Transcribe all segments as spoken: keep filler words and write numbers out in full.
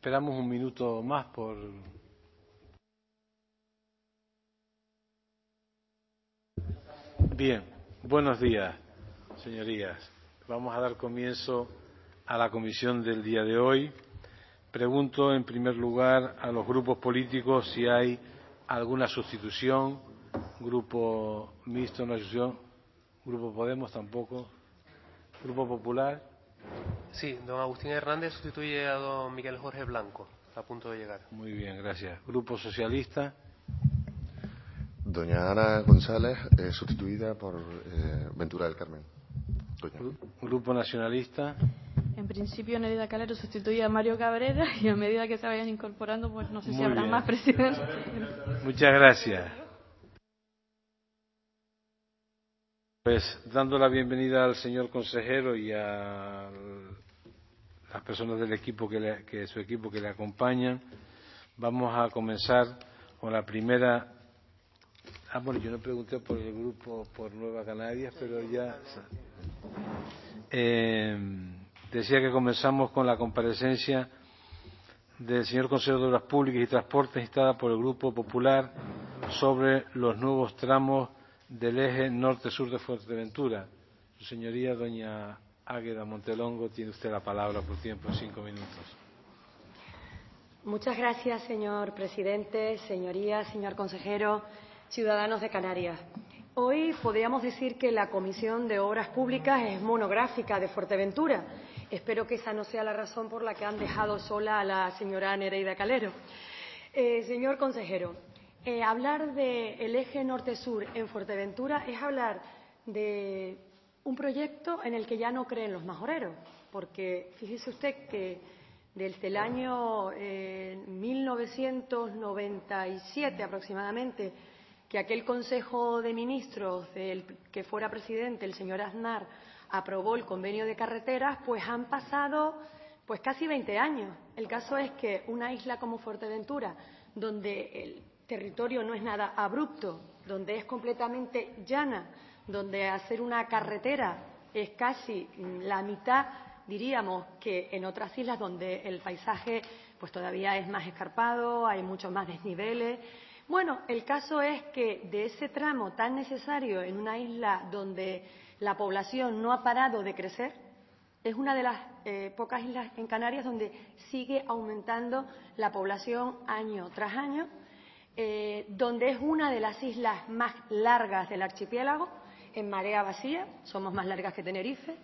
Esperamos un minuto más por... Bien, buenos días, señorías. Vamos a dar comienzo a la comisión del día de hoy. Pregunto, en primer lugar, a los grupos políticos si hay alguna sustitución. Grupo Mixto, no sustitución. Grupo Podemos, tampoco. Grupo Popular. Sí, don Agustín Hernández sustituye a don Miguel Jorge Blanco. Está a punto de llegar. Muy bien, gracias. Grupo Socialista. Doña Ana González, eh, sustituida por eh, Ventura del Carmen. Doña. Grupo Nacionalista. En principio, Nereida Calero sustituye a Mario Cabrera y a medida que se vayan incorporando, pues no sé Muy si habrá bien. más presidentes. Muchas gracias. Pues dando la bienvenida al señor consejero y a las personas del equipo que, le, que su equipo que le acompañan, vamos a comenzar con la primera. Ah, bueno, yo no pregunté por el grupo por Nueva Canarias, pero ya. Eh, decía que comenzamos con la comparecencia del señor consejero de Obras Públicas y Transportes instada por el Grupo Popular sobre los nuevos tramos del eje norte-sur de Fuerteventura. Su señoría, doña Águeda Montelongo, tiene usted la palabra por tiempo de cinco minutos. Muchas gracias, señor presidente, señorías, señor consejero, ciudadanos de Canarias. Hoy podríamos decir que la Comisión de Obras Públicas es monográfica de Fuerteventura. Espero que esa no sea la razón por la que han dejado sola a la señora Nereida Calero. Eh, señor consejero, eh, hablar del eje norte-sur en Fuerteventura es hablar de un proyecto en el que ya no creen los majoreros, porque fíjese usted que desde el año eh, mil novecientos noventa y siete aproximadamente, que aquel Consejo de Ministros del que fuera presidente, el señor Aznar, aprobó el convenio de carreteras, pues han pasado pues casi veinte años. El caso es que una isla como Fuerteventura, donde el territorio no es nada abrupto, donde es completamente llana, donde hacer una carretera es casi la mitad, diríamos, que en otras islas donde el paisaje pues todavía es más escarpado, hay muchos más desniveles. Bueno, el caso es que de ese tramo tan necesario en una isla donde la población no ha parado de crecer, es una de las eh, pocas islas en Canarias donde sigue aumentando la población año tras año, eh, donde es una de las islas más largas del archipiélago, en marea vacía, somos más largas que Tenerife,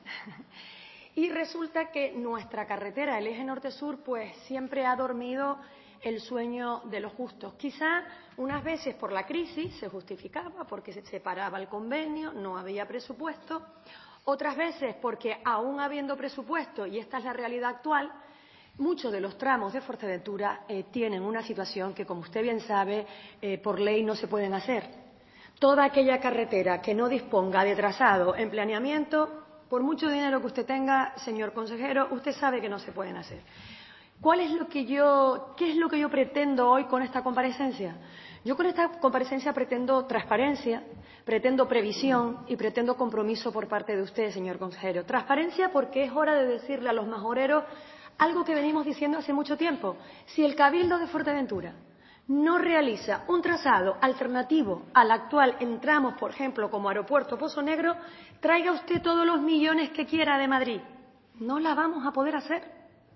y resulta que nuestra carretera, el eje norte-sur, pues siempre ha dormido el sueño de los justos. Quizá unas veces por la crisis se justificaba, porque se separaba el convenio, no había presupuesto. Otras veces porque, aún habiendo presupuesto, y esta es la realidad actual, muchos de los tramos de Fuerteventura eh, tienen una situación que, como usted bien sabe, eh, por ley no se pueden hacer. Toda aquella carretera que no disponga de trazado en planeamiento, por mucho dinero que usted tenga, señor consejero, usted sabe que no se pueden hacer. ¿Cuál es lo que yo, qué es lo que yo pretendo hoy con esta comparecencia? Yo con esta comparecencia pretendo transparencia, pretendo previsión y pretendo compromiso por parte de usted, señor consejero. Transparencia porque es hora de decirle a los majoreros algo que venimos diciendo hace mucho tiempo. Si el Cabildo de Fuerteventura no realiza un trazado alternativo al actual en tramos, por ejemplo, como Aeropuerto Pozo Negro, traiga usted todos los millones que quiera de Madrid. No la vamos a poder hacer.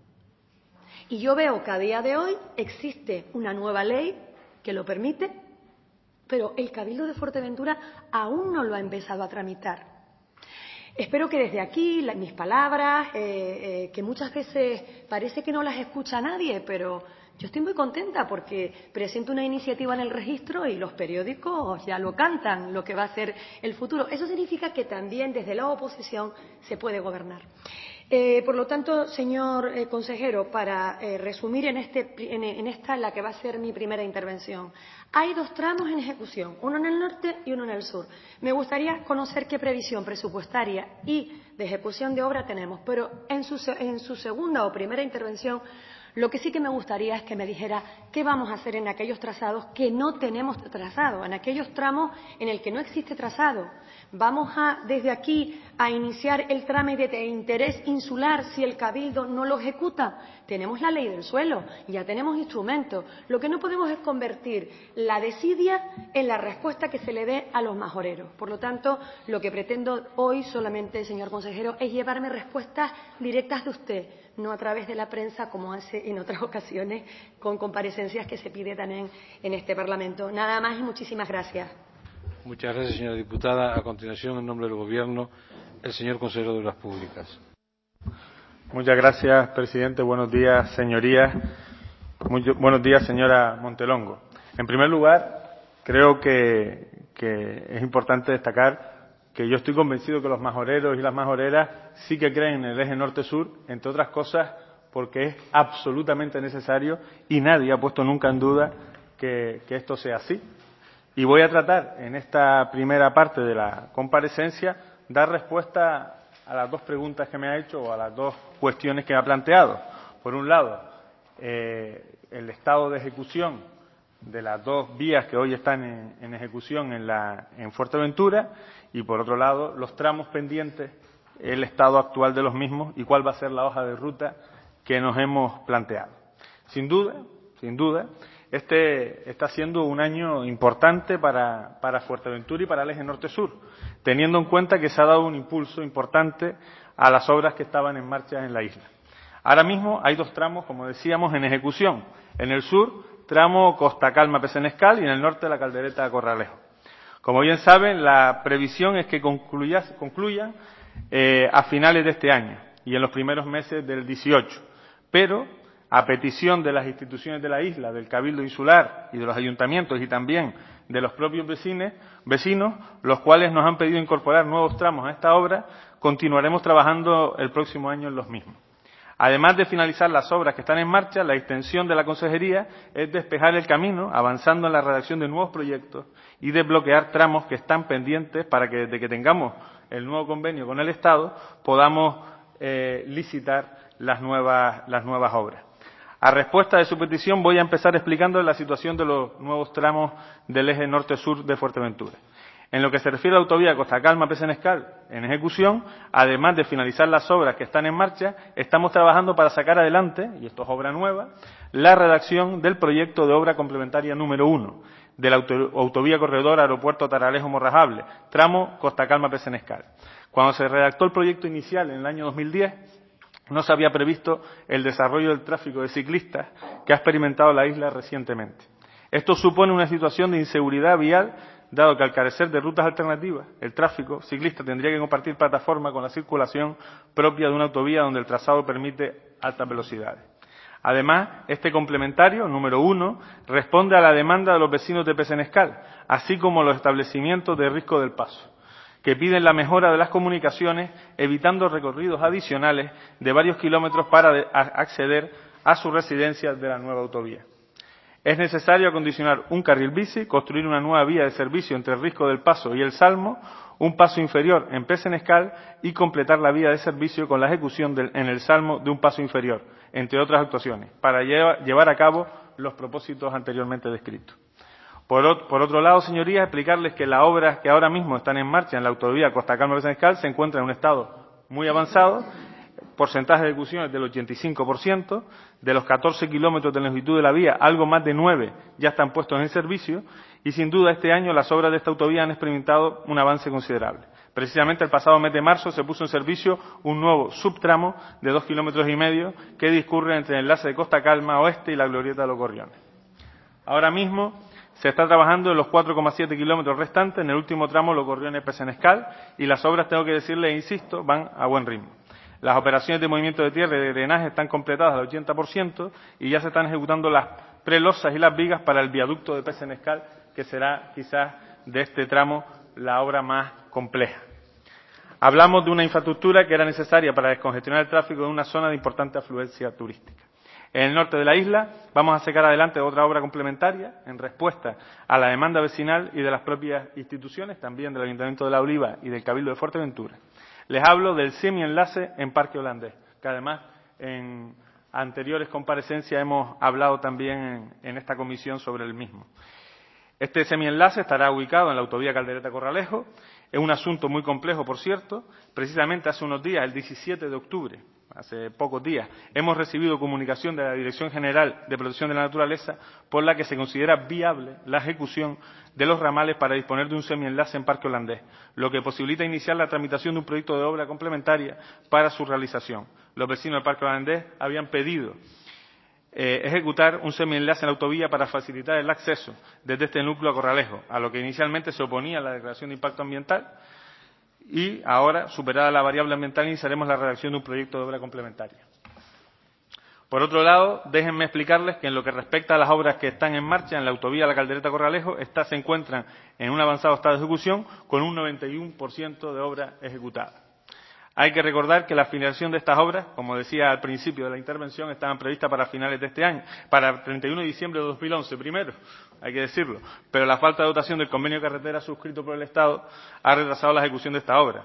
Y yo veo que a día de hoy existe una nueva ley que lo permite, pero el Cabildo de Fuerteventura aún no lo ha empezado a tramitar. Espero que desde aquí, la, mis palabras, eh, eh, que muchas veces parece que no las escucha nadie, pero yo estoy muy contenta porque presento una iniciativa en el registro y los periódicos ya lo cantan, lo que va a ser el futuro. Eso significa que también desde la oposición se puede gobernar. Eh, por lo tanto, señor eh, consejero, para eh, resumir en, este, en, en esta, la que va a ser mi primera intervención, hay dos tramos en ejecución, uno en el norte y uno en el sur. Me gustaría conocer qué previsión presupuestaria y de ejecución de obra tenemos, pero en su, en su segunda o primera intervención Lo que sí que me gustaría es que me dijera qué vamos a hacer en aquellos trazados que no tenemos trazado, en aquellos tramos en el que no existe trazado. Vamos a, desde aquí, a iniciar el trámite de interés insular si el Cabildo no lo ejecuta. Tenemos la ley del suelo, ya tenemos instrumentos. Lo que no podemos es convertir la desidia en la respuesta que se le dé a los majoreros. Por lo tanto, lo que pretendo hoy solamente, señor consejero, es llevarme respuestas directas de usted, no a través de la prensa como hace en otras ocasiones con comparecencias que se pide también en este Parlamento. Nada más y muchísimas gracias. Muchas gracias, señora diputada. A continuación, en nombre del Gobierno, el señor consejero de Obras Públicas. Muchas gracias, presidente. Buenos días, señorías. Muy, buenos días, señora Montelongo. En primer lugar, creo que, que es importante destacar que yo estoy convencido que los majoreros y las majoreras sí que creen en el eje norte-sur, entre otras cosas porque es absolutamente necesario y nadie ha puesto nunca en duda que, que esto sea así. Y voy a tratar, en esta primera parte de la comparecencia, dar respuesta a las dos preguntas que me ha hecho o a las dos cuestiones que ha planteado. Por un lado, eh, el estado de ejecución de las dos vías que hoy están en, en ejecución en, la, en Fuerteventura y, por otro lado, los tramos pendientes, el estado actual de los mismos y cuál va a ser la hoja de ruta que nos hemos planteado. Sin duda, sin duda, este está siendo un año importante para, para Fuerteventura y para el eje norte-sur, teniendo en cuenta que se ha dado un impulso importante a las obras que estaban en marcha en la isla. Ahora mismo hay dos tramos, como decíamos, en ejecución. En el sur, tramo Costa Calma-Pesenescal y en el norte la Caldereta Corralejo. Como bien saben, la previsión es que concluya, concluyan eh, a finales de este año y en los primeros meses del dieciocho, pero a petición de las instituciones de la isla, del Cabildo Insular y de los ayuntamientos y también de los propios vecinos, vecinos, los cuales nos han pedido incorporar nuevos tramos a esta obra, continuaremos trabajando el próximo año en los mismos. Además de finalizar las obras que están en marcha, la intención de la Consejería es despejar el camino, avanzando en la redacción de nuevos proyectos y desbloquear tramos que están pendientes para que, desde que tengamos el nuevo convenio con el Estado, podamos eh, licitar las nuevas, las nuevas obras. A respuesta de su petición, voy a empezar explicando la situación de los nuevos tramos del eje norte-sur de Fuerteventura. En lo que se refiere a la autovía Costa Calma-Pesenescal en ejecución, además de finalizar las obras que están en marcha, estamos trabajando para sacar adelante, y esto es obra nueva, la redacción del proyecto de obra complementaria número uno de la autovía corredor Aeropuerto Taralejo-Morrajable, tramo Costa Calma-Pesenescal. Cuando se redactó el proyecto inicial en el año dos mil diez, no se había previsto el desarrollo del tráfico de ciclistas que ha experimentado la isla recientemente. Esto supone una situación de inseguridad vial, dado que al carecer de rutas alternativas, el tráfico ciclista tendría que compartir plataforma con la circulación propia de una autovía donde el trazado permite altas velocidades. Además, este complementario, número uno, responde a la demanda de los vecinos de Pesenescal, así como los establecimientos de Risco del Paso, que piden la mejora de las comunicaciones, evitando recorridos adicionales de varios kilómetros para acceder a sus residencias de la nueva autovía. Es necesario acondicionar un carril bici, construir una nueva vía de servicio entre el Risco del Paso y el Salmo, un paso inferior en Pesenescal y completar la vía de servicio con la ejecución del, en el Salmo de un paso inferior, entre otras actuaciones, para llevar, llevar a cabo los propósitos anteriormente descritos. Por, por otro lado, señorías, explicarles que las obras que ahora mismo están en marcha en la autovía Costa Calma-Pesenescal se encuentran en un estado muy avanzado, porcentaje de ejecución es del ochenta y cinco por ciento, de los catorce kilómetros de longitud de la vía, algo más de nueve ya están puestos en servicio y, sin duda, este año las obras de esta autovía han experimentado un avance considerable. Precisamente el pasado mes de marzo se puso en servicio un nuevo subtramo de dos kilómetros y medio que discurre entre el enlace de Costa Calma Oeste y la Glorieta de los Gorriones. Ahora mismo se está trabajando en los cuatro coma siete kilómetros restantes en el último tramo Los Gorriones-Pesenescal y las obras, tengo que decirles, e insisto, van a buen ritmo. Las operaciones de movimiento de tierra y de drenaje están completadas al ochenta por ciento y ya se están ejecutando las prelosas y las vigas para el viaducto de Pesenescal, que será quizás de este tramo la obra más compleja. Hablamos de una infraestructura que era necesaria para descongestionar el tráfico en una zona de importante afluencia turística. En el norte de la isla vamos a sacar adelante otra obra complementaria en respuesta a la demanda vecinal y de las propias instituciones, también del Ayuntamiento de La Oliva y del Cabildo de Fuerteventura. Les hablo del semienlace en Parque Holandés, que además en anteriores comparecencias hemos hablado también en, en esta comisión sobre el mismo. Este semienlace estará ubicado en la autovía Caldereta-Corralejo. Es un asunto muy complejo, por cierto. Precisamente hace unos días, el diecisiete de octubre, hace pocos días, hemos recibido comunicación de la Dirección General de Protección de la Naturaleza por la que se considera viable la ejecución de los ramales para disponer de un semienlace en Parque Holandés, lo que posibilita iniciar la tramitación de un proyecto de obra complementaria para su realización. Los vecinos del Parque Holandés habían pedido eh, ejecutar un semienlace en la autovía para facilitar el acceso desde este núcleo a Corralejo, a lo que inicialmente se oponía la declaración de impacto ambiental. Y ahora, superada la variable ambiental, iniciaremos la redacción de un proyecto de obra complementaria. Por otro lado, déjenme explicarles que en lo que respecta a las obras que están en marcha en la autovía La Caldereta-Corralejo, estas se encuentran en un avanzado estado de ejecución con un noventa y uno por ciento de obra ejecutada. Hay que recordar que la finalización de estas obras, como decía al principio de la intervención, estaban previstas para finales de este año, para el treinta y uno de diciembre de dos mil once primero, hay que decirlo, pero la falta de dotación del convenio de carretera suscrito por el Estado ha retrasado la ejecución de esta obra.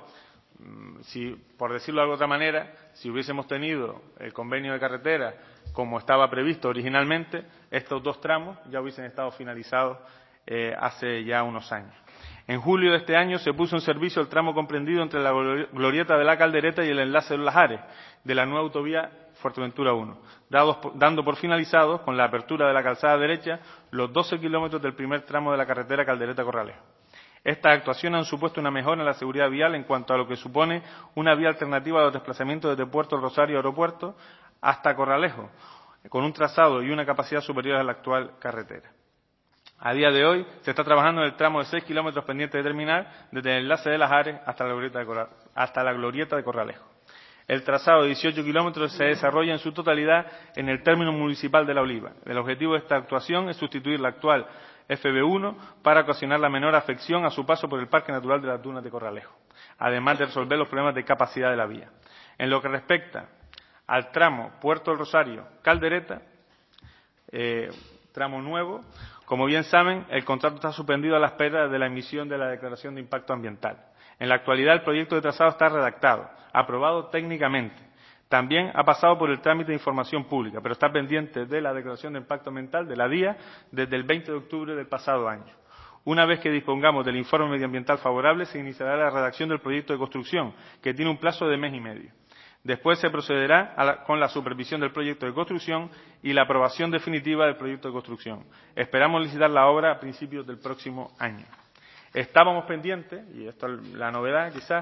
Si, por decirlo de otra manera, si hubiésemos tenido el convenio de carretera como estaba previsto originalmente, estos dos tramos ya hubiesen estado finalizados eh, hace ya unos años. En julio de este año se puso en servicio el tramo comprendido entre la glorieta de la Caldereta y el enlace de los Lajares de la nueva autovía Fuerteventura uno, dados, dando por finalizados, con la apertura de la calzada derecha, los doce kilómetros del primer tramo de la carretera Caldereta-Corralejo. Estas actuaciones han supuesto una mejora en la seguridad vial en cuanto a lo que supone una vía alternativa a los desplazamientos desde Puerto Rosario Aeropuerto hasta Corralejo, con un trazado y una capacidad superior a la actual carretera. A día de hoy se está trabajando en el tramo de seis kilómetros pendiente de terminar desde el enlace de Lajares hasta la glorieta de, Corra, hasta la glorieta de Corralejo. El trazado de dieciocho kilómetros se desarrolla en su totalidad en el término municipal de La Oliva. El objetivo de esta actuación es sustituir la actual F B uno para ocasionar la menor afección a su paso por el Parque Natural de las Dunas de Corralejo, además de resolver los problemas de capacidad de la vía. En lo que respecta al tramo Puerto del Rosario Caldereta, eh, tramo nuevo, como bien saben, el contrato está suspendido a la espera de la emisión de la declaración de impacto ambiental. En la actualidad, el proyecto de trazado está redactado, aprobado técnicamente. También ha pasado por el trámite de información pública, pero está pendiente de la declaración de impacto ambiental de la D I A desde el veinte de octubre del pasado año. Una vez que dispongamos del informe medioambiental favorable, se iniciará la redacción del proyecto de construcción, que tiene un plazo de mes y medio. Después se procederá a la, con la supervisión del proyecto de construcción y la aprobación definitiva del proyecto de construcción. Esperamos licitar la obra a principios del próximo año. Estábamos pendientes, y esto es la novedad quizás,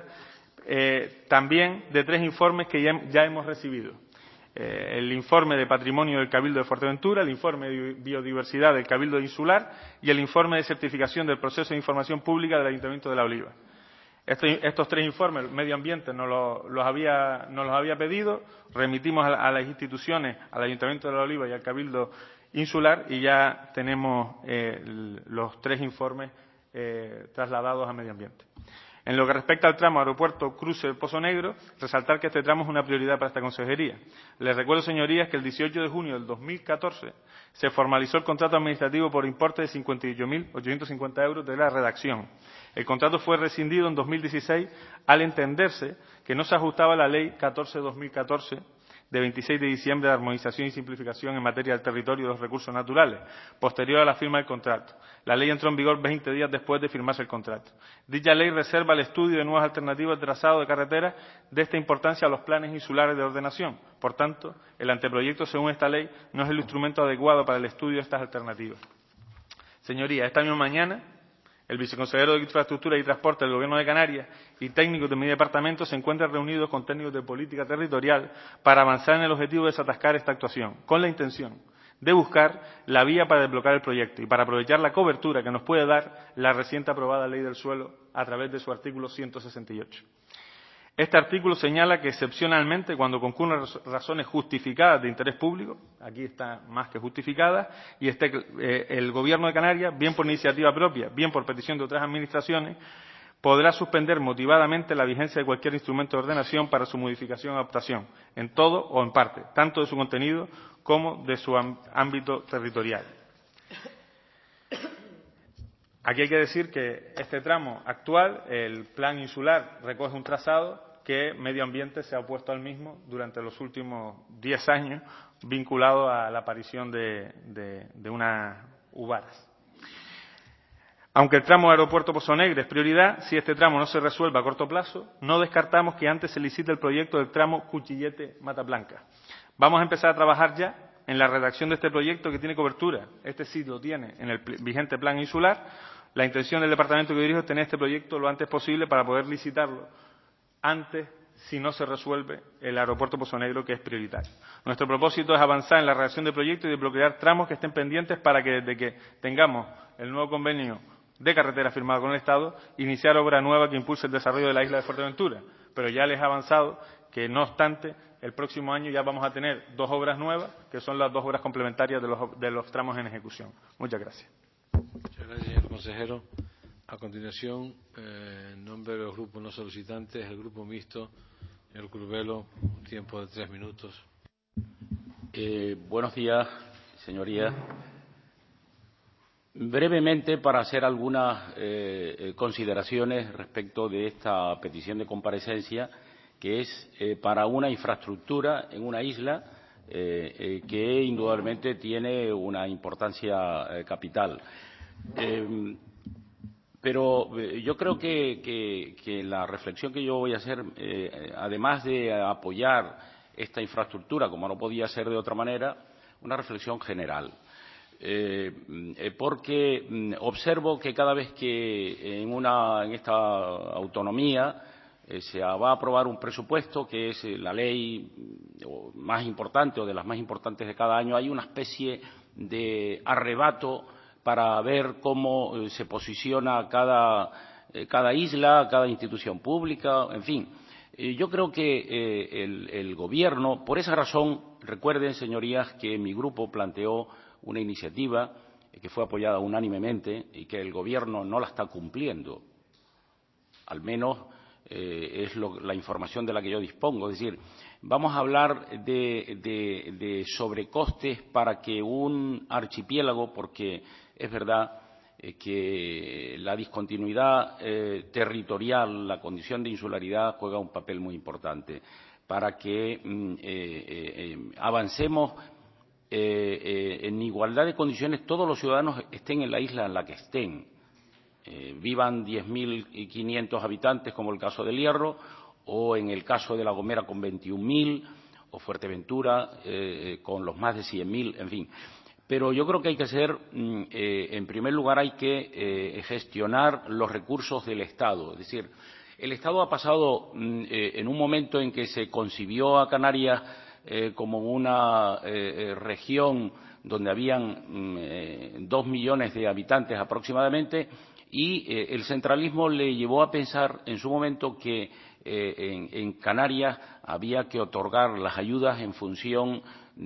eh, también de tres informes que ya, ya hemos recibido. Eh, el informe de patrimonio del Cabildo de Fuerteventura, el informe de biodiversidad del Cabildo Insular y el informe de certificación del proceso de información pública del Ayuntamiento de La Oliva. Este, estos tres informes, el medio ambiente nos, lo, los había, nos los había pedido, remitimos a, a las instituciones, al Ayuntamiento de La Oliva y al Cabildo Insular, y ya tenemos eh, los tres informes eh, trasladados a medio ambiente. En lo que respecta al tramo Aeropuerto Cruce Pozo Negro, resaltar que este tramo es una prioridad para esta consejería. Les recuerdo, señorías, que el dieciocho de junio del dos mil catorce se formalizó el contrato administrativo por importe de cincuenta y ocho mil ochocientos cincuenta euros de la redacción. El contrato fue rescindido en dos mil dieciséis al entenderse que no se ajustaba a la Ley catorce barra dos mil catorce de veintiséis de diciembre de Armonización y Simplificación en materia del territorio y de los recursos naturales, posterior a la firma del contrato. La ley entró en vigor veinte días después de firmarse el contrato. Dicha ley reserva el estudio de nuevas alternativas de trazado de carreteras de esta importancia a los planes insulares de ordenación. Por tanto, el anteproyecto, según esta ley, no es el instrumento adecuado para el estudio de estas alternativas. Señorías, esta misma mañana, el viceconsejero de Infraestructura y Transporte del Gobierno de Canarias y técnicos de mi departamento se encuentran reunidos con técnicos de política territorial para avanzar en el objetivo de desatascar esta actuación, con la intención de buscar la vía para desbloquear el proyecto y para aprovechar la cobertura que nos puede dar la reciente aprobada Ley del Suelo a través de su artículo ciento sesenta y ocho. Este artículo señala que excepcionalmente, cuando concurren razones justificadas de interés público, aquí está más que justificada, y esté eh, el Gobierno de Canarias, bien por iniciativa propia, bien por petición de otras administraciones, podrá suspender motivadamente la vigencia de cualquier instrumento de ordenación para su modificación o adaptación, en todo o en parte, tanto de su contenido como de su ámbito territorial. Aquí hay que decir que este tramo actual, el plan insular, recoge un trazado que Medio Ambiente se ha opuesto al mismo durante los últimos diez años, vinculado a la aparición de, de, de unas uvaras. Aunque el tramo Aeropuerto Pozo Negre es prioridad, si este tramo no se resuelve a corto plazo, no descartamos que antes se licite el proyecto del tramo Cuchillete-Mata Blanca. Vamos a empezar a trabajar ya en la redacción de este proyecto que tiene cobertura. Este sí lo tiene en el vigente plan insular. La intención del departamento que dirijo es tener este proyecto lo antes posible para poder licitarlo antes, si no se resuelve el aeropuerto Pozo Negre, que es prioritario. Nuestro propósito es avanzar en la redacción del proyecto y desbloquear tramos que estén pendientes para que desde que tengamos el nuevo convenio de carretera firmado con el Estado, iniciar obra nueva que impulse el desarrollo de la isla de Fuerteventura. Pero ya les he avanzado que, no obstante, el próximo año ya vamos a tener dos obras nuevas, que son las dos obras complementarias de los, de los tramos en ejecución. Muchas gracias. Muchas gracias, señor consejero. A continuación, eh, en nombre de los grupos no solicitantes, el grupo mixto, señor Curvelo, un tiempo de tres minutos. Eh, buenos días, señorías. Brevemente, para hacer algunas eh, consideraciones respecto de esta petición de comparecencia, que es eh, para una infraestructura en una isla eh, eh, que indudablemente tiene una importancia eh, capital. Eh, pero eh, yo creo que, que, que la reflexión que yo voy a hacer, eh, además de apoyar esta infraestructura, como no podía ser de otra manera, una reflexión general. Eh, eh, porque mm, observo que cada vez que en, una, en esta autonomía eh, se va a aprobar un presupuesto, que es eh, la ley mm, más importante o de las más importantes de cada año, hay una especie de arrebato para ver cómo eh, se posiciona cada, eh, cada isla, cada institución pública, en fin. Eh, yo creo que eh, el, el Gobierno, por esa razón, recuerden, señorías, que mi grupo planteó una iniciativa que fue apoyada unánimemente y que el Gobierno no la está cumpliendo. Al menos eh, es lo, la información de la que yo dispongo. Es decir, vamos a hablar de, de, de sobrecostes para que un archipiélago, porque es verdad eh, que la discontinuidad eh, territorial, la condición de insularidad juega un papel muy importante para que mm, eh, eh, avancemos Eh, eh, en igualdad de condiciones todos los ciudadanos estén en la isla en la que estén, eh, vivan diez mil quinientos habitantes como el caso del Hierro, o en el caso de La Gomera con veintiún mil, o Fuerteventura eh, con los más de cien mil, en fin. Pero yo creo que hay que hacer, eh, en primer lugar, hay que eh, gestionar los recursos del Estado. Es decir, el Estado ha pasado eh, en un momento en que se concibió a Canarias Eh, como una eh, región donde habían eh, dos millones de habitantes aproximadamente y eh, el centralismo le llevó a pensar en su momento que eh, en, en Canarias había que otorgar las ayudas en función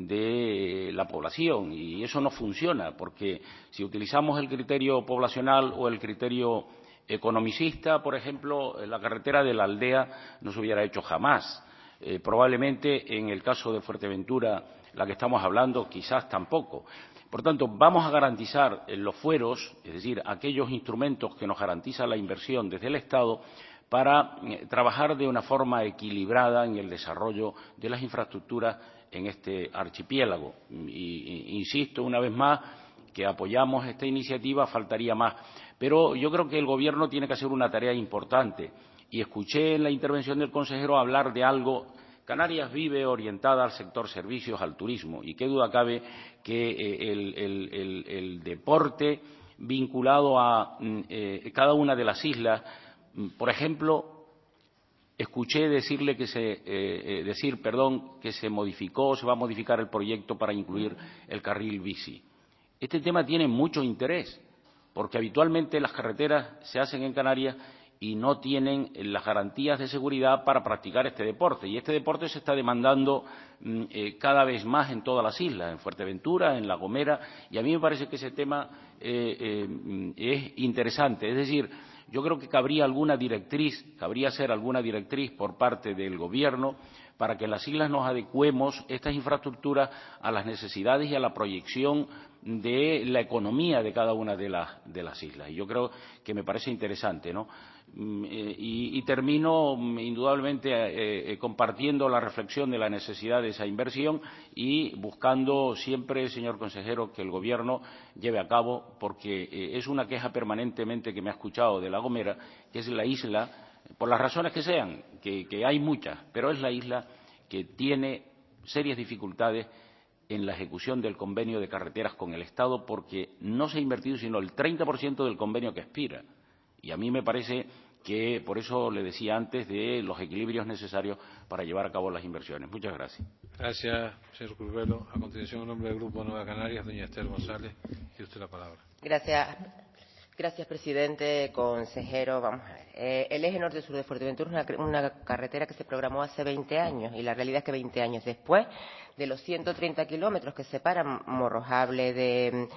de la población y eso no funciona porque si utilizamos el criterio poblacional o el criterio economicista, por ejemplo, la carretera de la Aldea no se hubiera hecho jamás. Eh, probablemente en el caso de Fuerteventura, la que estamos hablando, quizás tampoco. Por tanto, vamos a garantizar en los fueros, es decir, aquellos instrumentos que nos garantizan la inversión desde el Estado, para eh, trabajar de una forma equilibrada en el desarrollo de las infraestructuras en este archipiélago. Y, y, insisto una vez más que apoyamos esta iniciativa, faltaría más. Pero yo creo que el Gobierno tiene que hacer una tarea importante. Y escuché en la intervención del consejero hablar de algo. Canarias vive orientada al sector servicios, al turismo, y qué duda cabe que eh, el, el, el, el deporte vinculado a eh, cada una de las islas, por ejemplo, escuché decirle que se eh, decir, perdón, que se modificó, se va a modificar el proyecto para incluir el carril bici. Este tema tiene mucho interés, porque habitualmente las carreteras se hacen en Canarias y no tienen las garantías de seguridad para practicar este deporte. Y este deporte se está demandando eh, cada vez más en todas las islas, en Fuerteventura, en La Gomera, y a mí me parece que ese tema eh, eh, es interesante. Es decir, yo creo que cabría alguna directriz, cabría ser alguna directriz por parte del Gobierno para que en las islas nos adecuemos estas infraestructuras a las necesidades y a la proyección de la economía de cada una de las, de las islas. Y yo creo que me parece interesante, ¿no? Y, y termino indudablemente eh, eh, compartiendo la reflexión de la necesidad de esa inversión y buscando siempre, señor consejero, que el Gobierno lleve a cabo, porque eh, es una queja permanentemente que me ha escuchado de La Gomera, que es la isla, por las razones que sean, que, que hay muchas, pero es la isla que tiene serias dificultades en la ejecución del convenio de carreteras con el Estado, porque no se ha invertido sino el treinta por ciento del convenio que expira. Y a mí me parece que, por eso le decía antes, de los equilibrios necesarios para llevar a cabo las inversiones. Muchas gracias. Gracias, señor Curvelo. A continuación, en nombre del Grupo Nueva Canarias, doña Esther González, tiene usted la palabra. Gracias. Gracias, presidente, consejero. Vamos a ver. Eh, el eje norte-sur de Fuerteventura es una, una carretera que se programó hace veinte años y la realidad es que veinte años después de los ciento treinta kilómetros que separan Morrojable de,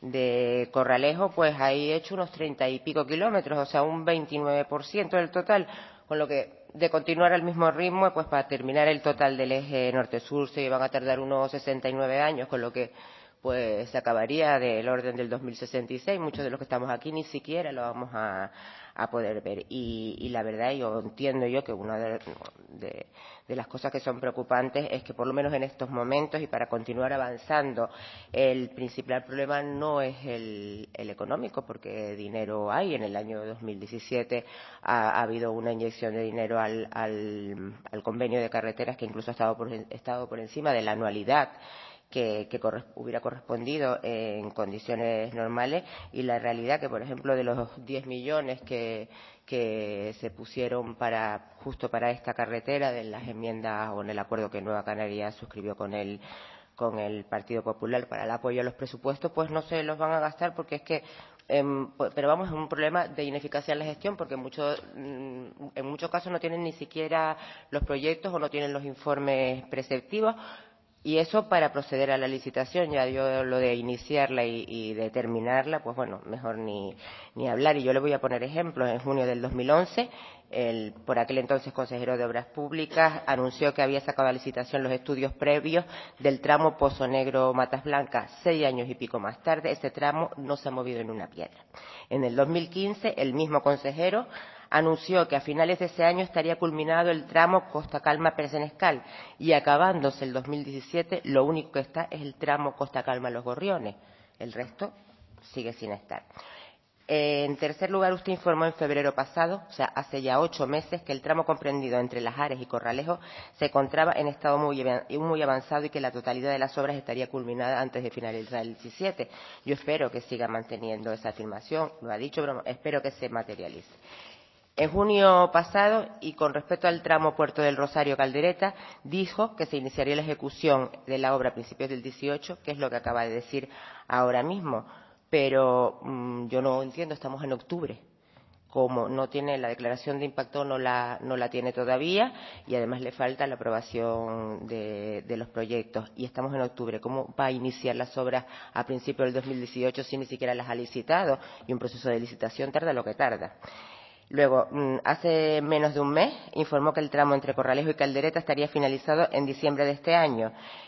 de Corralejo, pues hay hecho unos treinta y pico kilómetros, o sea, un veintinueve por ciento del total, con lo que de continuar al mismo ritmo, pues para terminar el total del eje norte-sur se van a tardar unos sesenta y nueve años, con lo que pues se acabaría del orden del dos mil sesenta y seis. Muchos de los que estamos aquí ni siquiera lo vamos a, a poder ver. Y, y la verdad, yo entiendo yo que una de, de, de las cosas que son preocupantes es que por lo menos en estos momentos y para continuar avanzando, el principal problema no es el, el económico, porque dinero hay. En el año dos mil diecisiete ha, ha habido una inyección de dinero al, al, al convenio de carreteras que incluso ha estado por, estado por encima de la anualidad que, que corres, hubiera correspondido en condiciones normales, y la realidad que, por ejemplo, de los diez millones que, que se pusieron para justo para esta carretera, de las enmiendas o en el acuerdo que Nueva Canarias suscribió con el con el Partido Popular para el apoyo a los presupuestos, pues no se los van a gastar, porque es que eh, pero vamos, es un problema de ineficacia en la gestión, porque en muchos en muchos casos no tienen ni siquiera los proyectos o no tienen los informes preceptivos. Y eso para proceder a la licitación. Ya yo lo de iniciarla y, y de terminarla, pues bueno, mejor ni, ni hablar. Y yo le voy a poner ejemplos. En junio del dos mil once, el por aquel entonces consejero de Obras Públicas anunció que había sacado a licitación los estudios previos del tramo Pozo Negro-Matas Blancas. Seis años y pico más tarde, ese tramo no se ha movido en una piedra. En el dos mil quince, el mismo consejero anunció que a finales de ese año estaría culminado el tramo Costa Calma-Persenescal, y acabándose el dos mil diecisiete lo único que está es el tramo Costa Calma-Los Gorriones. El resto sigue sin estar. Eh, en tercer lugar, usted informó en febrero pasado, o sea, hace ya ocho meses, que el tramo comprendido entre Lajares y Corralejo se encontraba en estado muy, muy avanzado y que la totalidad de las obras estaría culminada antes de finalizar el diecisiete. Yo espero que siga manteniendo esa afirmación, lo ha dicho, pero espero que se materialice. En junio pasado, y con respecto al tramo Puerto del Rosario Caldereta, dijo que se iniciaría la ejecución de la obra a principios del dieciocho, que es lo que acaba de decir ahora mismo. Pero mmm, yo no entiendo, estamos en octubre. Como no tiene la declaración de impacto, no la, no la tiene todavía, y además le falta la aprobación de, de los proyectos. Y estamos en octubre. ¿Cómo va a iniciar las obras a principios del dos mil dieciocho si ni siquiera las ha licitado? Y un proceso de licitación tarda lo que tarda. Luego, hace menos de un mes, informó que el tramo entre Corralejo y Caldereta estaría finalizado en diciembre de este año.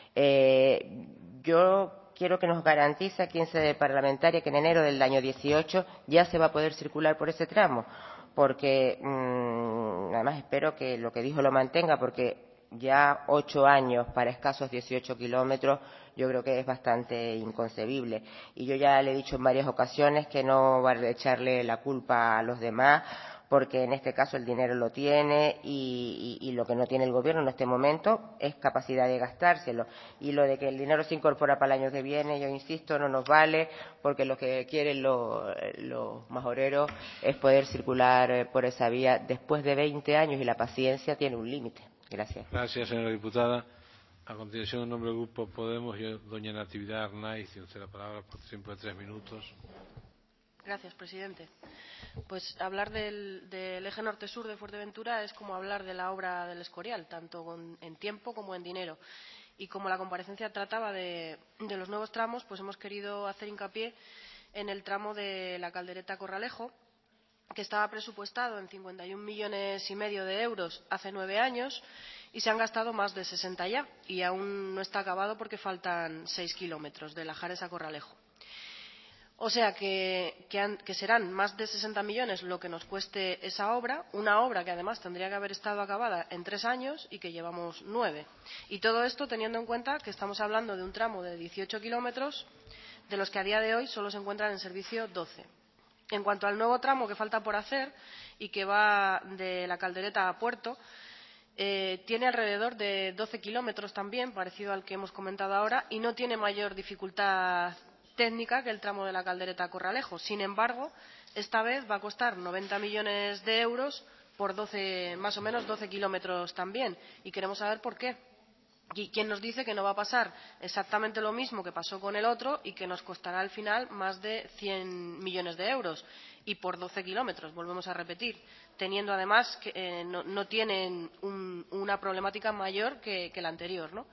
Eh, yo quiero que nos garantice aquí en sede parlamentaria que en enero del año dieciocho ya se va a poder circular por ese tramo, porque mmm, además espero que lo que dijo lo mantenga, porque ya ocho años para escasos dieciocho kilómetros yo creo que es bastante inconcebible. Y yo ya le he dicho en varias ocasiones que no va a echarle la culpa a los demás, porque en este caso el dinero lo tiene y, y, y lo que no tiene el gobierno en este momento es capacidad de gastárselo. Y lo de que el dinero se incorpora para el año que viene, yo insisto, no nos vale, porque lo que quieren los, los majoreros es poder circular por esa vía después de veinte años, y la paciencia tiene un límite. Gracias. Gracias, señora diputada. A continuación, en nombre del Grupo Podemos, yo, doña Natividad Arnaiz, tiene usted la palabra por tiempo de tres minutos. Gracias, presidente. Pues hablar del, del eje norte-sur de Fuerteventura es como hablar de la obra del Escorial, tanto con, en tiempo como en dinero. Y como la comparecencia trataba de, de los nuevos tramos, pues hemos querido hacer hincapié en el tramo de la Caldereta Corralejo, que estaba presupuestado en cincuenta y un millones y medio de euros hace nueve años y se han gastado más de sesenta ya, y aún no está acabado porque faltan seis kilómetros de Lajares a Corralejo. O sea que, que, han, que serán más de sesenta millones lo que nos cueste esa obra, una obra que además tendría que haber estado acabada en tres años y que llevamos nueve. Y todo esto teniendo en cuenta que estamos hablando de un tramo de dieciocho kilómetros, de los que a día de hoy solo se encuentran en servicio doce. En cuanto al nuevo tramo que falta por hacer y que va de la Caldereta a Puerto, eh, tiene alrededor de doce kilómetros también, parecido al que hemos comentado ahora, y no tiene mayor dificultad técnica que el tramo de la Caldereta a Corralejo. Sin embargo, esta vez va a costar noventa millones de euros por doce, más o menos doce kilómetros también, y queremos saber por qué. ¿Y quién nos dice que no va a pasar exactamente lo mismo que pasó con el otro y que nos costará al final más de cien millones de euros? Y por doce kilómetros, volvemos a repetir, teniendo además que eh, no, no tienen un, una problemática mayor que, que la anterior, ¿no?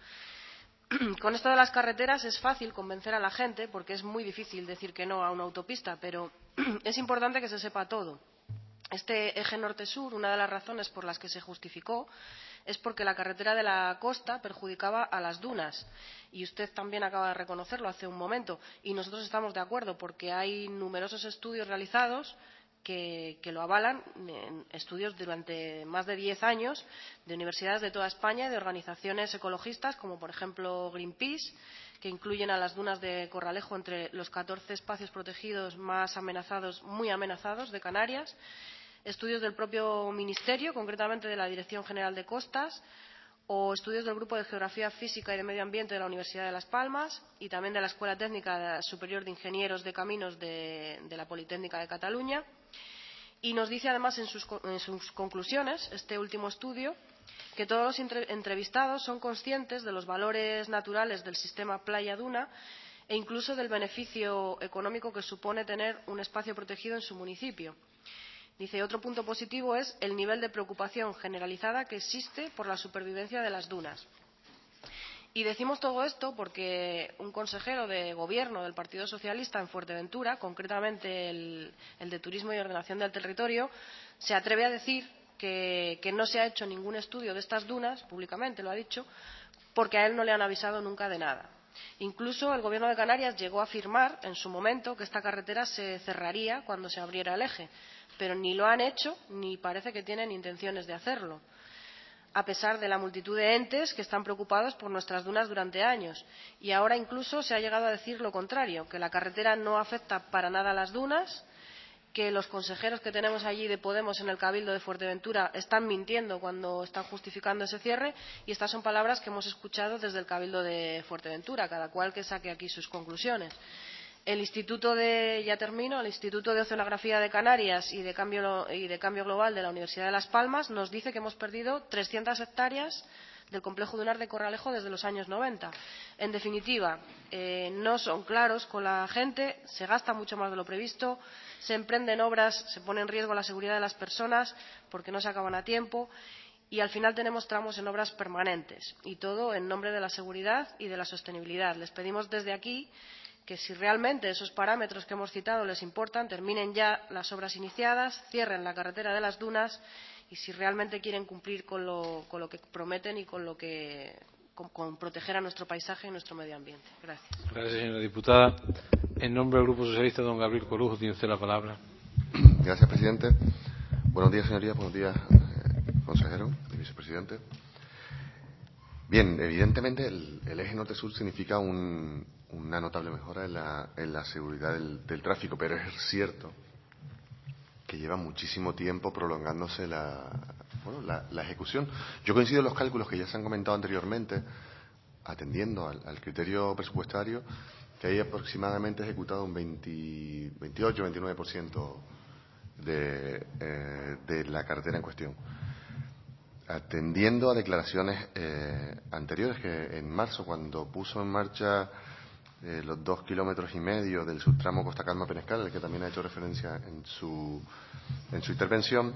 Con esto de las carreteras es fácil convencer a la gente porque es muy difícil decir que no a una autopista, pero es importante que se sepa todo. Este eje norte-sur, una de las razones por las que se justificó es porque la carretera de la costa perjudicaba a las dunas, y usted también acaba de reconocerlo hace un momento, y nosotros estamos de acuerdo porque hay numerosos estudios realizados que, que lo avalan, en estudios durante más de diez años de universidades de toda España y de organizaciones ecologistas como por ejemplo Greenpeace, que incluyen a las dunas de Corralejo entre los catorce espacios protegidos más amenazados, muy amenazados de Canarias, estudios del propio Ministerio, concretamente de la Dirección General de Costas, o estudios del Grupo de Geografía Física y de Medio Ambiente de la Universidad de Las Palmas y también de la Escuela Técnica Superior de Ingenieros de Caminos de, de la Politécnica de Cataluña. Y nos dice además en sus, en sus conclusiones, este último estudio, que todos los entre, entrevistados son conscientes de los valores naturales del sistema playa-duna e incluso del beneficio económico que supone tener un espacio protegido en su municipio. Dice, otro punto positivo es el nivel de preocupación generalizada que existe por la supervivencia de las dunas. Y decimos todo esto porque un consejero de gobierno del Partido Socialista en Fuerteventura, concretamente el, el de Turismo y Ordenación del Territorio, se atreve a decir que, que no se ha hecho ningún estudio de estas dunas, públicamente lo ha dicho, porque a él no le han avisado nunca de nada. Incluso el Gobierno de Canarias llegó a afirmar en su momento que esta carretera se cerraría cuando se abriera el eje, pero ni lo han hecho ni parece que tienen intenciones de hacerlo, a pesar de la multitud de entes que están preocupados por nuestras dunas durante años. Y ahora incluso se ha llegado a decir lo contrario, que la carretera no afecta para nada a las dunas, que los consejeros que tenemos allí de Podemos en el Cabildo de Fuerteventura están mintiendo cuando están justificando ese cierre, y estas son palabras que hemos escuchado desde el Cabildo de Fuerteventura, cada cual que saque aquí sus conclusiones. El Instituto de, ya termino, el Instituto de Oceanografía de Canarias y de Cambio, y de Cambio Global de la Universidad de Las Palmas nos dice que hemos perdido trescientas hectáreas del complejo dunar de Corralejo desde los años noventa. En definitiva, eh, no son claros con la gente, se gasta mucho más de lo previsto, se emprenden obras, se pone en riesgo la seguridad de las personas porque no se acaban a tiempo, y al final tenemos tramos en obras permanentes, y todo en nombre de la seguridad y de la sostenibilidad. Les pedimos desde aquí que si realmente esos parámetros que hemos citado les importan, terminen ya las obras iniciadas, cierren la carretera de las dunas, y si realmente quieren cumplir con lo, con lo que prometen y con lo que con, con proteger a nuestro paisaje y nuestro medio ambiente. Gracias. Gracias, señora diputada. En nombre del Grupo Socialista, don Gabriel Corujo, tiene usted la palabra. Gracias, presidente. Buenos días, señorías. Buenos días, eh, consejero y vicepresidente. Bien, evidentemente el, el eje norte-sur significa un, una notable mejora en la, en la seguridad del, del tráfico, pero es cierto que lleva muchísimo tiempo prolongándose la, bueno, la, la ejecución. Yo coincido en los cálculos que ya se han comentado anteriormente, atendiendo al, al criterio presupuestario, que hay aproximadamente ejecutado un veinte, veintiocho, veintinueve por ciento de, eh, de la carretera en cuestión. Atendiendo a declaraciones eh, anteriores, que en marzo, cuando puso en marcha eh, los dos kilómetros y medio del subtramo Costa Calma Peñascal, al que también ha hecho referencia en su, en su intervención,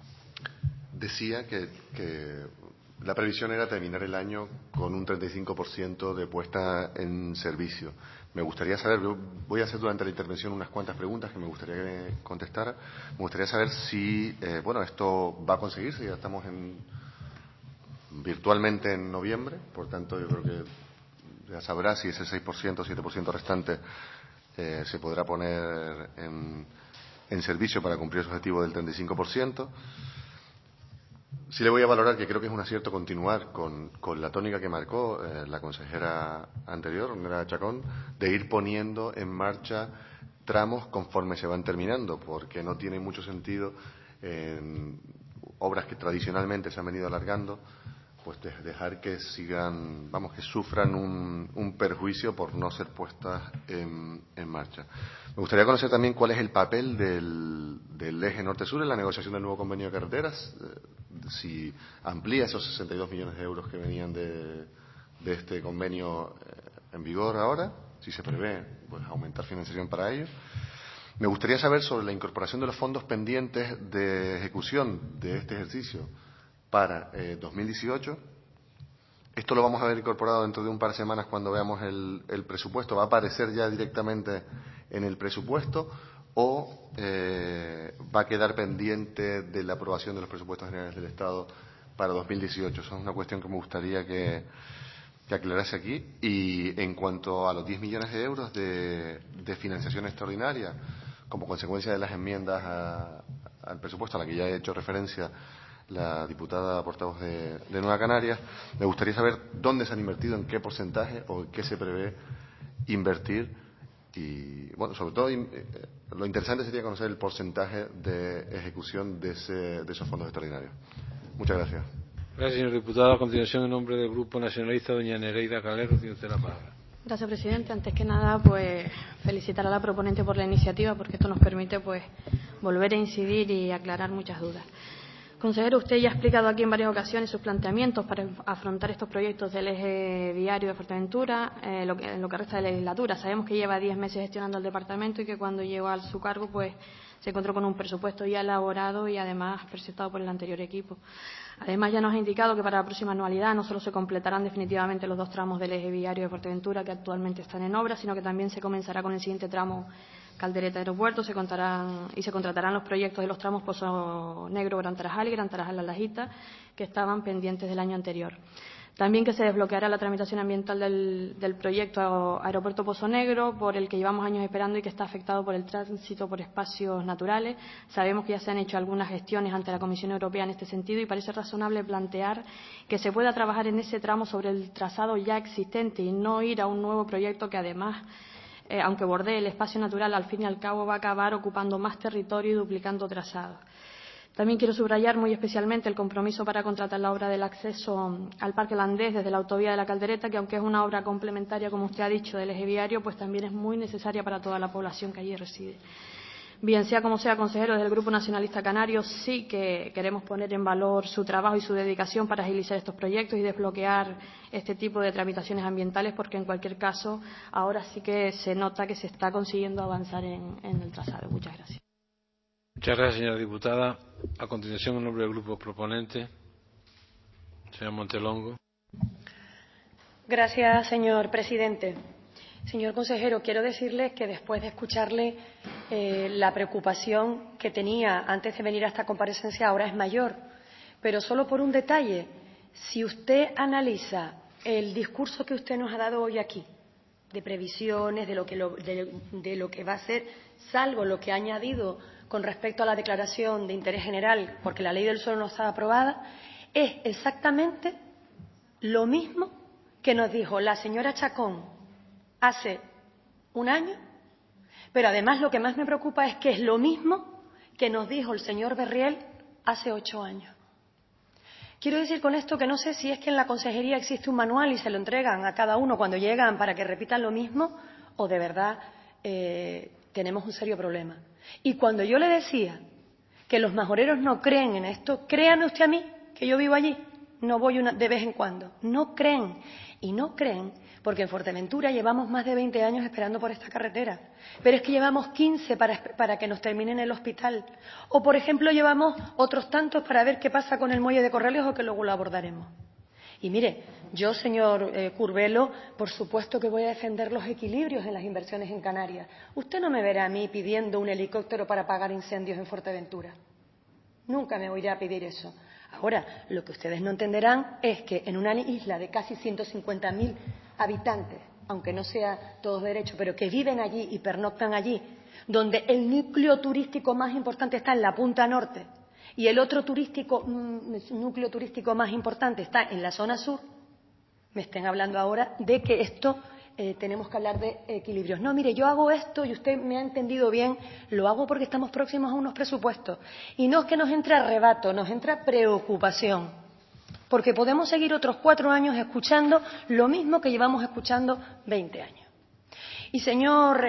decía que, que la previsión era terminar el año con un treinta y cinco por ciento de puesta en servicio. Me gustaría saber, voy a hacer durante la intervención unas cuantas preguntas que me gustaría que contestara. Me gustaría saber si, eh, bueno, esto va a conseguirse, ya estamos en virtualmente en noviembre, por tanto yo creo que ya sabrá si ese seis por ciento o siete por ciento restante eh, se podrá poner en, en servicio para cumplir su objetivo del treinta y cinco por ciento. Sí le voy a valorar que creo que es un acierto continuar con, con la tónica que marcó eh, la consejera anterior, Nora Chacón, de ir poniendo en marcha tramos conforme se van terminando, porque no tiene mucho sentido en obras que tradicionalmente se han venido alargando, pues de, dejar que sigan, vamos, que sufran un, un perjuicio por no ser puestas en, en marcha. Me gustaría conocer también cuál es el papel del, del eje norte-sur en la negociación del nuevo convenio de carreteras, eh, si amplía esos sesenta y dos millones de euros que venían de, de este convenio eh, en vigor ahora, si se prevé pues, aumentar financiación para ello. Me gustaría saber sobre la incorporación de los fondos pendientes de ejecución de este ejercicio para eh, dos mil dieciocho. Esto lo vamos a ver incorporado dentro de un par de semanas cuando veamos el, el presupuesto. ¿Va a aparecer ya directamente en el presupuesto o eh, va a quedar pendiente de la aprobación de los presupuestos generales del Estado para dos mil dieciocho? Esa es una cuestión que me gustaría que, que aclarase aquí. Y en cuanto a los diez millones de euros de, de financiación extraordinaria, como consecuencia de las enmiendas a, al presupuesto a la que ya he hecho referencia la diputada portavoz de, de Nueva Canarias, me gustaría saber dónde se han invertido, en qué porcentaje o en qué se prevé invertir y, bueno, sobre todo eh, lo interesante sería conocer el porcentaje de ejecución de, ese, de esos fondos extraordinarios. Muchas gracias. Gracias, señor diputado. A continuación, en nombre del Grupo Nacionalista, doña Nereida Calero, tiene usted la palabra. Gracias, presidente. Antes que nada, pues felicitar a la proponente por la iniciativa, porque esto nos permite pues volver a incidir y aclarar muchas dudas. Consejero, usted ya ha explicado aquí en varias ocasiones sus planteamientos para afrontar estos proyectos del eje viario de Fuerteventura eh, lo que, en lo que resta de la legislatura. Sabemos que lleva diez meses gestionando el departamento y que cuando llegó a su cargo pues se encontró con un presupuesto ya elaborado y además presentado por el anterior equipo. Además, ya nos ha indicado que para la próxima anualidad no solo se completarán definitivamente los dos tramos del eje viario de Fuerteventura que actualmente están en obra, sino que también se comenzará con el siguiente tramo Caldereta Aeropuerto, se contarán y se contratarán los proyectos de los tramos Pozo Negro, Gran Tarajal y Gran Tarajal La Lajita, que estaban pendientes del año anterior. También que se desbloqueará la tramitación ambiental del, del proyecto Aeropuerto Pozo Negro, por el que llevamos años esperando y que está afectado por el tránsito por espacios naturales. Sabemos que ya se han hecho algunas gestiones ante la Comisión Europea en este sentido y parece razonable plantear que se pueda trabajar en ese tramo sobre el trazado ya existente y no ir a un nuevo proyecto que además, eh, aunque bordee el espacio natural, al fin y al cabo va a acabar ocupando más territorio y duplicando trazados. También quiero subrayar muy especialmente el compromiso para contratar la obra del acceso al Parque Landés desde la autovía de la Caldereta, que aunque es una obra complementaria, como usted ha dicho, del eje viario, pues también es muy necesaria para toda la población que allí reside. Bien, sea como sea, consejero, desde el Grupo Nacionalista Canario sí que queremos poner en valor su trabajo y su dedicación para agilizar estos proyectos y desbloquear este tipo de tramitaciones ambientales, porque en cualquier caso ahora sí que se nota que se está consiguiendo avanzar en, en el trazado. Muchas gracias. Muchas gracias, señora diputada. A continuación, en nombre del grupo proponente, señor Montelongo. Gracias, señor presidente. Señor consejero, quiero decirle que después de escucharle eh, la preocupación que tenía antes de venir a esta comparecencia ahora es mayor, pero solo por un detalle. Si usted analiza el discurso que usted nos ha dado hoy aquí, de previsiones, de lo que, lo, de, de lo que va a ser, salvo lo que ha añadido con respecto a la declaración de interés general, porque la ley del suelo no está aprobada, es exactamente lo mismo que nos dijo la señora Chacón hace un año, pero además lo que más me preocupa es que es lo mismo que nos dijo el señor Berriel hace ocho años. Quiero decir con esto que no sé si es que en la consejería existe un manual y se lo entregan a cada uno cuando llegan para que repitan lo mismo o de verdad eh, tenemos un serio problema. Y cuando yo le decía que los majoreros no creen en esto, créame usted a mí, que yo vivo allí, no voy una, de vez en cuando, no creen. Y no creen porque en Fuerteventura llevamos más de veinte años esperando por esta carretera, pero es que llevamos quince para, para que nos terminen el hospital. O, por ejemplo, llevamos otros tantos para ver qué pasa con el muelle de Corralejo, o que luego lo abordaremos. Y mire, yo, señor eh, Curvelo, por supuesto que voy a defender los equilibrios en las inversiones en Canarias. Usted no me verá a mí pidiendo un helicóptero para apagar incendios en Fuerteventura. Nunca me oirá pedir eso. Ahora, lo que ustedes no entenderán es que en una isla de casi ciento cincuenta mil habitantes, aunque no sea todos derechos, pero que viven allí y pernoctan allí, donde el núcleo turístico más importante está en la punta norte y el otro turístico, núcleo turístico más importante está en la zona sur, me estén hablando ahora de que esto eh, tenemos que hablar de equilibrios. No, mire, yo hago esto y usted me ha entendido bien, lo hago porque estamos próximos a unos presupuestos. Y no es que nos entre arrebato, nos entra preocupación, porque podemos seguir otros cuatro años escuchando lo mismo que llevamos escuchando veinte años. Y, señor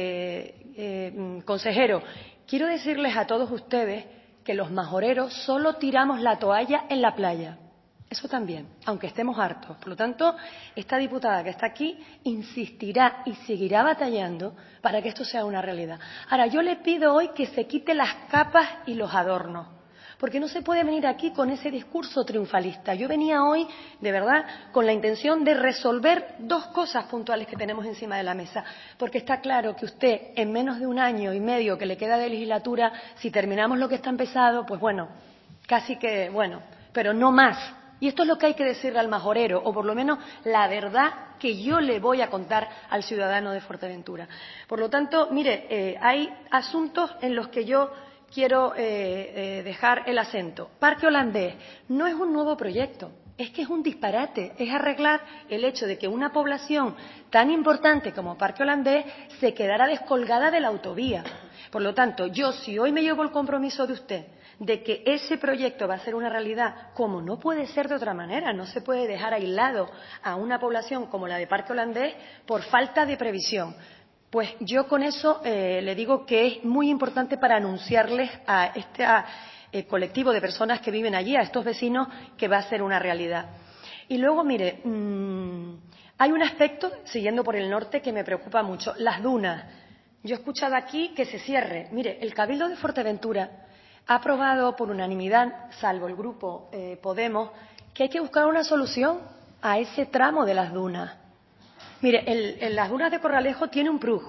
eh, eh, consejero, quiero decirles a todos ustedes que los majoreros solo tiramos la toalla en la playa. Eso también, aunque estemos hartos. Por lo tanto, esta diputada que está aquí insistirá y seguirá batallando para que esto sea una realidad. Ahora, yo le pido hoy que se quite las capas y los adornos, porque no se puede venir aquí con ese discurso triunfalista. Yo venía hoy, de verdad, con la intención de resolver dos cosas puntuales que tenemos encima de la mesa, porque está claro que usted, en menos de un año y medio que le queda de legislatura, si terminamos lo que está empezado, pues bueno, casi que, bueno, pero no más. Y esto es lo que hay que decirle al majorero, o por lo menos la verdad que yo le voy a contar al ciudadano de Fuerteventura. Por lo tanto, mire, eh, hay asuntos en los que yo quiero eh, eh, dejar el acento. Parque Holandés no es un nuevo proyecto, es que es un disparate, es arreglar el hecho de que una población tan importante como Parque Holandés se quedara descolgada de la autovía. Por lo tanto, yo si hoy me llevo el compromiso de usted de que ese proyecto va a ser una realidad, como no puede ser de otra manera, no se puede dejar aislado a una población como la de Parque Holandés por falta de previsión. Pues yo con eso eh, le digo que es muy importante para anunciarles a este a, eh, colectivo de personas que viven allí, a estos vecinos, que va a ser una realidad. Y luego, mire, mmm, hay un aspecto, siguiendo por el norte, que me preocupa mucho, las dunas. Yo he escuchado aquí que se cierre. Mire, el Cabildo de Fuerteventura ha aprobado por unanimidad, salvo el grupo eh, Podemos, que hay que buscar una solución a ese tramo de las dunas. Mire, el, el, las dunas de Corralejo tiene un P R U G,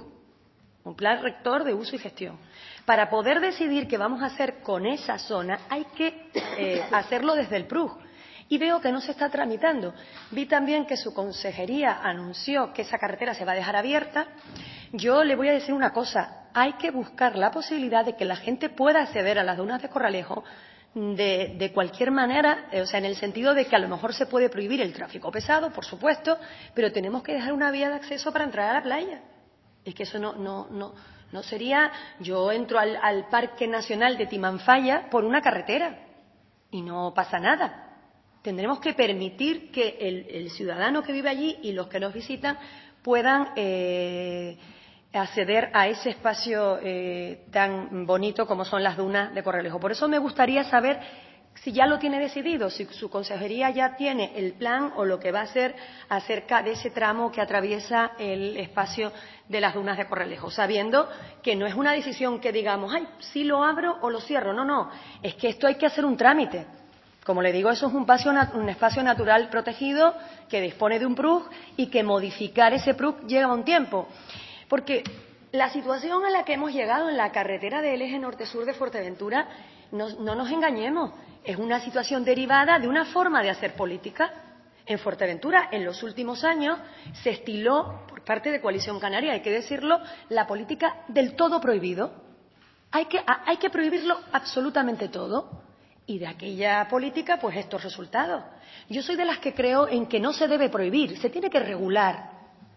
un Plan Rector de Uso y Gestión. Para poder decidir qué vamos a hacer con esa zona hay que eh, hacerlo desde el P R U G. Y veo que no se está tramitando. Vi también que su consejería anunció que esa carretera se va a dejar abierta. Yo le voy a decir una cosa, hay que buscar la posibilidad de que la gente pueda acceder a las dunas de Corralejo de, de cualquier manera, o sea, en el sentido de que a lo mejor se puede prohibir el tráfico pesado, por supuesto, pero tenemos que dejar una vía de acceso para entrar a la playa. Es que eso no, no, no, no sería, yo entro al, al Parque Nacional de Timanfaya por una carretera y no pasa nada. Tendremos que permitir que el, el ciudadano que vive allí y los que nos visitan puedan eh, acceder a ese espacio eh, tan bonito como son las dunas de Corralejo. Por eso me gustaría saber si ya lo tiene decidido, si su consejería ya tiene el plan o lo que va a hacer acerca de ese tramo que atraviesa el espacio de las dunas de Corralejo, sabiendo que no es una decisión que digamos, ay, sí lo abro o lo cierro. No, no, es que esto hay que hacer un trámite. Como le digo, eso es un espacio, un espacio natural protegido que dispone de un P R U G y que modificar ese P R U G lleva un tiempo. Porque la situación a la que hemos llegado en la carretera del eje norte-sur de Fuerteventura, no, no nos engañemos, es una situación derivada de una forma de hacer política. En Fuerteventura, en los últimos años, se estiló, por parte de Coalición Canaria, hay que decirlo, la política del todo prohibido. Hay que, hay que prohibirlo absolutamente todo. Y de aquella política, pues estos resultados. Yo soy de las que creo en que no se debe prohibir, se tiene que regular.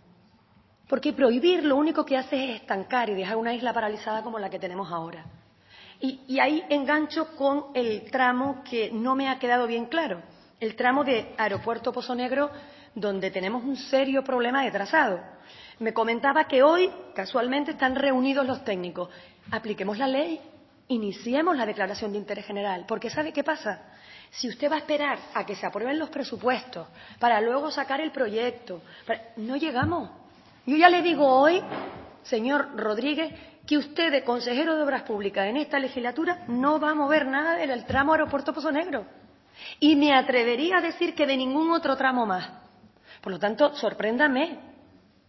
Porque prohibir lo único que hace es estancar y dejar una isla paralizada como la que tenemos ahora. Y, y ahí engancho con el tramo que no me ha quedado bien claro. El tramo de Aeropuerto Pozo Negro, donde tenemos un serio problema de trazado. Me comentaba que hoy, casualmente, están reunidos los técnicos. Apliquemos la ley. Iniciemos la declaración de interés general, porque ¿sabe qué pasa? Si usted va a esperar a que se aprueben los presupuestos para luego sacar el proyecto, para... no llegamos. Yo ya le digo hoy, señor Rodríguez, que usted de consejero de Obras Públicas en esta legislatura no va a mover nada del tramo Aeropuerto Pozo Negro. Y me atrevería a decir que de ningún otro tramo más. Por lo tanto, sorpréndame.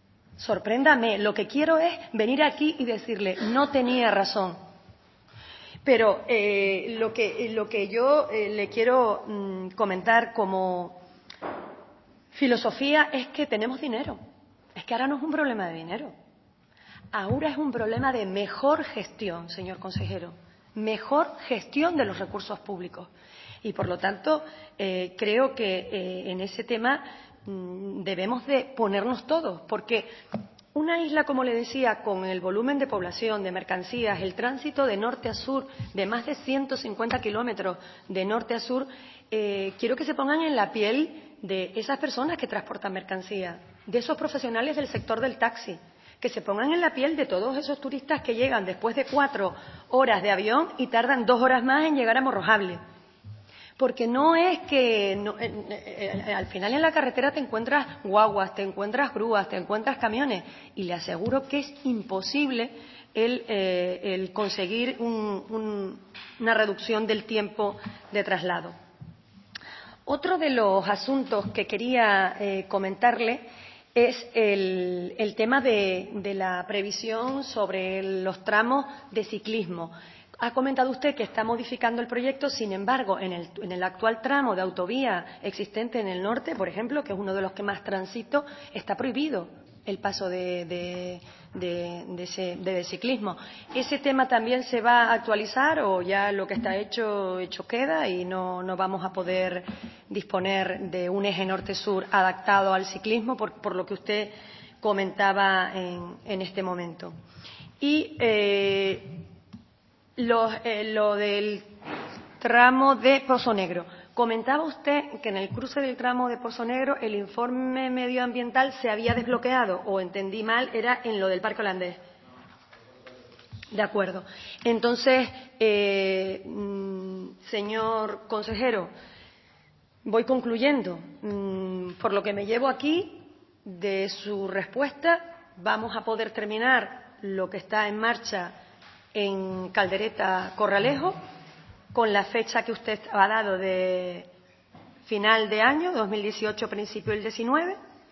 Sorpréndame. Lo que quiero es venir aquí y decirle, no tenía razón. Pero eh, lo, que, lo que yo eh, le quiero mm, comentar como filosofía es que tenemos dinero. Es que ahora no es un problema de dinero. Ahora es un problema de mejor gestión, señor consejero. Mejor gestión de los recursos públicos. Y, por lo tanto, eh, creo que eh, en ese tema mmm, debemos de ponernos todos, porque una isla, como le decía, con el volumen de población, de mercancías, el tránsito de norte a sur, de más de ciento cincuenta kilómetros de norte a sur, eh, quiero que se pongan en la piel de esas personas que transportan mercancías, de esos profesionales del sector del taxi, que se pongan en la piel de todos esos turistas que llegan después de cuatro horas de avión y tardan dos horas más en llegar a Morrojable. Porque no es que no, eh, eh, al final en la carretera te encuentras guaguas, te encuentras grúas, te encuentras camiones y le aseguro que es imposible el, eh, el conseguir un, un, una reducción del tiempo de traslado. Otro de los asuntos que quería eh, comentarle es el, el tema de, de la previsión sobre los tramos de ciclismo. Ha comentado usted que está modificando el proyecto, sin embargo, en el, en el actual tramo de autovía existente en el norte, por ejemplo, que es uno de los que más transito, está prohibido el paso de, de, de, de, ese, de ciclismo. ¿Ese tema también se va a actualizar o ya lo que está hecho, hecho queda y no, no vamos a poder disponer de un eje norte-sur adaptado al ciclismo, por, por lo que usted comentaba en, en este momento? Y eh, Lo, eh, lo del tramo de Pozo Negro. Comentaba usted que en el cruce del tramo de Pozo Negro el informe medioambiental se había desbloqueado, o entendí mal, era en lo del Parque Holandés. De acuerdo. Entonces, eh, señor consejero, voy concluyendo. Por lo que me llevo aquí de su respuesta, vamos a poder terminar lo que está en marcha en Caldereta Corralejo, con la fecha que usted ha dado de final de año, dos mil dieciocho, principio del diecinueve,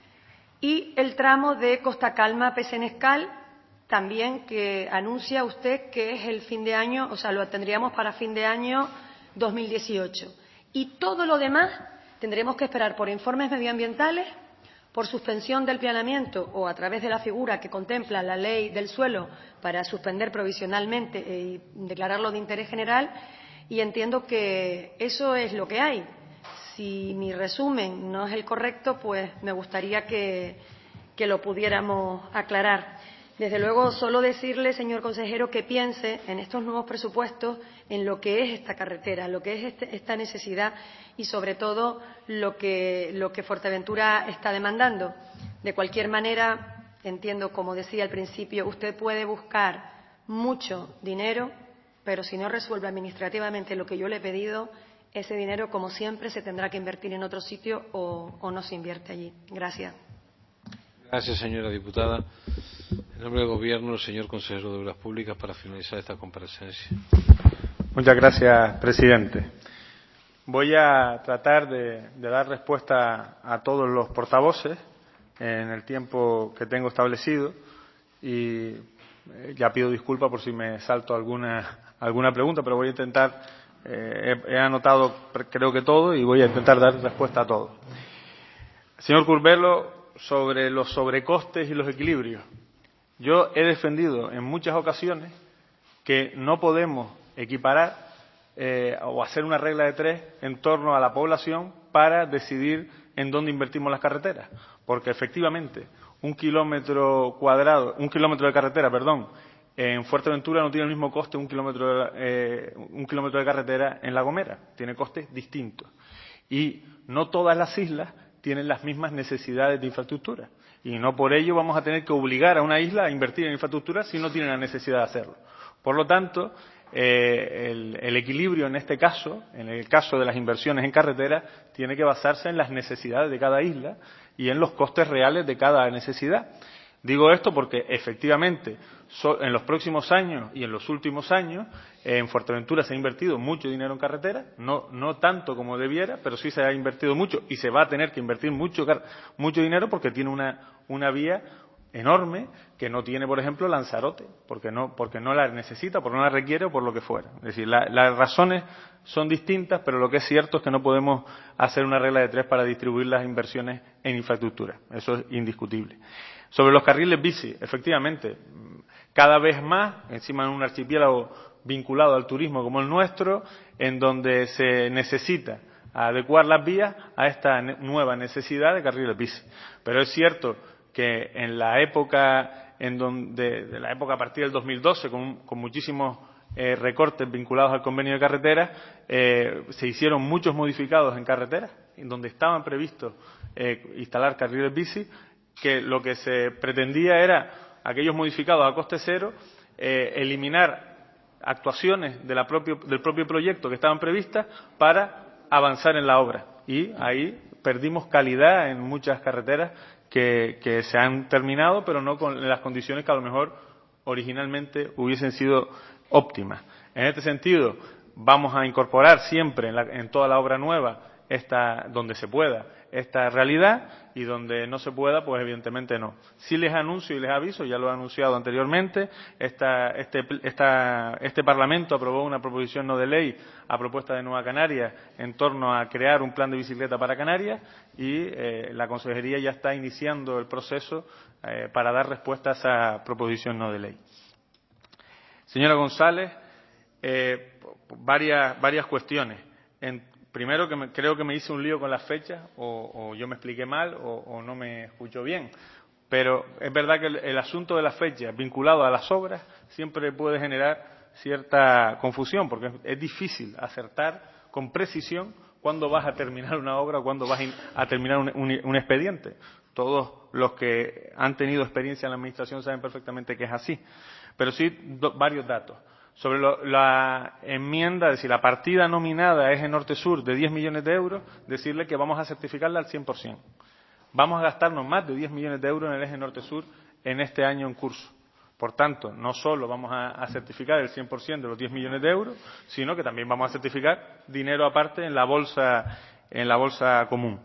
y el tramo de Costa Calma Pesenescal, también que anuncia usted que es el fin de año, o sea, lo tendríamos para fin de año dos mil dieciocho. Y todo lo demás tendremos que esperar por informes medioambientales, por suspensión del planeamiento o a través de la figura que contempla la ley del suelo para suspender provisionalmente y declararlo de interés general, y entiendo que eso es lo que hay. Si mi resumen no es el correcto, pues me gustaría que, que lo pudiéramos aclarar. Desde luego, solo decirle, señor consejero, que piense en estos nuevos presupuestos en lo que es esta carretera, lo que es este, esta necesidad y, sobre todo, lo que, lo que Fuerteventura está demandando. De cualquier manera, entiendo, como decía al principio, usted puede buscar mucho dinero, pero si no resuelve administrativamente lo que yo le he pedido, ese dinero, como siempre, se tendrá que invertir en otro sitio o, o no se invierte allí. Gracias. Gracias, señora diputada. En nombre del Gobierno, el señor consejero de Obras Públicas, para finalizar esta comparecencia. Muchas gracias, presidente. Voy a tratar de, de dar respuesta a todos los portavoces en el tiempo que tengo establecido y ya pido disculpas por si me salto alguna, alguna pregunta, pero voy a intentar, eh, he, he anotado creo que todo y voy a intentar dar respuesta a todo. Señor Curvelo, sobre los sobrecostes y los equilibrios. Yo he defendido en muchas ocasiones que no podemos equiparar eh, o hacer una regla de tres en torno a la población para decidir en dónde invertimos las carreteras, porque efectivamente un kilómetro cuadrado, un kilómetro de carretera, perdón, en Fuerteventura no tiene el mismo coste un kilómetro de, eh, un kilómetro de carretera en La Gomera, tiene costes distintos. Y no todas las islas tienen las mismas necesidades de infraestructura. Y no por ello vamos a tener que obligar a una isla a invertir en infraestructura si no tiene la necesidad de hacerlo. Por lo tanto, eh, el, el equilibrio en este caso, en el caso de las inversiones en carretera, tiene que basarse en las necesidades de cada isla y en los costes reales de cada necesidad. Digo esto porque, efectivamente, so, en los próximos años y en los últimos años, eh, en Fuerteventura se ha invertido mucho dinero en carretera, no, no tanto como debiera, pero sí se ha invertido mucho y se va a tener que invertir mucho, mucho dinero porque tiene una, una vía enorme que no tiene, por ejemplo, Lanzarote, porque no, porque no la necesita, porque no la requiere o por lo que fuera. Es decir, la, las razones son distintas, pero lo que es cierto es que no podemos hacer una regla de tres para distribuir las inversiones en infraestructura. Eso es indiscutible. Sobre los carriles bici, efectivamente, cada vez más, encima en un archipiélago vinculado al turismo como el nuestro, en donde se necesita adecuar las vías a esta nueva necesidad de carriles bici. Pero es cierto que en la época en donde de la época a partir del dos mil doce, con, con muchísimos eh, recortes vinculados al convenio de carreteras, eh, se hicieron muchos modificados en carreteras, en donde estaban previstos eh, instalar carriles bici, que lo que se pretendía era aquellos modificados a coste cero, eh, eliminar actuaciones de la propio, del propio proyecto que estaban previstas para avanzar en la obra. Y ahí perdimos calidad en muchas carreteras que, que se han terminado, pero no con las condiciones que a lo mejor originalmente hubiesen sido óptimas. En este sentido, vamos a incorporar siempre en, la, en toda la obra nueva, esta, donde se pueda, esta realidad, y donde no se pueda, pues evidentemente no. Sí les anuncio y les aviso, ya lo he anunciado anteriormente, esta, este, esta, este Parlamento aprobó una proposición no de ley a propuesta de Nueva Canarias en torno a crear un plan de bicicleta para Canarias, y eh, la Consejería ya está iniciando el proceso eh, para dar respuesta a esa proposición no de ley. Señora González, eh, varias, varias cuestiones. En, Primero, que me, creo que me hice un lío con las fechas, o, o yo me expliqué mal, o, o no me escuchó bien. Pero es verdad que el, el asunto de las fechas vinculado a las obras siempre puede generar cierta confusión, porque es, es difícil acertar con precisión cuándo vas a terminar una obra o cuándo vas a terminar un, un, un expediente. Todos los que han tenido experiencia en la Administración saben perfectamente que es así. Pero sí, do, varios datos. Sobre lo, la enmienda, es decir, la partida nominada Eje Norte-Sur de diez millones de euros, decirle que vamos a certificarla al cien por cien. Vamos a gastarnos más de diez millones de euros en el Eje Norte-Sur en este año en curso. Por tanto, no solo vamos a, a certificar el cien por cien de los diez millones de euros, sino que también vamos a certificar dinero aparte en la bolsa, en la bolsa común.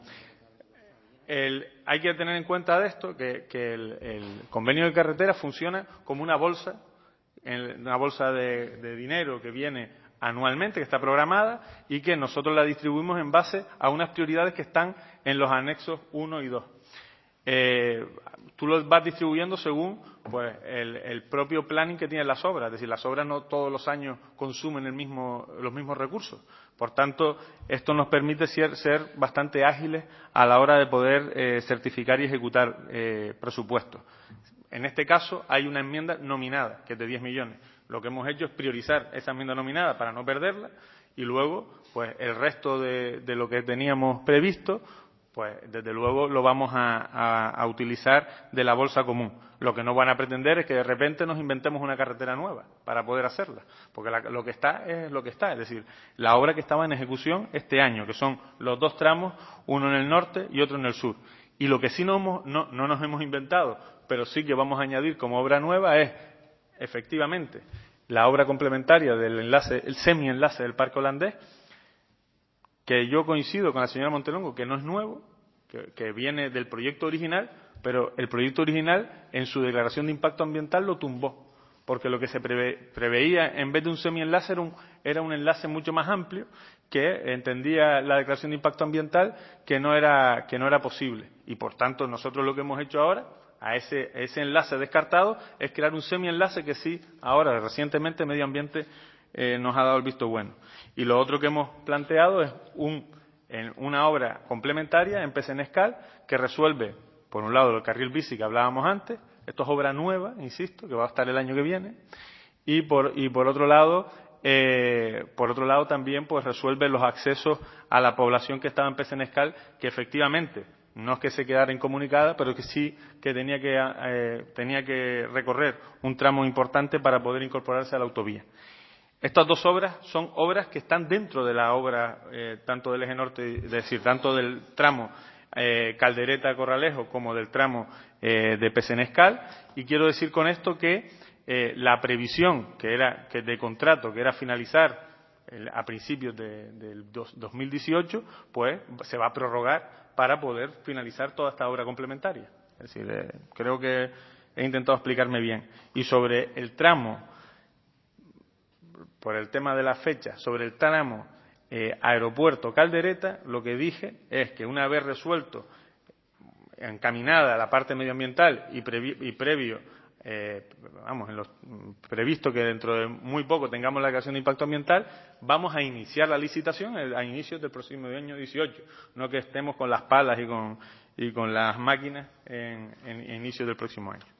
El, hay que tener en cuenta de esto que, que el, el convenio de carretera funciona como una bolsa, en una bolsa de, de dinero que viene anualmente, que está programada, y que nosotros la distribuimos en base a unas prioridades que están en los anexos uno y dos. Eh, tú lo vas distribuyendo según pues el, el propio planning que tienen las obras, es decir, las obras no todos los años consumen el mismo, los mismos recursos. Por tanto, esto nos permite ser, ser bastante ágiles a la hora de poder eh, certificar y ejecutar eh, presupuestos. En este caso hay una enmienda nominada, que es de diez millones. Lo que hemos hecho es priorizar esa enmienda nominada para no perderla, y luego, pues el resto de, de lo que teníamos previsto, pues desde luego lo vamos a, a, a utilizar de la bolsa común. Lo que no van a pretender es que de repente nos inventemos una carretera nueva para poder hacerla, porque la, lo que está es lo que está, es decir, la obra que estaba en ejecución este año, que son los dos tramos, uno en el norte y otro en el sur. Y lo que sí no, hemos, no, no nos hemos inventado, pero sí que vamos a añadir como obra nueva, es efectivamente la obra complementaria del enlace, el semi-enlace del Parque Holandés, que yo coincido con la señora Montelongo, que no es nuevo, que, que viene del proyecto original, pero el proyecto original en su declaración de impacto ambiental lo tumbó, porque lo que se preve, preveía en vez de un semi-enlace era un, era un enlace mucho más amplio, que entendía la declaración de impacto ambiental que no era, que no era posible. Y por tanto nosotros lo que hemos hecho ahora, a ese, ese enlace descartado, es crear un semi-enlace que sí, ahora recientemente Medio Ambiente eh, nos ha dado el visto bueno. Y lo otro que hemos planteado es un, en una obra complementaria en Pesenescal que resuelve, por un lado, el carril bici que hablábamos antes. Esto es obra nueva, insisto, que va a estar el año que viene. Y por, y por otro lado, eh, por otro lado también pues resuelve los accesos a la población que estaba en Pesenescal, que efectivamente no es que se quedara incomunicada, pero que sí que tenía que, eh, tenía que recorrer un tramo importante para poder incorporarse a la autovía. Estas dos obras son obras que están dentro de la obra, eh, tanto del eje norte, es decir, tanto del tramo eh, Caldereta-Corralejo como del tramo eh, de Pesenescal, y quiero decir con esto que eh, la previsión que era que de contrato, que era finalizar el, a principios de, del dos mil dieciocho, pues se va a prorrogar para poder finalizar toda esta obra complementaria. Es decir, eh, creo que he intentado explicarme bien. Y sobre el tramo, por el tema de la fecha, sobre el tramo eh, aeropuerto Caldereta, lo que dije es que una vez resuelto, encaminada a la parte medioambiental y, previ y previo, eh, vamos, en los, previsto que dentro de muy poco tengamos la declaración de impacto ambiental, vamos a iniciar la licitación a inicios del próximo año dieciocho, no que estemos con las palas y con, y con las máquinas en, en, en inicios del próximo año.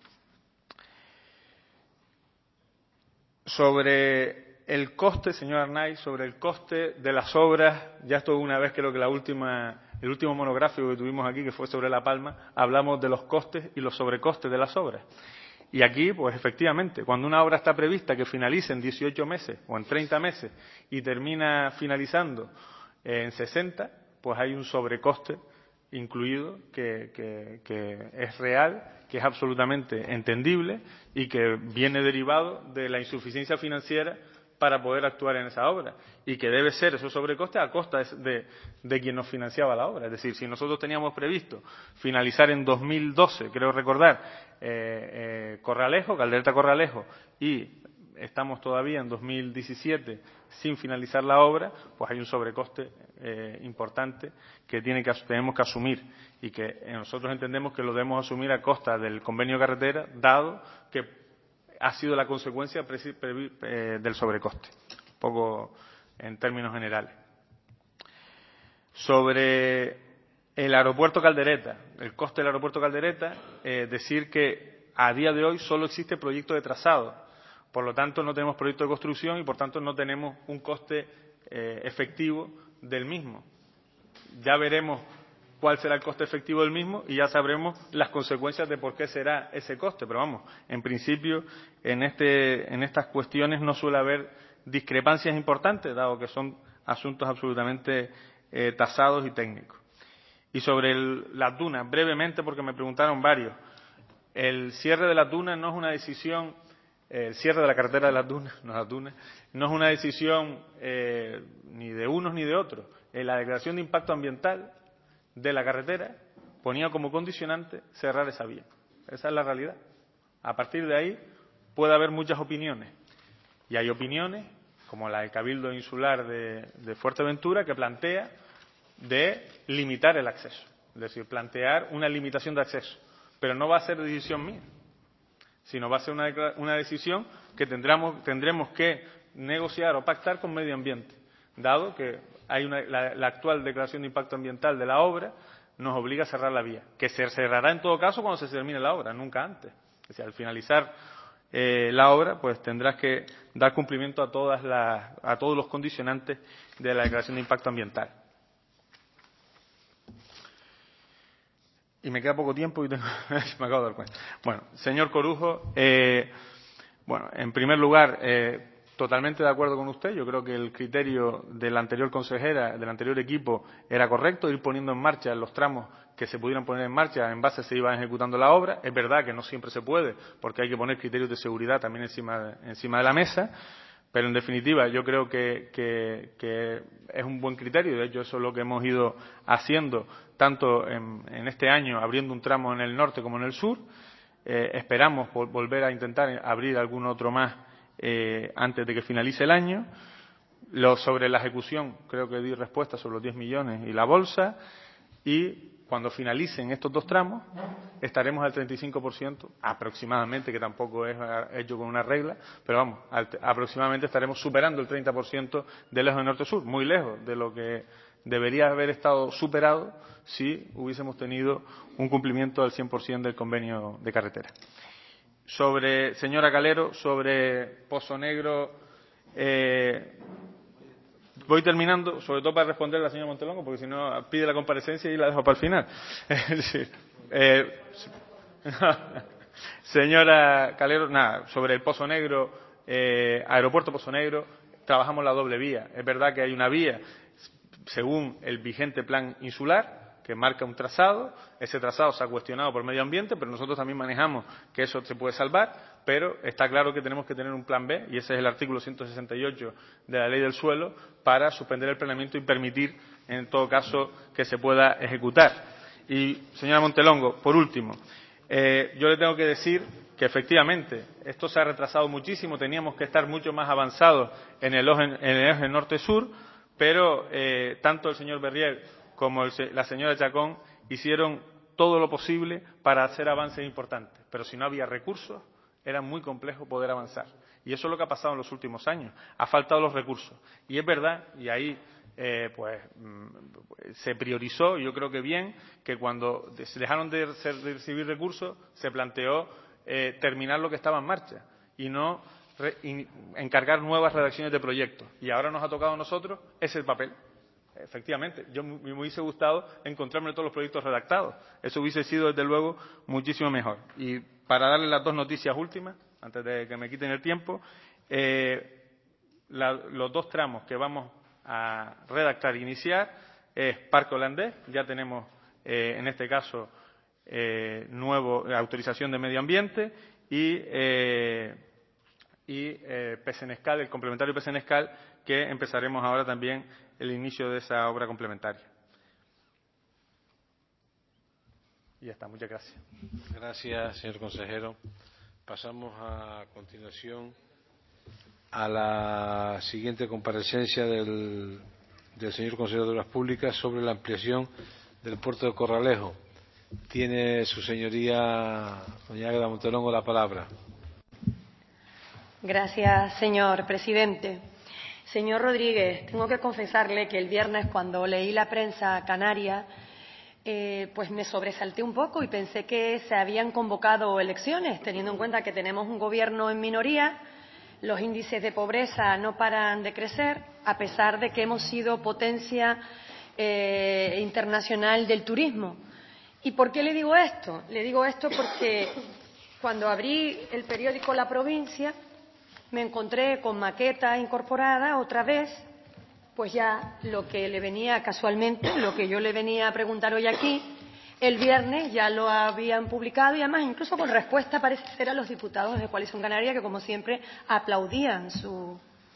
Sobre el coste, señor Arnaiz, sobre el coste de las obras, ya esto una vez creo que la última, el último monográfico que tuvimos aquí, que fue sobre La Palma, hablamos de los costes y los sobrecostes de las obras. Y aquí, pues efectivamente, cuando una obra está prevista que finalice en dieciocho meses o en treinta meses y termina finalizando en sesenta, pues hay un sobrecoste incluido que, que, que es real, que es absolutamente entendible y que viene derivado de la insuficiencia financiera para poder actuar en esa obra y que debe ser esos sobrecostes a costa de, de quien nos financiaba la obra. Es decir, si nosotros teníamos previsto finalizar en dos mil doce, creo recordar, eh, eh, Corralejo, Caldereta Corralejo, y estamos todavía en dos mil diecisiete sin finalizar la obra, pues hay un sobrecoste eh, importante que, tiene que tenemos que asumir y que nosotros entendemos que lo debemos asumir a costa del convenio de carretera, dado que ha sido la consecuencia del sobrecoste, un poco en términos generales. Sobre el aeropuerto Caldereta, el coste del aeropuerto Caldereta, eh, decir que a día de hoy solo existe proyecto de trazado, por lo tanto no tenemos proyecto de construcción y por tanto no tenemos un coste eh, efectivo del mismo. Ya veremos cuál será el coste efectivo del mismo y ya sabremos las consecuencias de por qué será ese coste. Pero vamos, en principio, en, este, en estas cuestiones no suele haber discrepancias importantes, dado que son asuntos absolutamente eh, tasados y técnicos. Y sobre el, las dunas, brevemente, porque me preguntaron varios. El cierre de las dunas no es una decisión, eh, el cierre de la carretera de las dunas, no las dunas, no es una decisión eh, ni de unos ni de otros. Eh, la declaración de impacto ambiental de la carretera ponía como condicionante cerrar esa vía. Esa es la realidad. A partir de ahí puede haber muchas opiniones. Y hay opiniones, como la del Cabildo Insular de, de Fuerteventura, que plantea de limitar el acceso. Es decir, plantear una limitación de acceso. Pero no va a ser decisión mía, sino va a ser una, una decisión que tendremos, tendremos que negociar o pactar con medio ambiente, dado que hay una, la, la actual declaración de impacto ambiental de la obra nos obliga a cerrar la vía, que se cerrará en todo caso cuando se termine la obra, nunca antes. Es decir, al finalizar eh, la obra, pues tendrás que dar cumplimiento a todas las, a todos los condicionantes de la declaración de impacto ambiental. Y me queda poco tiempo y tengo, me acabo de dar cuenta. Bueno, señor Corujo, eh, bueno, en primer lugar, eh, totalmente de acuerdo con usted. Yo creo que el criterio de la anterior consejera, del anterior equipo, era correcto, ir poniendo en marcha los tramos que se pudieran poner en marcha, en base se iba ejecutando la obra. Es verdad que no siempre se puede, porque hay que poner criterios de seguridad también encima, encima de la mesa, pero en definitiva yo creo que, que, que es un buen criterio. De hecho, eso es lo que hemos ido haciendo, tanto en, en este año, abriendo un tramo en el norte como en el sur. Eh, esperamos volver a intentar abrir algún otro más Eh, antes de que finalice el año. Lo, sobre la ejecución, creo que di respuesta sobre los diez millones y la bolsa, y cuando finalicen estos dos tramos estaremos al treinta y cinco por ciento aproximadamente, que tampoco es hecho con una regla, pero vamos, al, aproximadamente estaremos superando el treinta por ciento del eje norte-sur, muy lejos de lo que debería haber estado superado si hubiésemos tenido un cumplimiento del cien por ciento del convenio de carretera. Sobre, señora Calero, sobre Pozo Negro, eh, voy terminando, sobre todo para responder a la señora Montelongo, porque si no pide la comparecencia y la dejo para el final. Sí. Eh, señora Calero, nada, sobre el Pozo Negro, eh, Aeropuerto Pozo Negro, trabajamos la doble vía. Es verdad que hay una vía, según el vigente plan insular, que marca un trazado. Ese trazado se ha cuestionado por medio ambiente, pero nosotros también manejamos que eso se puede salvar, pero está claro que tenemos que tener un plan B, y ese es el artículo ciento sesenta y ocho de la Ley del Suelo, para suspender el planeamiento y permitir, en todo caso, que se pueda ejecutar. Y, señora Montelongo, por último, Eh, yo le tengo que decir que efectivamente esto se ha retrasado muchísimo, teníamos que estar mucho más avanzados en el eje, en el eje norte-sur, pero eh, tanto el señor Berrier como el, la señora Chacón hicieron todo lo posible para hacer avances importantes, pero si no había recursos era muy complejo poder avanzar. Y eso es lo que ha pasado en los últimos años. Ha faltado los recursos. Y es verdad, y ahí eh, pues se priorizó, yo creo que bien, que cuando se dejaron de, de recibir recursos se planteó eh, terminar lo que estaba en marcha y no re, in, encargar nuevas redacciones de proyectos. Y ahora nos ha tocado a nosotros ese papel. Efectivamente, yo me hubiese gustado encontrarme todos los proyectos redactados. Eso hubiese sido, desde luego, muchísimo mejor. Y para darle las dos noticias últimas, antes de que me quiten el tiempo, eh, la, los dos tramos que vamos a redactar e iniciar es Parque Holandés, ya tenemos eh, en este caso eh, nuevo autorización de medio ambiente y, eh, y eh, Pesenescal, el complementario Pesenescal, que empezaremos ahora también el inicio de esa obra complementaria. Y ya está, muchas gracias. Gracias, señor consejero. Pasamos a continuación a la siguiente comparecencia del, del señor consejero de Obras Públicas sobre la ampliación del puerto de Corralejo. Tiene su señoría, doña Águeda Montelongo, la palabra. Gracias, señor presidente. Señor Rodríguez, tengo que confesarle que el viernes, cuando leí la prensa canaria, eh, pues me sobresalté un poco y pensé que se habían convocado elecciones, teniendo en cuenta que tenemos un gobierno en minoría, los índices de pobreza no paran de crecer, a pesar de que hemos sido potencia eh, internacional del turismo. ¿Y por qué le digo esto? Le digo esto porque cuando abrí el periódico La Provincia me encontré con maqueta incorporada otra vez, pues ya lo que le venía casualmente, lo que yo le venía a preguntar hoy aquí, el viernes ya lo habían publicado y además incluso con respuesta parece ser a los diputados de Coalición Canaria que como siempre aplaudían su,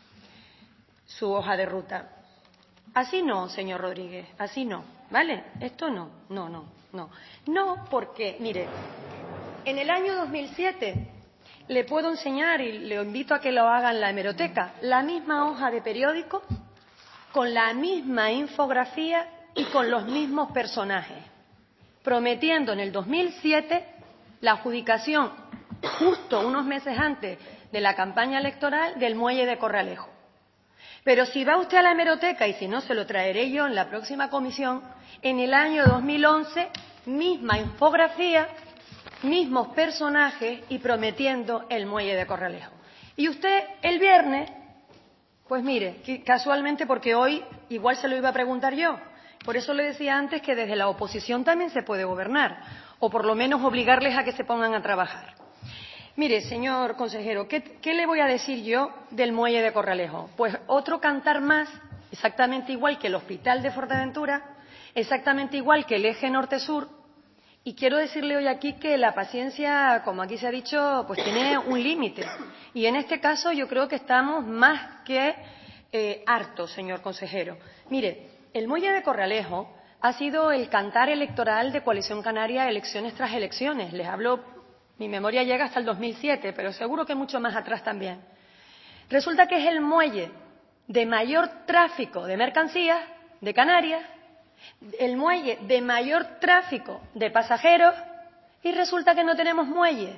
su hoja de ruta. Así no, señor Rodríguez, así no, ¿vale? Esto no, no, no, no. No porque, mire, en el año dos mil siete le puedo enseñar, y le invito a que lo haga en la hemeroteca, la misma hoja de periódico, con la misma infografía y con los mismos personajes, prometiendo en el dos mil siete la adjudicación, justo unos meses antes de la campaña electoral, del muelle de Corralejo. Pero si va usted a la hemeroteca, y si no se lo traeré yo en la próxima comisión, en el año dos mil once, misma infografía, mismos personajes y prometiendo el muelle de Corralejo. Y usted el viernes, pues mire, casualmente, porque hoy igual se lo iba a preguntar yo, por eso le decía antes que desde la oposición también se puede gobernar, o por lo menos obligarles a que se pongan a trabajar. Mire, señor consejero, ¿qué, qué le voy a decir yo del muelle de Corralejo? Pues otro cantar más, exactamente igual que el Hospital de Fuerteventura, exactamente igual que el eje norte-sur. Y quiero decirle hoy aquí que la paciencia, como aquí se ha dicho, pues tiene un límite. Y en este caso yo creo que estamos más que eh, hartos, señor consejero. Mire, el muelle de Corralejo ha sido el cantar electoral de Coalición Canaria elecciones tras elecciones. Les hablo, mi memoria llega hasta el dos mil siete, pero seguro que mucho más atrás también. Resulta que es el muelle de mayor tráfico de mercancías de Canarias, el muelle de mayor tráfico de pasajeros y resulta que no tenemos muelle.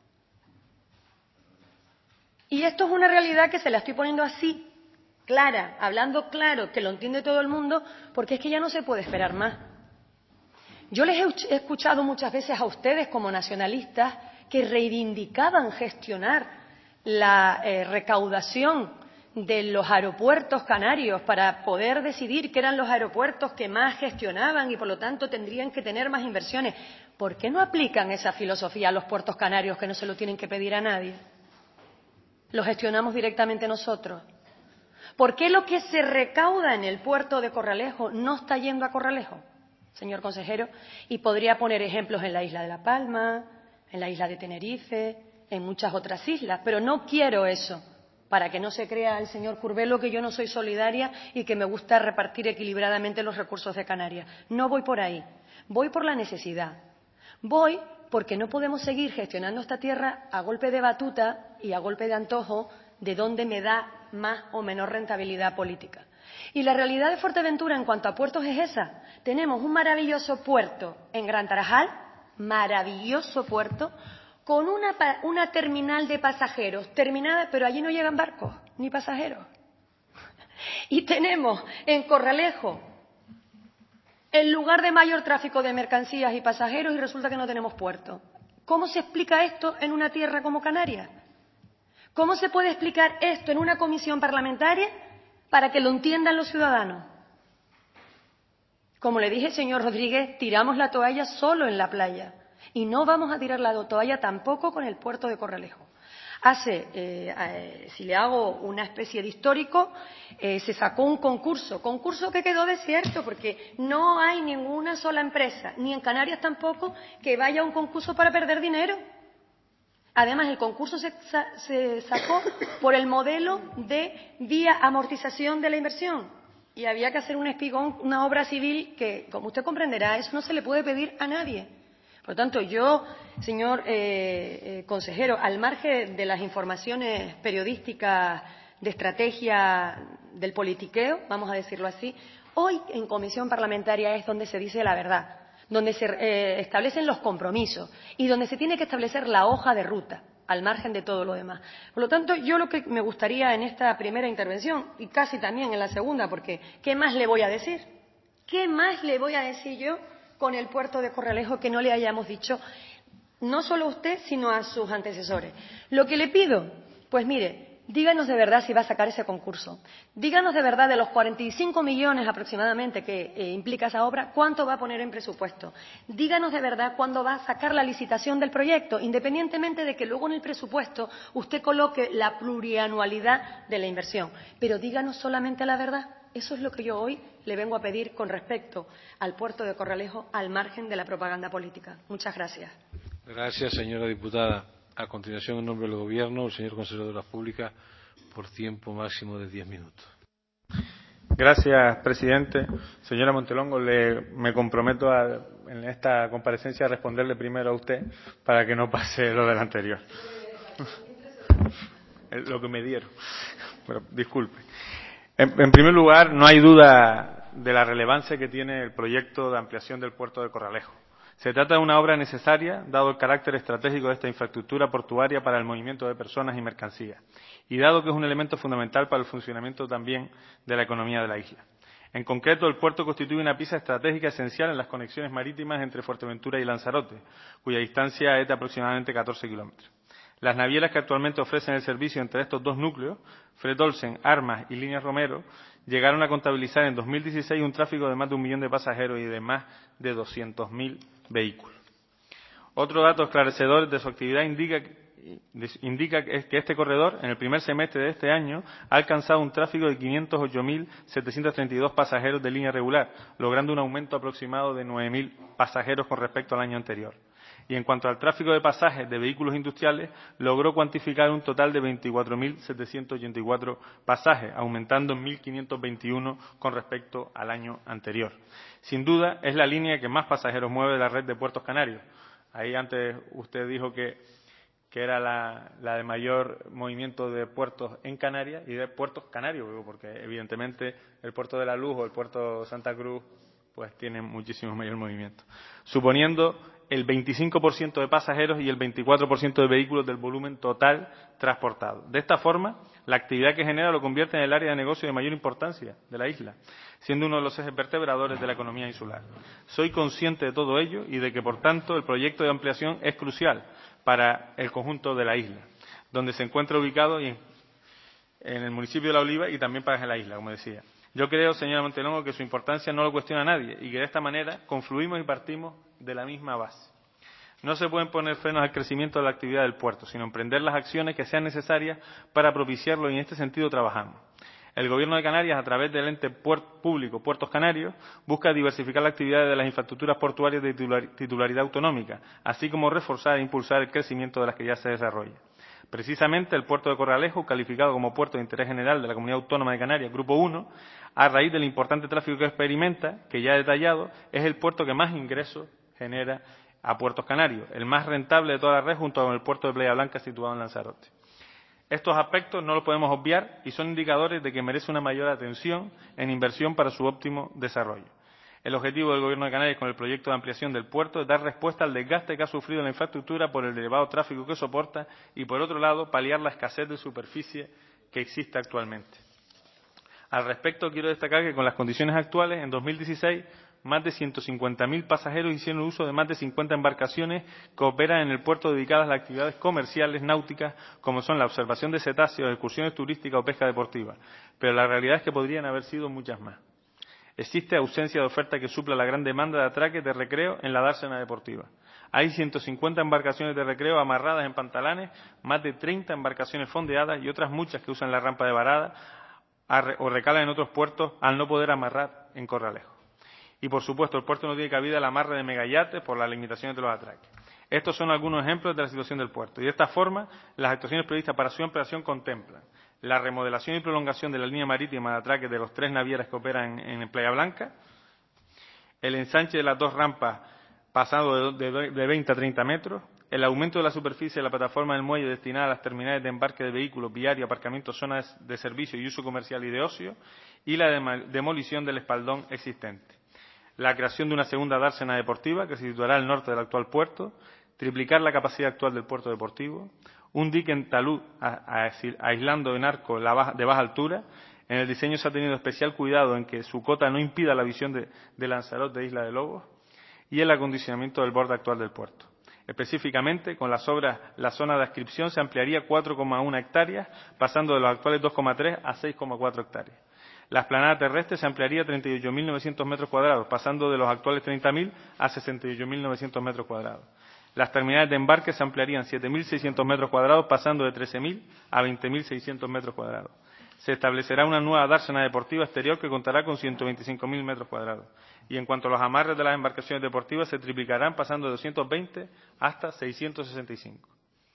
Y esto es una realidad que se la estoy poniendo así, clara, hablando claro, que lo entiende todo el mundo, porque es que ya no se puede esperar más. Yo les he escuchado muchas veces a ustedes como nacionalistas que reivindicaban gestionar la eh, recaudación de los aeropuertos canarios para poder decidir qué eran los aeropuertos que más gestionaban y por lo tanto tendrían que tener más inversiones. ¿Por qué no aplican esa filosofía a los puertos canarios que no se lo tienen que pedir a nadie? Lo gestionamos directamente nosotros. ¿Por qué lo que se recauda en el puerto de Corralejo no está yendo a Corralejo, señor consejero? Y podría poner ejemplos en la isla de La Palma, en la isla de Tenerife, en muchas otras islas, pero no quiero eso, para que no se crea el señor Curvelo que yo no soy solidaria y que me gusta repartir equilibradamente los recursos de Canarias. No voy por ahí, voy por la necesidad. Voy porque no podemos seguir gestionando esta tierra a golpe de batuta y a golpe de antojo de dónde me da más o menor rentabilidad política. Y la realidad de Fuerteventura en cuanto a puertos es esa. Tenemos un maravilloso puerto en Gran Tarajal, maravilloso puerto, con una, una terminal de pasajeros terminada, pero allí no llegan barcos ni pasajeros. Y tenemos en Corralejo el lugar de mayor tráfico de mercancías y pasajeros y resulta que no tenemos puerto. ¿Cómo se explica esto en una tierra como Canarias? ¿Cómo se puede explicar esto en una comisión parlamentaria para que lo entiendan los ciudadanos? Como le dije, señor Rodríguez, tiramos la toalla solo en la playa y no vamos a tirar la toalla tampoco con el puerto de Corralejo. Hace, eh, eh, si le hago una especie de histórico, eh, se sacó un concurso, concurso que quedó desierto porque no hay ninguna sola empresa, ni en Canarias tampoco, que vaya a un concurso para perder dinero. Además, el concurso se, se sacó por el modelo de vía amortización de la inversión y había que hacer un espigón, una obra civil que, como usted comprenderá, eso no se le puede pedir a nadie. Por lo tanto, yo, señor eh, eh, consejero, al margen de las informaciones periodísticas de estrategia del politiqueo, vamos a decirlo así, hoy en comisión parlamentaria es donde se dice la verdad, donde se eh, establecen los compromisos y donde se tiene que establecer la hoja de ruta, al margen de todo lo demás. Por lo tanto, yo lo que me gustaría en esta primera intervención, y casi también en la segunda, porque ¿qué más le voy a decir? ¿Qué más le voy a decir yo con el puerto de Corralejo que no le hayamos dicho no solo a usted, sino a sus antecesores? Lo que le pido, pues mire, díganos de verdad si va a sacar ese concurso. Díganos de verdad de los cuarenta y cinco millones aproximadamente que eh, implica esa obra, ¿cuánto va a poner en presupuesto? Díganos de verdad cuándo va a sacar la licitación del proyecto, independientemente de que luego en el presupuesto usted coloque la plurianualidad de la inversión. Pero díganos solamente la verdad. Eso es lo que yo hoy le vengo a pedir con respecto al puerto de Corralejo, al margen de la propaganda política. Muchas gracias. Gracias, señora diputada. A continuación, en nombre del Gobierno, el señor consejero de Obras Públicas, por tiempo máximo de diez minutos. Gracias, presidente. Señora Montelongo, le, me comprometo a, en esta comparecencia a responderle primero a usted para que no pase lo del anterior. Lo que me dieron. Pero disculpe. En, en primer lugar, no hay duda de la relevancia que tiene el proyecto de ampliación del puerto de Corralejo. Se trata de una obra necesaria, dado el carácter estratégico de esta infraestructura portuaria para el movimiento de personas y mercancías, y dado que es un elemento fundamental para el funcionamiento también de la economía de la isla. En concreto, el puerto constituye una pieza estratégica esencial en las conexiones marítimas entre Fuerteventura y Lanzarote, cuya distancia es de aproximadamente catorce kilómetros. Las navieras que actualmente ofrecen el servicio entre estos dos núcleos, Fred Olsen, Armas y Líneas Romero, llegaron a contabilizar en dos mil dieciséis un tráfico de más de un millón de pasajeros y de más de doscientos mil vehículos. Otro dato esclarecedor de su actividad indica, indica que este corredor, en el primer semestre de este año, ha alcanzado un tráfico de quinientos ocho mil setecientos treinta y dos pasajeros de línea regular, logrando un aumento aproximado de nueve mil pasajeros con respecto al año anterior. Y en cuanto al tráfico de pasajes de vehículos industriales, logró cuantificar un total de veinticuatro mil setecientos ochenta y cuatro pasajes, aumentando en mil quinientos veintiuno con respecto al año anterior. Sin duda, es la línea que más pasajeros mueve de la red de puertos canarios. Ahí antes usted dijo que, que era la, la de mayor movimiento de puertos en Canarias y de puertos canarios, porque evidentemente el puerto de la Luz o el puerto Santa Cruz pues tienen muchísimo mayor movimiento, suponiendo el veinticinco por ciento de pasajeros y el veinticuatro por ciento de vehículos del volumen total transportado. De esta forma, la actividad que genera lo convierte en el área de negocio de mayor importancia de la isla, siendo uno de los ejes vertebradores de la economía insular. Soy consciente de todo ello y de que, por tanto, el proyecto de ampliación es crucial para el conjunto de la isla, donde se encuentra ubicado en el municipio de La Oliva y también para la isla, como decía. Yo creo, señora Montelongo, que su importancia no lo cuestiona nadie y que de esta manera confluimos y partimos de la misma base. No se pueden poner frenos al crecimiento de la actividad del puerto, sino emprender las acciones que sean necesarias para propiciarlo y en este sentido trabajamos. El Gobierno de Canarias, a través del ente público Puertos Canarios, busca diversificar la actividad de las infraestructuras portuarias de titularidad autonómica, así como reforzar e impulsar el crecimiento de las que ya se desarrollan. Precisamente el puerto de Corralejo, calificado como puerto de interés general de la Comunidad Autónoma de Canarias, Grupo uno, a raíz del importante tráfico que experimenta, que ya he detallado, es el puerto que más ingresos genera a Puertos Canarios, el más rentable de toda la red junto con el puerto de Playa Blanca situado en Lanzarote. Estos aspectos no los podemos obviar y son indicadores de que merece una mayor atención en inversión para su óptimo desarrollo. El objetivo del Gobierno de Canarias con el proyecto de ampliación del puerto es dar respuesta al desgaste que ha sufrido la infraestructura por el elevado tráfico que soporta y, por otro lado, paliar la escasez de superficie que existe actualmente. Al respecto, quiero destacar que con las condiciones actuales, en dos mil dieciséis, más de ciento cincuenta mil pasajeros hicieron uso de más de cincuenta embarcaciones que operan en el puerto dedicadas a las actividades comerciales náuticas, como son la observación de cetáceos, excursiones turísticas o pesca deportiva. Pero la realidad es que podrían haber sido muchas más. Existe ausencia de oferta que supla la gran demanda de atraques de recreo en la dársena deportiva. Hay ciento cincuenta embarcaciones de recreo amarradas en pantalanes, más de treinta embarcaciones fondeadas y otras muchas que usan la rampa de varada o recalan en otros puertos al no poder amarrar en Corralejo. Y, por supuesto, el puerto no tiene cabida al amarre de megayates por las limitaciones de los atraques. Estos son algunos ejemplos de la situación del puerto. Y de esta forma, las actuaciones previstas para su ampliación contemplan la remodelación y prolongación de la línea marítima de atraques de los tres navieras que operan en, en Playa Blanca, el ensanche de las dos rampas pasando de, de, de veinte a treinta metros, el aumento de la superficie de la plataforma del muelle destinada a las terminales de embarque de vehículos, viarios, aparcamientos, zonas de servicio y uso comercial y de ocio, y la demolición del espaldón existente. La creación de una segunda dársena deportiva que se situará al norte del actual puerto, triplicar la capacidad actual del puerto deportivo, un dique en talud aislando en arco la baja, de baja altura. En el diseño se ha tenido especial cuidado en que su cota no impida la visión de, de Lanzarote de Isla de Lobos, y el acondicionamiento del borde actual del puerto. Específicamente, con las obras, la zona de adscripción se ampliaría cuatro coma uno hectáreas, pasando de los actuales dos coma tres a seis coma cuatro hectáreas. La explanada terrestre se ampliaría a treinta y ocho mil novecientos metros cuadrados, pasando de los actuales treinta mil a sesenta y ocho mil novecientos metros cuadrados. Las terminales de embarque se ampliarían siete mil seiscientos metros cuadrados, pasando de trece mil a veinte mil seiscientos metros cuadrados. Se establecerá una nueva dársena deportiva exterior que contará con ciento veinticinco mil metros cuadrados. Y en cuanto a los amarres de las embarcaciones deportivas, se triplicarán, pasando de doscientos veinte hasta seiscientos sesenta y cinco.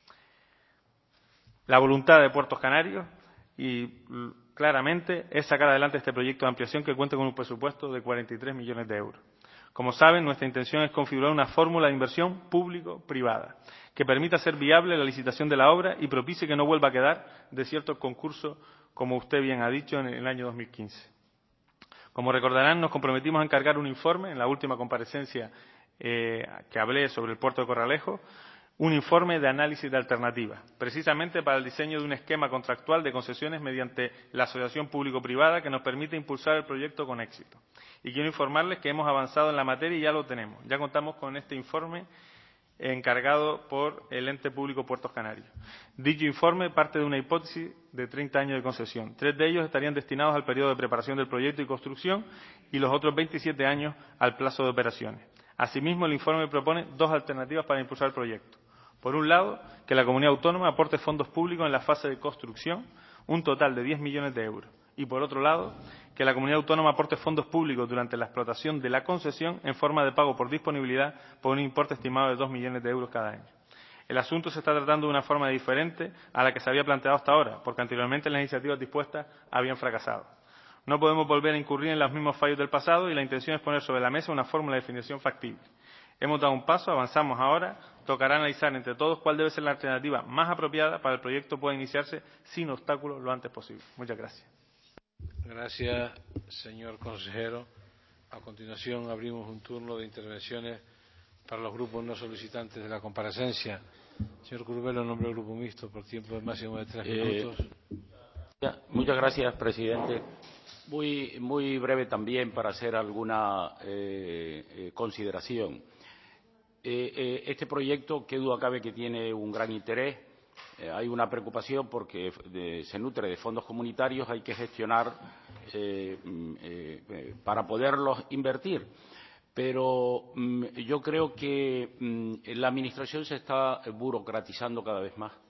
La voluntad de Puertos Canarios y claramente es sacar adelante este proyecto de ampliación que cuenta con un presupuesto de cuarenta y tres millones de euros. Como saben, nuestra intención es configurar una fórmula de inversión público-privada que permita hacer viable la licitación de la obra y propicie que no vuelva a quedar desierto el concurso, como usted bien ha dicho, en el año dos mil quince. Como recordarán, nos comprometimos a encargar un informe en la última comparecencia eh, que hablé sobre el puerto de Corralejo, un informe de análisis de alternativas, precisamente para el diseño de un esquema contractual de concesiones mediante la asociación público-privada que nos permite impulsar el proyecto con éxito. Y quiero informarles que hemos avanzado en la materia y ya lo tenemos. Ya contamos con este informe encargado por el ente público Puertos Canarios. Dicho informe parte de una hipótesis de treinta años de concesión. Tres de ellos estarían destinados al periodo de preparación del proyecto y construcción y los otros veintisiete años al plazo de operaciones. Asimismo, el informe propone dos alternativas para impulsar el proyecto. Por un lado, que la comunidad autónoma aporte fondos públicos en la fase de construcción, un total de diez millones de euros. Y por otro lado, que la comunidad autónoma aporte fondos públicos durante la explotación de la concesión en forma de pago por disponibilidad por un importe estimado de dos millones de euros cada año. El asunto se está tratando de una forma diferente a la que se había planteado hasta ahora, porque anteriormente las iniciativas dispuestas habían fracasado. No podemos volver a incurrir en los mismos fallos del pasado y la intención es poner sobre la mesa una fórmula de definición factible. Hemos dado un paso, avanzamos ahora, tocará analizar entre todos cuál debe ser la alternativa más apropiada para que el proyecto pueda iniciarse sin obstáculos lo antes posible. Muchas gracias. Gracias, señor consejero. A continuación abrimos un turno de intervenciones para los grupos no solicitantes de la comparecencia. Señor Curvelo, en nombre del Grupo Mixto, por tiempo de máximo de tres minutos. Eh, muchas gracias, presidente. Muy, muy breve también para hacer alguna eh, eh, consideración. Eh, eh, este proyecto, qué duda cabe que tiene un gran interés. Eh, hay una preocupación porque de, se nutre de fondos comunitarios, hay que gestionar eh, eh, para poderlos invertir. Pero mm, yo creo que mm, la Administración se está burocratizando cada vez más.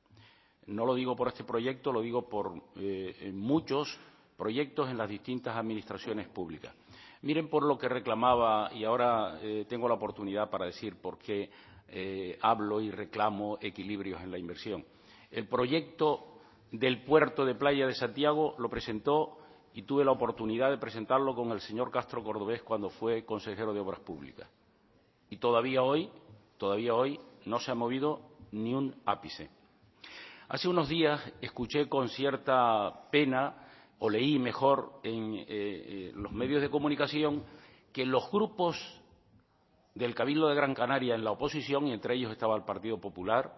No lo digo por este proyecto, lo digo por eh, muchos proyectos en las distintas administraciones públicas. Miren por lo que reclamaba, y ahora eh, tengo la oportunidad para decir por qué eh, hablo y reclamo equilibrios en la inversión. El proyecto del puerto de Playa de Santiago lo presentó y tuve la oportunidad de presentarlo con el señor Castro Cordobés cuando fue consejero de Obras Públicas. Y todavía hoy todavía hoy no se ha movido ni un ápice. Hace unos días escuché con cierta pena, o leí mejor en eh, eh, los medios de comunicación, que los grupos del Cabildo de Gran Canaria en la oposición, y entre ellos estaba el Partido Popular,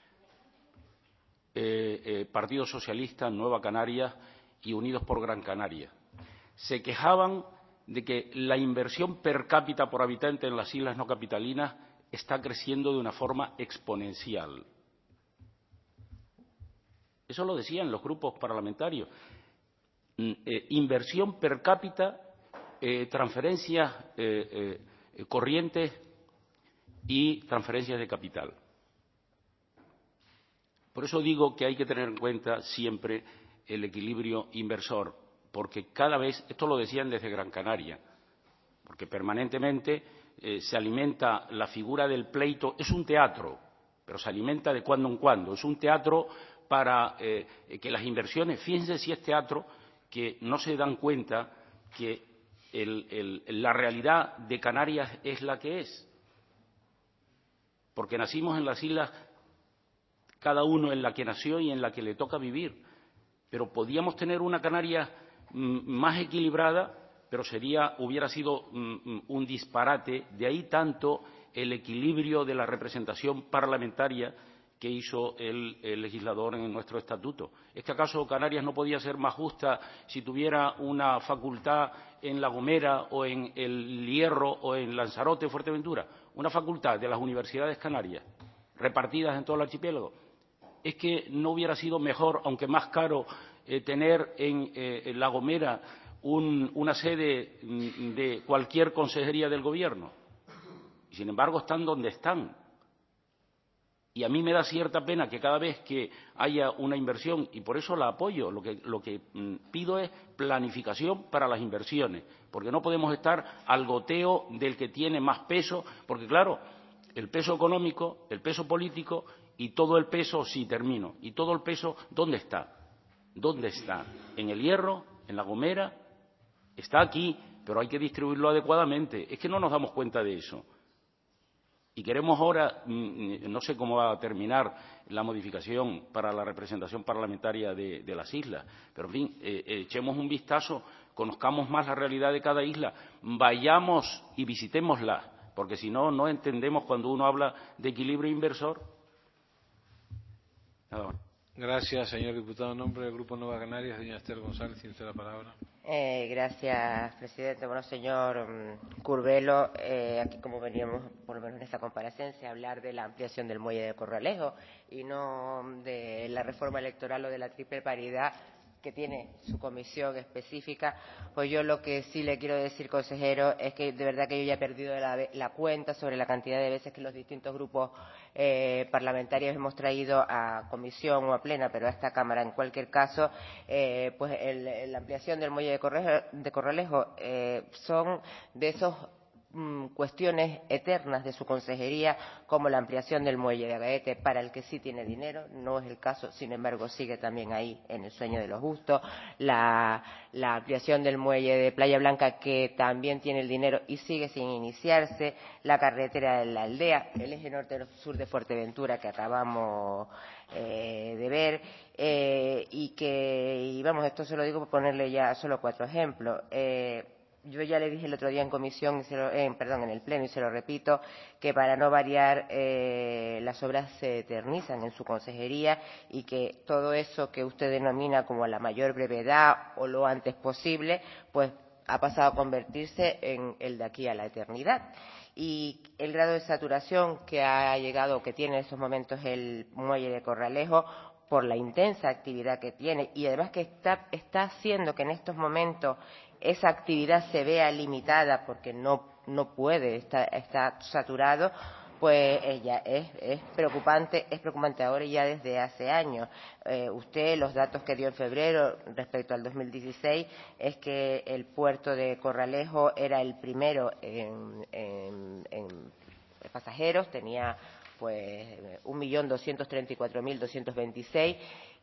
eh, eh, Partido Socialista, Nueva Canarias y Unidos por Gran Canaria, se quejaban de que la inversión per cápita por habitante en las islas no capitalinas está creciendo de una forma exponencial. Eso lo decían los grupos parlamentarios. Eh, inversión per cápita, eh, transferencias eh, eh, corrientes y transferencias de capital. Por eso digo que hay que tener en cuenta siempre el equilibrio inversor, porque cada vez, esto lo decían desde Gran Canaria, porque permanentemente eh, se alimenta la figura del pleito, es un teatro, pero se alimenta de cuando en cuando, es un teatro para eh, que las inversiones, fíjense si es teatro, que no se dan cuenta que el, el, la realidad de Canarias es la que es, porque nacimos en las islas, cada uno en la que nació y en la que le toca vivir, pero podíamos tener una Canarias más equilibrada, pero sería, hubiera sido un disparate, de ahí tanto el equilibrio de la representación parlamentaria que hizo el, el legislador en nuestro estatuto. ¿Es que acaso Canarias no podía ser más justa si tuviera una facultad en La Gomera o en El Hierro o en Lanzarote o Fuerteventura? Una facultad de las universidades canarias, repartidas en todo el archipiélago. ¿Es que no hubiera sido mejor, aunque más caro, eh, tener en, eh, en La Gomera un, una sede de cualquier consejería del Gobierno? Y, sin embargo, están donde están. Y a mí me da cierta pena que cada vez que haya una inversión, y por eso la apoyo, lo que, lo que pido es planificación para las inversiones, porque no podemos estar al goteo del que tiene más peso, porque, claro, el peso económico, el peso político y todo el peso, sí, termino, y todo el peso, ¿dónde está? ¿Dónde está? ¿En El Hierro? ¿En La Gomera? Está aquí, pero hay que distribuirlo adecuadamente. Es que no nos damos cuenta de eso. Y queremos ahora, no sé cómo va a terminar la modificación para la representación parlamentaria de, de las islas, pero en fin, eh, echemos un vistazo, conozcamos más la realidad de cada isla, vayamos y visitémosla, porque si no, no entendemos cuando uno habla de equilibrio inversor. Nada más. Gracias, señor diputado. En nombre del Grupo Nueva Canarias, doña Esther González, tiene usted la palabra. Eh, gracias, presidente. Bueno, señor um, Curbelo, eh, aquí como veníamos, por lo menos en esta comparecencia, a hablar de la ampliación del muelle de Corralejo y no de la reforma electoral o de la triple paridad que tiene su comisión específica, pues yo lo que sí le quiero decir, consejero, es que de verdad que yo ya he perdido la, la cuenta sobre la cantidad de veces que los distintos grupos eh, parlamentarios hemos traído a comisión o a plena, pero a esta Cámara en cualquier caso, eh, pues el, la ampliación del muelle de Corralejo, de Corralejo eh, son de esos cuestiones eternas de su consejería, como la ampliación del muelle de Agaete, para el que sí tiene dinero, no es el caso, sin embargo sigue también ahí en el sueño de los justos, la, la ampliación del muelle de Playa Blanca, que también tiene el dinero y sigue sin iniciarse, la carretera de la aldea, el eje norte-sur de Fuerteventura que acabamos eh, de ver, eh, y que, y vamos, esto se lo digo por ponerle ya solo cuatro ejemplos. Eh, Yo ya le dije el otro día en comisión, y se lo, eh, perdón, en el pleno, y se lo repito, que para no variar eh, las obras se eternizan en su consejería y que todo eso que usted denomina como a la mayor brevedad o lo antes posible, pues ha pasado a convertirse en el de aquí a la eternidad. Y el grado de saturación que ha llegado, que tiene en estos momentos el muelle de Corralejo, por la intensa actividad que tiene y además que está, está haciendo que en estos momentos esa actividad se vea limitada porque no, no puede, está, está saturado, pues ella es, es preocupante, es preocupante ahora y ya desde hace años. Eh, usted, los datos que dio en febrero respecto al dos mil dieciséis, es que el puerto de Corralejo era el primero en, en, en pasajeros, tenía pues un millón doscientos treinta y cuatro mil doscientos veintiséis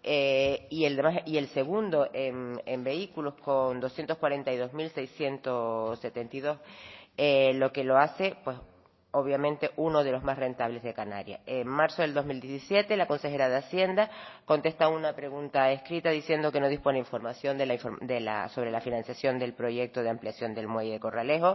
eh, y el demás, y el segundo en, en vehículos con doscientos cuarenta y dos mil seiscientos setenta y dos, eh, lo que lo hace pues obviamente uno de los más rentables de Canarias. En marzo del dos mil diecisiete, la consejera de Hacienda contesta una pregunta escrita diciendo que no dispone información de la, de la, sobre la financiación del proyecto de ampliación del muelle de Corralejo.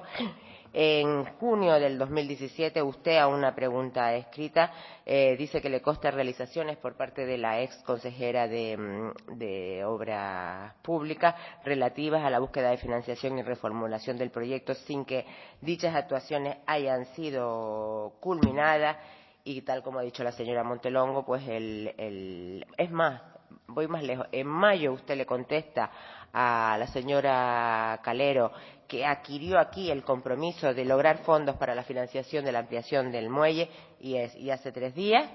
En junio del dos mil diecisiete, usted a una pregunta escrita eh, dice que le consta realizaciones por parte de la ex consejera de, de Obras Públicas relativas a la búsqueda de financiación y reformulación del proyecto sin que dichas actuaciones hayan sido culminadas y tal como ha dicho la señora Montelongo, pues el, el es más, voy más lejos, en mayo usted le contesta a la señora Calero que adquirió aquí el compromiso de lograr fondos para la financiación de la ampliación del muelle y, es, y hace tres días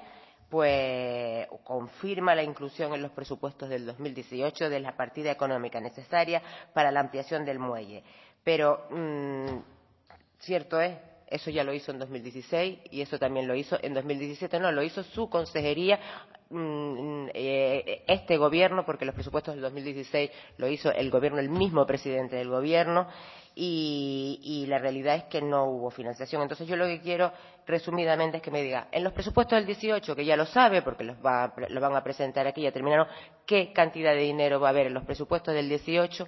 pues confirma la inclusión en los presupuestos del dos mil dieciocho de la partida económica necesaria para la ampliación del muelle. Pero mmm, cierto es, eso ya lo hizo en dos mil dieciséis y eso también lo hizo en dos mil diecisiete, no, lo hizo su consejería, mmm, eh, este gobierno, porque los presupuestos del dos mil dieciséis lo hizo el gobierno, el mismo presidente del gobierno, y, y la realidad es que no hubo financiación. Entonces yo lo que quiero resumidamente es que me diga, en los presupuestos del dieciocho, que ya lo sabe porque los, va, los van a presentar aquí, ya terminaron, ¿qué cantidad de dinero va a haber en los presupuestos del dieciocho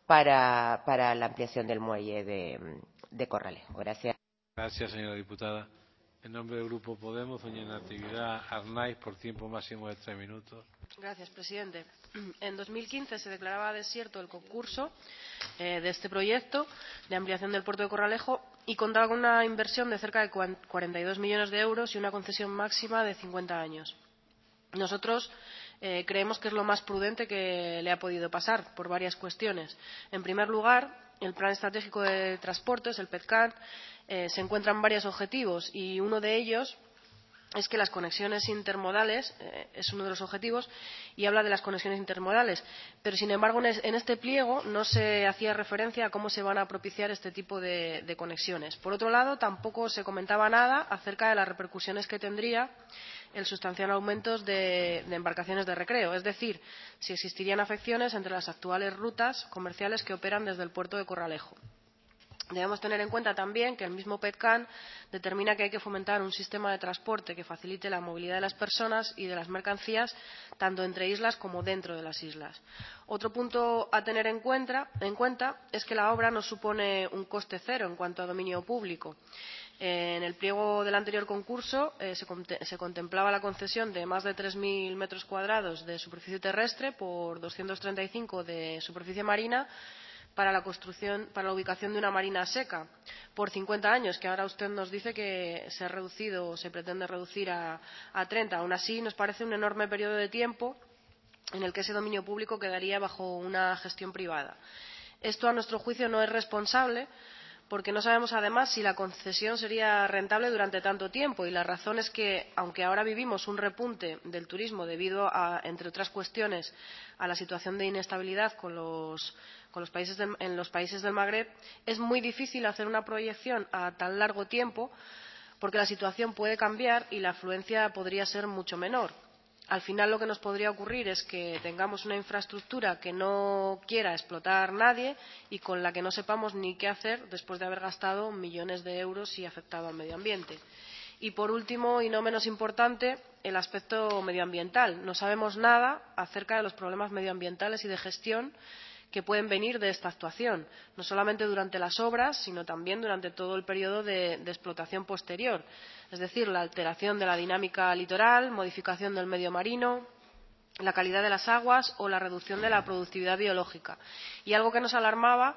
para, para la ampliación del muelle de, de Corralejo? Gracias. Gracias, señora diputada. En nombre del Grupo Podemos, doña Natividad Arnaiz, por tiempo máximo de tres minutos. Gracias, presidente. En dos mil quince se declaraba desierto el concurso eh, de este proyecto de ampliación del puerto de Corralejo y contaba con una inversión de cerca de cuarenta y dos millones de euros y una concesión máxima de cincuenta años. Nosotros eh, creemos que es lo más prudente que le ha podido pasar por varias cuestiones. En primer lugar, el Plan Estratégico de Transportes, el PETCAT, eh, se encuentran varios objetivos y uno de ellos es que las conexiones intermodales eh, es uno de los objetivos y habla de las conexiones intermodales, pero sin embargo en este pliego no se hacía referencia a cómo se van a propiciar este tipo de, de conexiones. Por otro lado, tampoco se comentaba nada acerca de las repercusiones que tendría el sustancial aumento de, de embarcaciones de recreo, es decir, si existirían afecciones entre las actuales rutas comerciales que operan desde el puerto de Corralejo. Debemos tener en cuenta también que el mismo PETCAN determina que hay que fomentar un sistema de transporte que facilite la movilidad de las personas y de las mercancías, tanto entre islas como dentro de las islas. Otro punto a tener en cuenta, en cuenta es que la obra no supone un coste cero en cuanto a dominio público. Eh, en el pliego del anterior concurso eh, se, se contemplaba la concesión de más de tres mil metros cuadrados de superficie terrestre por doscientos treinta y cinco de superficie marina para la construcción, para la ubicación de una marina seca por cincuenta años, que ahora usted nos dice que se ha reducido o se pretende reducir a, a treinta. Aún así, nos parece un enorme periodo de tiempo en el que ese dominio público quedaría bajo una gestión privada. Esto, a nuestro juicio, no es responsable porque no sabemos además si la concesión sería rentable durante tanto tiempo y la razón es que, aunque ahora vivimos un repunte del turismo debido a, entre otras cuestiones, a la situación de inestabilidad con los, con los países de, en los países del Magreb, es muy difícil hacer una proyección a tan largo tiempo porque la situación puede cambiar y la afluencia podría ser mucho menor. Al final lo que nos podría ocurrir es que tengamos una infraestructura que no quiera explotar nadie y con la que no sepamos ni qué hacer después de haber gastado millones de euros y afectado al medio ambiente. Y por último, y no menos importante, el aspecto medioambiental. No sabemos nada acerca de los problemas medioambientales y de gestión que pueden venir de esta actuación, no solamente durante las obras, sino también durante todo el periodo de, de explotación posterior, es decir, la alteración de la dinámica litoral, modificación del medio marino, la calidad de las aguas o la reducción de la productividad biológica. Y algo que nos alarmaba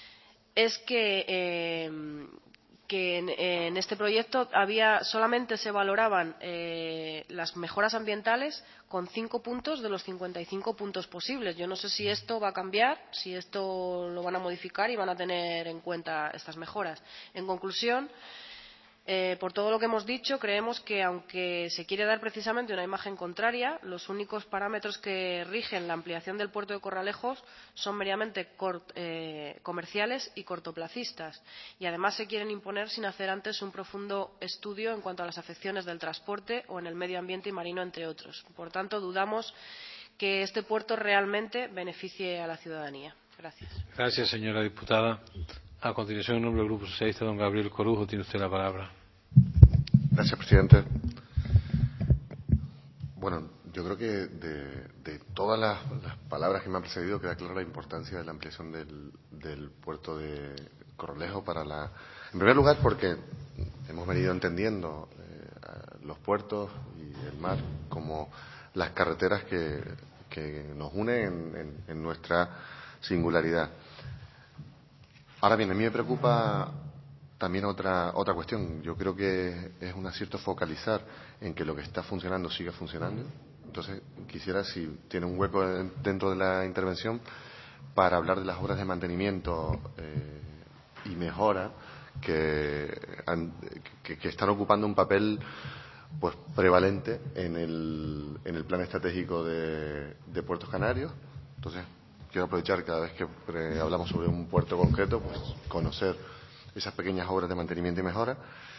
es que, eh, que en, en este proyecto había, solamente se valoraban eh, las mejoras ambientales con cinco puntos de los cincuenta y cinco puntos posibles. Yo no sé si esto va a cambiar, si esto lo van a modificar y van a tener en cuenta estas mejoras. En conclusión, Eh, por todo lo que hemos dicho, creemos que, aunque se quiere dar precisamente una imagen contraria, los únicos parámetros que rigen la ampliación del puerto de Corralejos son meramente cort, eh, comerciales y cortoplacistas, y además se quieren imponer sin hacer antes un profundo estudio en cuanto a las afecciones del transporte o en el medio ambiente y marino, entre otros. Por tanto, dudamos que este puerto realmente beneficie a la ciudadanía. Gracias. Gracias, señora diputada. A continuación, en nombre del Grupo Socialista, don Gabriel Corujo, tiene usted la palabra. Gracias, presidente. Bueno, yo creo que de, de todas las, las palabras que me han precedido queda clara la importancia de la ampliación del, del puerto de Corralejo para la... En primer lugar, porque hemos venido entendiendo eh, los puertos y el mar como las carreteras que, que nos unen en, en, en nuestra singularidad. Ahora bien, a mí me preocupa también otra otra cuestión. Yo creo que es un acierto focalizar en que lo que está funcionando siga funcionando. Entonces, quisiera, si tiene un hueco dentro de la intervención, para hablar de las obras de mantenimiento eh, y mejora que, que, que están ocupando un papel pues prevalente en el, en el plan estratégico de, de Puertos Canarios. Entonces, quiero aprovechar cada vez que eh, hablamos sobre un puerto concreto, pues conocer esas pequeñas obras de mantenimiento y mejora.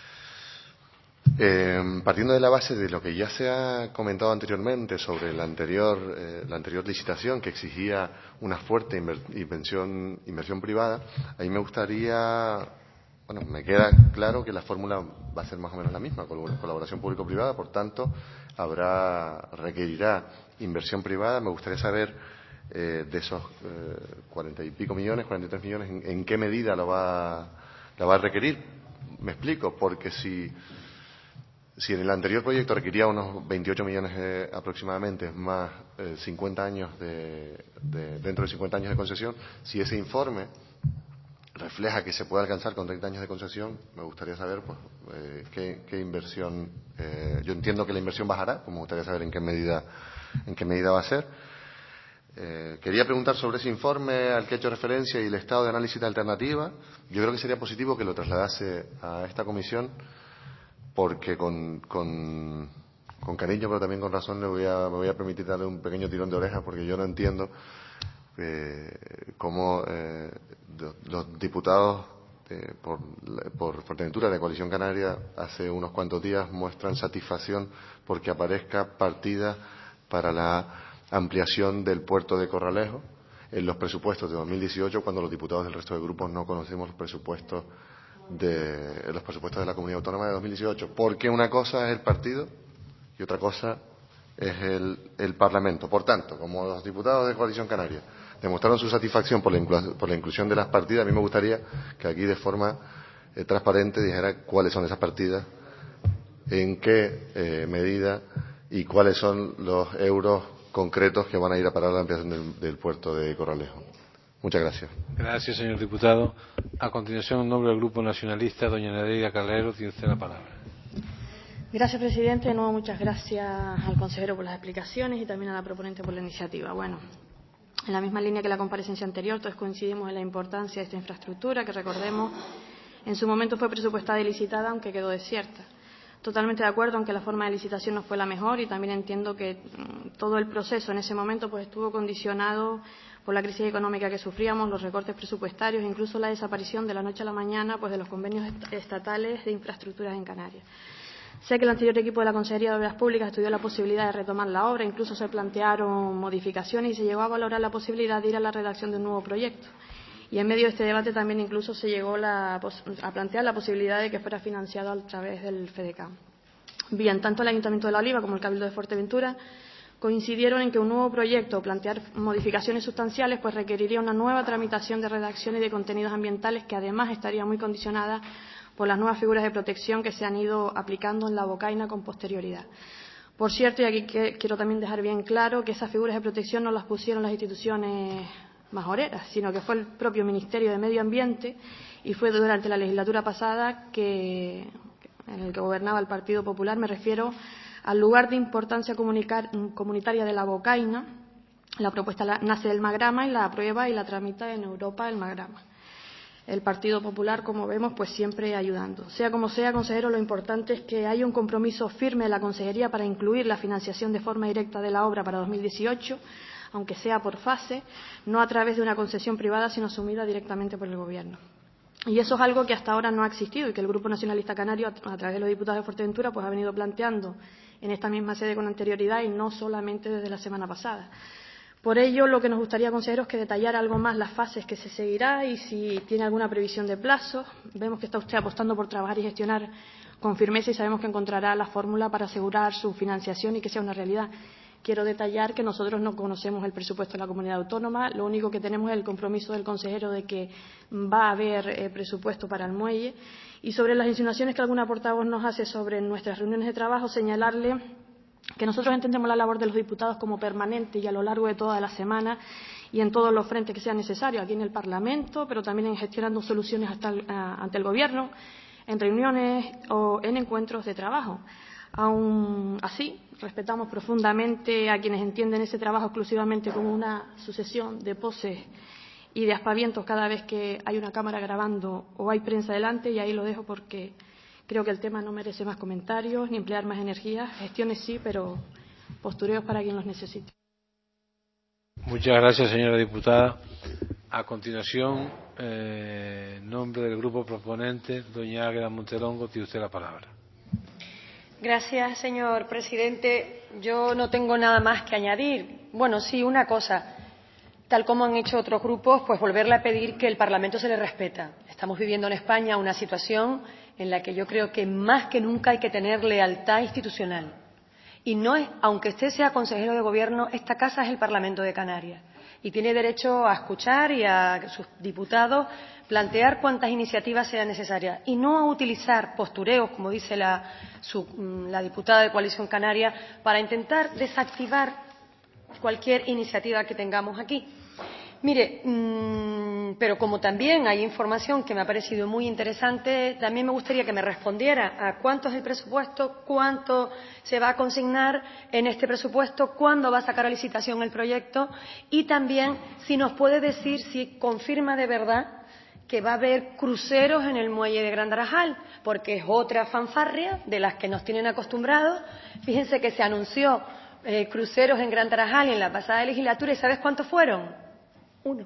Eh, partiendo de la base de lo que ya se ha comentado anteriormente sobre la anterior, eh, la anterior licitación que exigía una fuerte inver inversión, inversión privada, ahí me gustaría, bueno, me queda claro que la fórmula va a ser más o menos la misma, colaboración público-privada, por tanto, habrá, requerirá inversión privada. Me gustaría saber eh, de esos eh, cuarenta y pico millones, cuarenta y tres millones, en, en qué medida lo va, la va a requerir. Me explico, porque si Si en el anterior proyecto requería unos veintiocho millones eh, aproximadamente, más eh, cincuenta años de, de, dentro de cincuenta años de concesión, si ese informe refleja que se puede alcanzar con treinta años de concesión, me gustaría saber pues, eh, qué, qué inversión. Eh, yo entiendo que la inversión bajará, pues me gustaría saber en qué medida, en qué medida va a ser. Eh, quería preguntar sobre ese informe al que he hecho referencia y el estado de análisis de alternativa. Yo creo que sería positivo que lo trasladase a esta comisión, porque con, con, con cariño, pero también con razón, le voy a, me voy a permitir darle un pequeño tirón de orejas, porque yo no entiendo eh, cómo eh, los diputados eh, por, por Fuerteventura de Coalición Canaria hace unos cuantos días muestran satisfacción porque aparezca partida para la ampliación del puerto de Corralejo en los presupuestos de dos mil dieciocho, cuando los diputados del resto de grupos no conocemos los presupuestos de los presupuestos de la Comunidad Autónoma de dos mil dieciocho, porque una cosa es el partido y otra cosa es el, el Parlamento. Por tanto, como los diputados de Coalición Canaria demostraron su satisfacción por la, inclu por la inclusión de las partidas, a mí me gustaría que aquí de forma eh, transparente dijera cuáles son esas partidas, en qué eh, medida y cuáles son los euros concretos que van a ir a parar la ampliación del, del puerto de Corralejo. Muchas gracias. Gracias, señor diputado. A continuación, en nombre del Grupo Nacionalista, doña Nereida Calero, tiene usted la palabra. Gracias, presidente. De nuevo, muchas gracias al consejero por las explicaciones y también a la proponente por la iniciativa. Bueno, en la misma línea que la comparecencia anterior, todos coincidimos en la importancia de esta infraestructura, que recordemos, en su momento fue presupuestada y licitada, aunque quedó desierta. Totalmente de acuerdo, aunque la forma de licitación no fue la mejor, y también entiendo que mmm, todo el proceso en ese momento pues estuvo condicionado por la crisis económica que sufríamos, los recortes presupuestarios, incluso la desaparición de la noche a la mañana pues de los convenios est estatales de infraestructuras en Canarias. Sé que el anterior equipo de la Consejería de Obras Públicas estudió la posibilidad de retomar la obra, incluso se plantearon modificaciones y se llegó a valorar la posibilidad de ir a la redacción de un nuevo proyecto. Y en medio de este debate también incluso se llegó la, a plantear la posibilidad de que fuera financiado a través del FEDECAM. Bien, tanto el Ayuntamiento de La Oliva como el Cabildo de Fuerteventura coincidieron en que un nuevo proyecto o plantear modificaciones sustanciales pues requeriría una nueva tramitación de redacción y de contenidos ambientales, que además estaría muy condicionada por las nuevas figuras de protección que se han ido aplicando en la bocaina con posterioridad. Por cierto, y aquí que, quiero también dejar bien claro que esas figuras de protección no las pusieron las instituciones majoreras, sino que fue el propio Ministerio de Medio Ambiente, y fue durante la legislatura pasada que, en el que gobernaba el Partido Popular, me refiero al lugar de importancia comunitaria de la bocaina. La propuesta la, nace del Magrama y la aprueba y la tramita en Europa el Magrama. El Partido Popular, como vemos, pues siempre ayudando. Sea como sea, consejero, lo importante es que haya un compromiso firme de la Consejería para incluir la financiación de forma directa de la obra para dos mil dieciocho, aunque sea por fase, no a través de una concesión privada, sino asumida directamente por el Gobierno. Y eso es algo que hasta ahora no ha existido y que el Grupo Nacionalista Canario, a través de los diputados de Fuerteventura, pues ha venido planteando en esta misma sede con anterioridad y no solamente desde la semana pasada. Por ello, lo que nos gustaría, consejero, es que detallara algo más las fases que se seguirá y si tiene alguna previsión de plazo. Vemos que está usted apostando por trabajar y gestionar con firmeza y sabemos que encontrará la fórmula para asegurar su financiación y que sea una realidad. Quiero detallar que nosotros no conocemos el presupuesto de la comunidad autónoma, lo único que tenemos es el compromiso del consejero de que va a haber eh, presupuesto para el muelle. Y sobre las insinuaciones que alguna portavoz nos hace sobre nuestras reuniones de trabajo, señalarle que nosotros entendemos la labor de los diputados como permanente y a lo largo de toda la semana y en todos los frentes que sean necesarios, aquí en el Parlamento, pero también en gestionando soluciones hasta el, a, ante el Gobierno, en reuniones o en encuentros de trabajo. Aún así, respetamos profundamente a quienes entienden ese trabajo exclusivamente como una sucesión de poses y de aspavientos cada vez que hay una cámara grabando o hay prensa delante, y ahí lo dejo porque creo que el tema no merece más comentarios ni emplear más energía. Gestiones sí, pero postureos para quien los necesite. Muchas gracias, señora diputada. A continuación, eh, en nombre del grupo proponente, doña Águeda Montelongo, tiene usted la palabra. Gracias, señor presidente. Yo no tengo nada más que añadir. Bueno, sí, una cosa. Tal como han hecho otros grupos, pues volverle a pedir que el Parlamento se le respeta. Estamos viviendo en España una situación en la que yo creo que más que nunca hay que tener lealtad institucional. Y no es, aunque usted sea consejero de Gobierno, esta casa es el Parlamento de Canarias y tiene derecho a escuchar y a sus diputados plantear cuantas iniciativas sean necesarias y no a utilizar postureos, como dice la, su, la diputada de Coalición Canaria, para intentar desactivar cualquier iniciativa que tengamos aquí. Mire, mmm, pero como también hay información que me ha parecido muy interesante, también me gustaría que me respondiera a cuánto es el presupuesto, cuánto se va a consignar en este presupuesto, cuándo va a sacar a licitación el proyecto y también si nos puede decir si confirma de verdad que va a haber cruceros en el muelle de Gran Tarajal, porque es otra fanfarria de las que nos tienen acostumbrados. Fíjense que se anunció eh, cruceros en Gran Tarajal en la pasada legislatura, ¿y sabes cuántos fueron? Uno.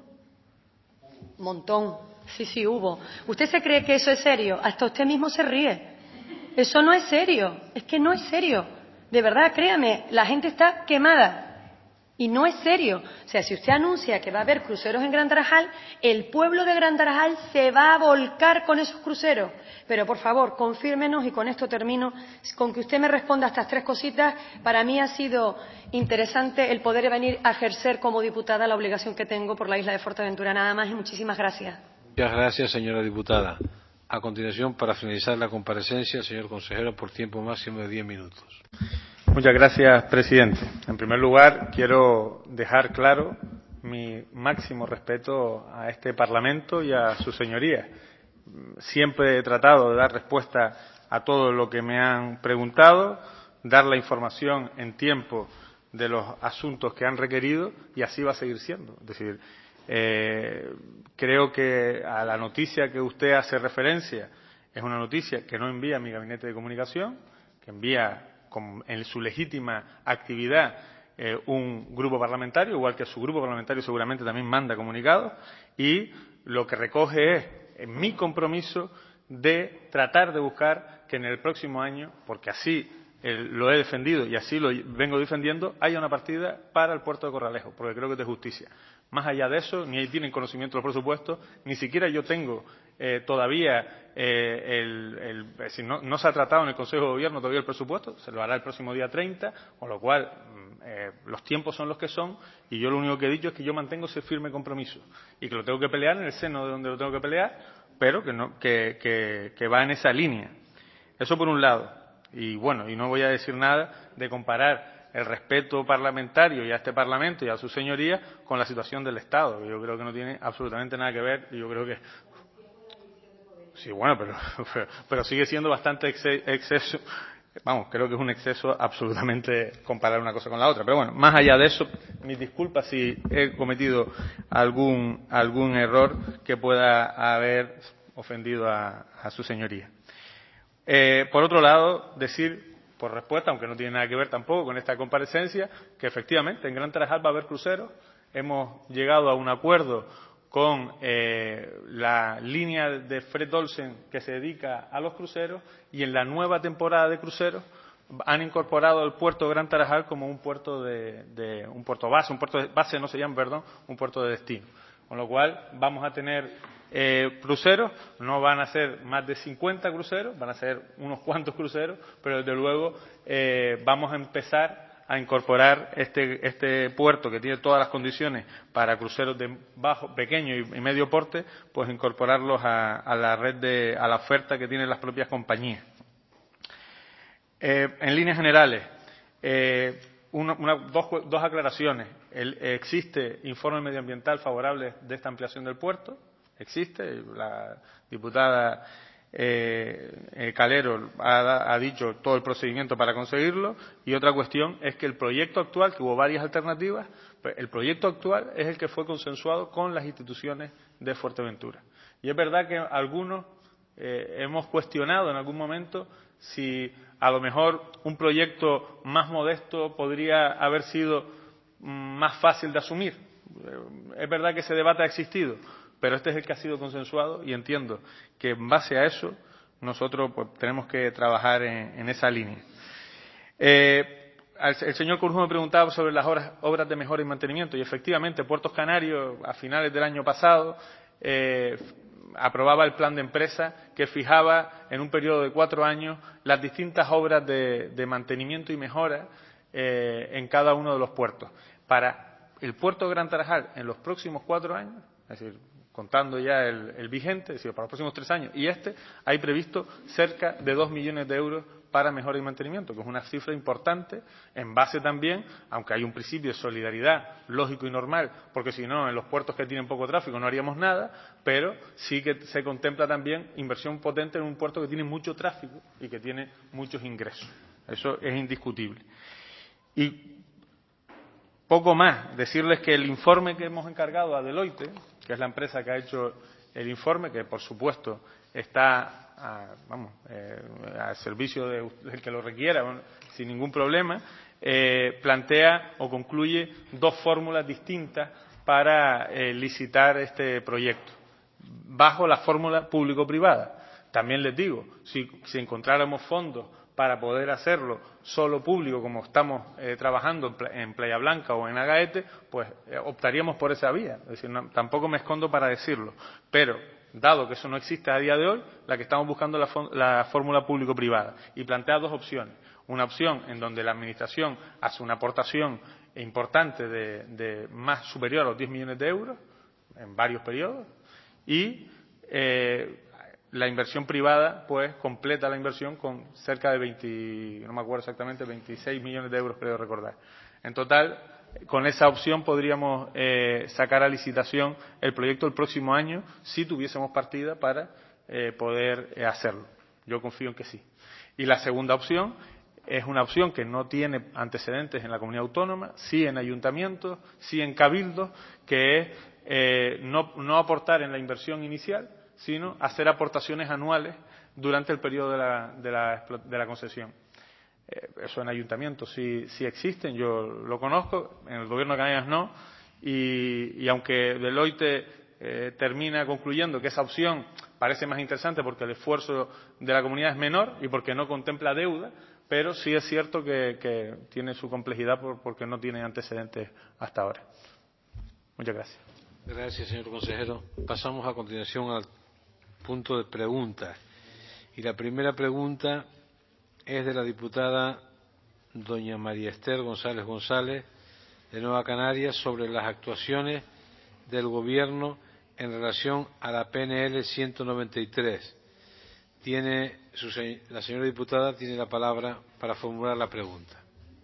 Montón. Sí, sí, hubo. ¿Usted se cree que eso es serio? Hasta usted mismo se ríe. Eso no es serio. Es que no es serio. De verdad, créame, la gente está quemada. Y no es serio. O sea, si usted anuncia que va a haber cruceros en Gran Tarajal, el pueblo de Gran Tarajal se va a volcar con esos cruceros. Pero, por favor, confírmenos, y con esto termino, con que usted me responda a estas tres cositas. Para mí ha sido interesante el poder venir a ejercer como diputada la obligación que tengo por la isla de Fuerteventura. Nada más y muchísimas gracias. Muchas gracias, señora diputada. A continuación, para finalizar la comparecencia, señor consejero, por tiempo máximo de diez minutos. Muchas gracias, presidente. En primer lugar, quiero dejar claro mi máximo respeto a este Parlamento y a sus señorías. Siempre he tratado de dar respuesta a todo lo que me han preguntado, dar la información en tiempo de los asuntos que han requerido, y así va a seguir siendo. Es decir, eh, creo que a la noticia que usted hace referencia es una noticia que no envía mi gabinete de comunicación, que envía en su legítima actividad eh, un grupo parlamentario, igual que su grupo parlamentario seguramente también manda comunicados, y lo que recoge es en mi compromiso de tratar de buscar que en el próximo año, porque así eh, lo he defendido y así lo vengo defendiendo, haya una partida para el puerto de Corralejo, porque creo que es de justicia. Más allá de eso, ni tienen conocimiento de los presupuestos, ni siquiera yo tengo eh, todavía, eh, el, el, es decir, no, no se ha tratado en el Consejo de Gobierno todavía el presupuesto, se lo hará el próximo día treinta, con lo cual eh, los tiempos son los que son, y yo lo único que he dicho es que yo mantengo ese firme compromiso y que lo tengo que pelear en el seno de donde lo tengo que pelear, pero que, no, que, que, que va en esa línea. Eso por un lado. Y bueno, y no voy a decir nada de comparar el respeto parlamentario y a este Parlamento y a sus señorías con la situación del Estado. Yo creo que no tiene absolutamente nada que ver, y yo creo que sí, bueno, pero, pero, pero sigue siendo bastante exceso. Vamos, creo que es un exceso absolutamente comparar una cosa con la otra. Pero bueno, más allá de eso, mis disculpas si he cometido algún algún error que pueda haber ofendido a, a su señoría. Eh, por otro lado, decir, por respuesta, aunque no tiene nada que ver tampoco con esta comparecencia, que efectivamente en Gran Tarajal va a haber cruceros. Hemos llegado a un acuerdo con eh, la línea de Fred Olsen que se dedica a los cruceros, y en la nueva temporada de cruceros han incorporado el puerto de Gran Tarajal como un puerto de, de un puerto base, un puerto de base no se llama, perdón, un puerto de destino. Con lo cual vamos a tener eh, cruceros, no van a ser más de cincuenta cruceros, van a ser unos cuantos cruceros, pero desde luego eh, vamos a empezar a incorporar este, este puerto que tiene todas las condiciones para cruceros de bajo, pequeño y, y medio porte, pues incorporarlos a, a la red de, a la oferta que tienen las propias compañías. Eh, en líneas generales, eh, una, una, dos, dos aclaraciones. El, existe informe medioambiental favorable de esta ampliación del puerto, existe, la diputada Eh, eh, Calero ha, ha dicho todo el procedimiento para conseguirlo, y otra cuestión es que el proyecto actual, que hubo varias alternativas, pues el proyecto actual es el que fue consensuado con las instituciones de Fuerteventura. Y es verdad que algunos eh, hemos cuestionado en algún momento si a lo mejor un proyecto más modesto podría haber sido más fácil de asumir. Es verdad que ese debate ha existido, pero este es el que ha sido consensuado, y entiendo que en base a eso nosotros pues, tenemos que trabajar en, en esa línea. Eh, el señor Corujo me preguntaba sobre las obras, obras de mejora y mantenimiento, y efectivamente Puertos Canarios a finales del año pasado eh, aprobaba el plan de empresa que fijaba en un periodo de cuatro años las distintas obras de, de mantenimiento y mejora eh, en cada uno de los puertos. Para el puerto de Gran Tarajal en los próximos cuatro años, es decir, contando ya el, el vigente, es decir, para los próximos tres años, y este, hay previsto cerca de dos millones de euros para mejora y mantenimiento, que es una cifra importante, en base también, aunque hay un principio de solidaridad lógico y normal, porque si no, en los puertos que tienen poco tráfico no haríamos nada, pero sí que se contempla también inversión potente en un puerto que tiene mucho tráfico y que tiene muchos ingresos. Eso es indiscutible. Y poco más, decirles que el informe que hemos encargado a Deloitte, que es la empresa que ha hecho el informe, que por supuesto está a, vamos, eh, al servicio de, del que lo requiera, bueno, sin ningún problema, eh, plantea o concluye dos fórmulas distintas para eh, licitar este proyecto, bajo la fórmula público-privada. También les digo, si, si encontráramos fondos para poder hacerlo solo público, como estamos eh, trabajando en Playa Blanca o en Agaete, pues eh, optaríamos por esa vía. Es decir, no, tampoco me escondo para decirlo. Pero, dado que eso no existe a día de hoy, la que estamos buscando es la, la fórmula público-privada. Y plantea dos opciones. Una opción en donde la Administración hace una aportación importante de, de más superior a los diez millones de euros, en varios periodos, y eh, la inversión privada pues completa la inversión con cerca de veinte, no me acuerdo exactamente, veintiséis millones de euros, creo recordar. En total, con esa opción podríamos eh, sacar a licitación el proyecto el próximo año si tuviésemos partida para eh, poder eh, hacerlo. Yo confío en que sí. Y la segunda opción es una opción que no tiene antecedentes en la comunidad autónoma, sí en ayuntamientos, sí en cabildos, que es eh, no, no aportar en la inversión inicial, sino hacer aportaciones anuales durante el periodo de la, de la, de la concesión. Eh, eso en ayuntamientos sí, sí existen, yo lo conozco, en el Gobierno de Canarias no, y, y aunque Deloitte eh, termina concluyendo que esa opción parece más interesante porque el esfuerzo de la comunidad es menor y porque no contempla deuda, pero sí es cierto que, que tiene su complejidad por, porque no tiene antecedentes hasta ahora. Muchas gracias. Gracias, señor consejero. Pasamos a continuación al punto de preguntas. Y la primera pregunta es de la diputada doña María Esther González González, de Nueva Canarias, sobre las actuaciones del Gobierno en relación a la P N L ciento noventa y tres. Tiene su, la señora diputada tiene la palabra para formular la pregunta.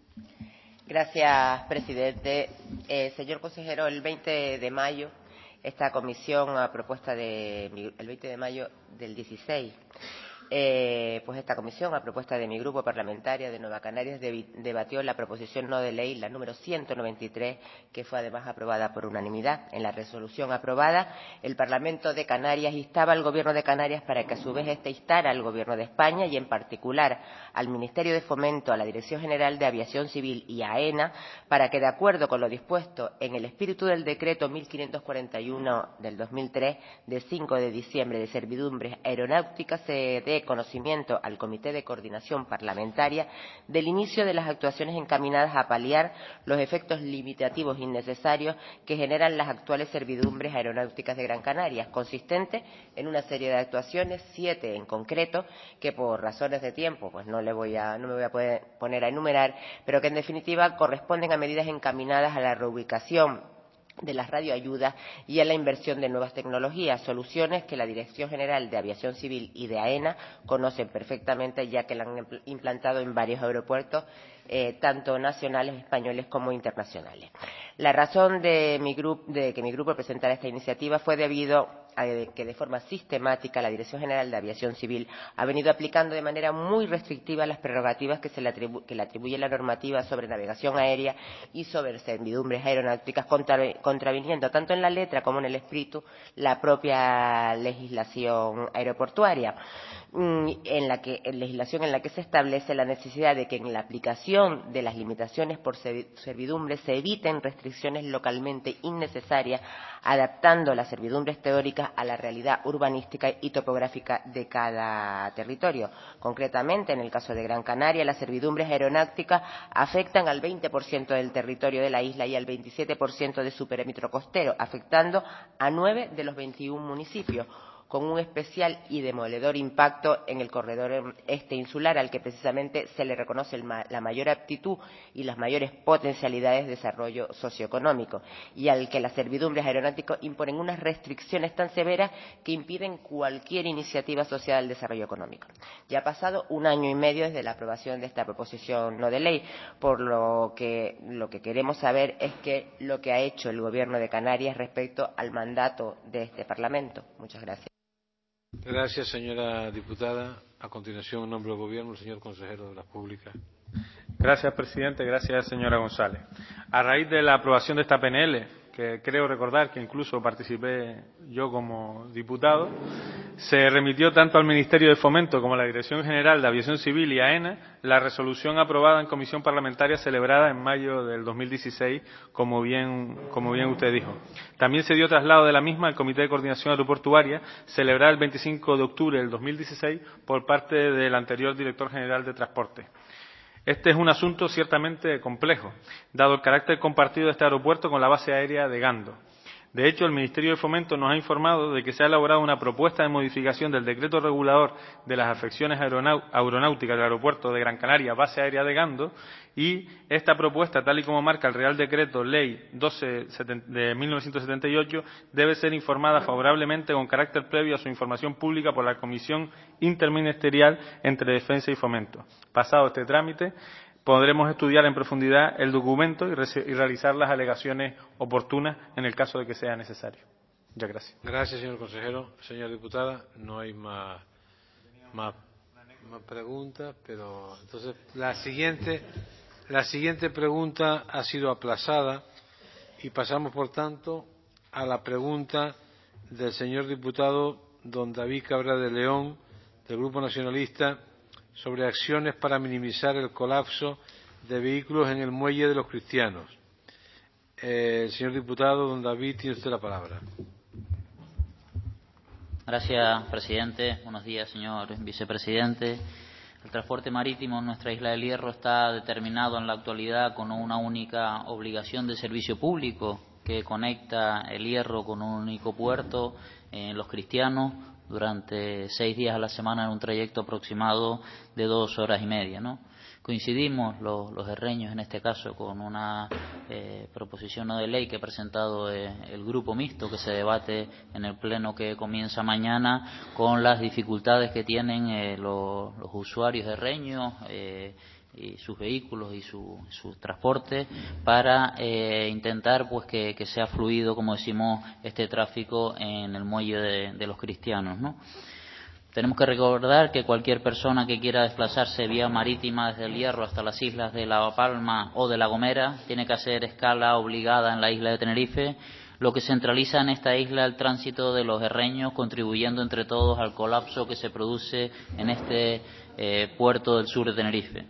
Gracias, presidente. Eh, señor consejero, el veinte de mayo, esta comisión, a propuesta de el veinte de mayo del dieciséis, eh, pues esta comisión, a propuesta de mi grupo parlamentario de Nueva Canarias, de, debatió la proposición no de ley, la número ciento noventa y tres, que fue además aprobada por unanimidad. En la resolución aprobada, el Parlamento de Canarias instaba al Gobierno de Canarias para que a su vez éste instara al Gobierno de España y en particular al Ministerio de Fomento, a la Dirección General de Aviación Civil y a AENA para que, de acuerdo con lo dispuesto en el espíritu del decreto mil quinientos cuarenta y uno del dos mil tres, de cinco de diciembre, de servidumbres aeronáuticas, se dé dé conocimiento al Comité de Coordinación Parlamentaria del inicio de las actuaciones encaminadas a paliar los efectos limitativos innecesarios que generan las actuales servidumbres aeronáuticas de Gran Canaria, consistente en una serie de actuaciones, siete en concreto, que por razones de tiempo pues no le voy a, no me voy a poder poner a enumerar, pero que en definitiva corresponden a medidas encaminadas a la reubicación de las radioayudas y a la inversión de nuevas tecnologías, soluciones que la Dirección General de Aviación Civil y de AENA conocen perfectamente, ya que la han implantado en varios aeropuertos, eh, tanto nacionales, españoles como internacionales. La razón de, mi grupo, de que mi grupo presentara esta iniciativa fue debido a que de forma sistemática la Dirección General de Aviación Civil ha venido aplicando de manera muy restrictiva las prerrogativas que, se le, atribu que le atribuye la normativa sobre navegación aérea y sobre servidumbres aeronáuticas, contra contraviniendo tanto en la letra como en el espíritu la propia legislación aeroportuaria, en la que en legislación en la que se establece la necesidad de que en la aplicación de las limitaciones por servidumbre se eviten restricciones localmente innecesarias, adaptando las servidumbres teóricas a la realidad urbanística y topográfica de cada territorio. Concretamente, en el caso de Gran Canaria, las servidumbres aeronáuticas afectan al veinte por ciento del territorio de la isla y al veintisiete por ciento de su perímetro costero, afectando a nueve de los veintiún municipios, con un especial y demoledor impacto en el corredor este insular, al que precisamente se le reconoce el ma la mayor aptitud y las mayores potencialidades de desarrollo socioeconómico, y al que las servidumbres aeronáuticas imponen unas restricciones tan severas que impiden cualquier iniciativa asociada al desarrollo económico. Ya ha pasado un año y medio desde la aprobación de esta proposición no de ley, por lo que lo que queremos saber es qué lo que ha hecho el Gobierno de Canarias respecto al mandato de este Parlamento. Muchas gracias. Gracias, señora diputada. A continuación, en nombre del Gobierno, el señor consejero de Obras Públicas. Gracias, presidente. Gracias, señora González. A raíz de la aprobación de esta P N L, que creo recordar que incluso participé yo como diputado, se remitió tanto al Ministerio de Fomento como a la Dirección General de Aviación Civil y a AENA la resolución aprobada en comisión parlamentaria celebrada en mayo del dos mil dieciséis, como bien, como bien usted dijo. También se dio traslado de la misma al Comité de Coordinación Aeroportuaria, celebrada el veinticinco de octubre del dos mil dieciséis por parte del anterior director general de Transporte. Este es un asunto ciertamente complejo, dado el carácter compartido de este aeropuerto con la base aérea de Gando. De hecho, el Ministerio de Fomento nos ha informado de que se ha elaborado una propuesta de modificación del decreto regulador de las afecciones aeronáuticas del aeropuerto de Gran Canaria, base aérea de Gando, y esta propuesta, tal y como marca el Real Decreto Ley doce de mil novecientos setenta y ocho, debe ser informada favorablemente con carácter previo a su información pública por la Comisión Interministerial entre Defensa y Fomento. Pasado este trámite, podremos estudiar en profundidad el documento y, y realizar las alegaciones oportunas en el caso de que sea necesario. Muchas gracias. Gracias, señor consejero. Señora diputada, no hay más, más, más preguntas, pero entonces la siguiente, la siguiente pregunta ha sido aplazada y pasamos, por tanto, a la pregunta del señor diputado don David Cabral de León, del Grupo Nacionalista, sobre acciones para minimizar el colapso de vehículos en el muelle de los Cristianos. Eh, el señor diputado, don David, tiene usted la palabra. Gracias, presidente. Buenos días, señor vicepresidente. El transporte marítimo en nuestra isla del Hierro está determinado en la actualidad con una única obligación de servicio público que conecta el Hierro con un único puerto en Los Cristianos durante seis días a la semana en un trayecto aproximado de dos horas y media, ¿no? Coincidimos los, los herreños en este caso con una eh, proposición no de ley que ha presentado eh, el grupo mixto que se debate en el pleno que comienza mañana, con las dificultades que tienen eh, los, los usuarios herreños eh, y sus vehículos y su, su transporte para eh, intentar pues que, que sea fluido, como decimos, este tráfico en el muelle de, de los Cristianos, ¿no? Tenemos que recordar que cualquier persona que quiera desplazarse vía marítima desde el Hierro hasta las islas de La Palma o de La Gomera tiene que hacer escala obligada en la isla de Tenerife, lo que centraliza en esta isla el tránsito de los herreños, contribuyendo entre todos al colapso que se produce en este eh, puerto del sur de Tenerife.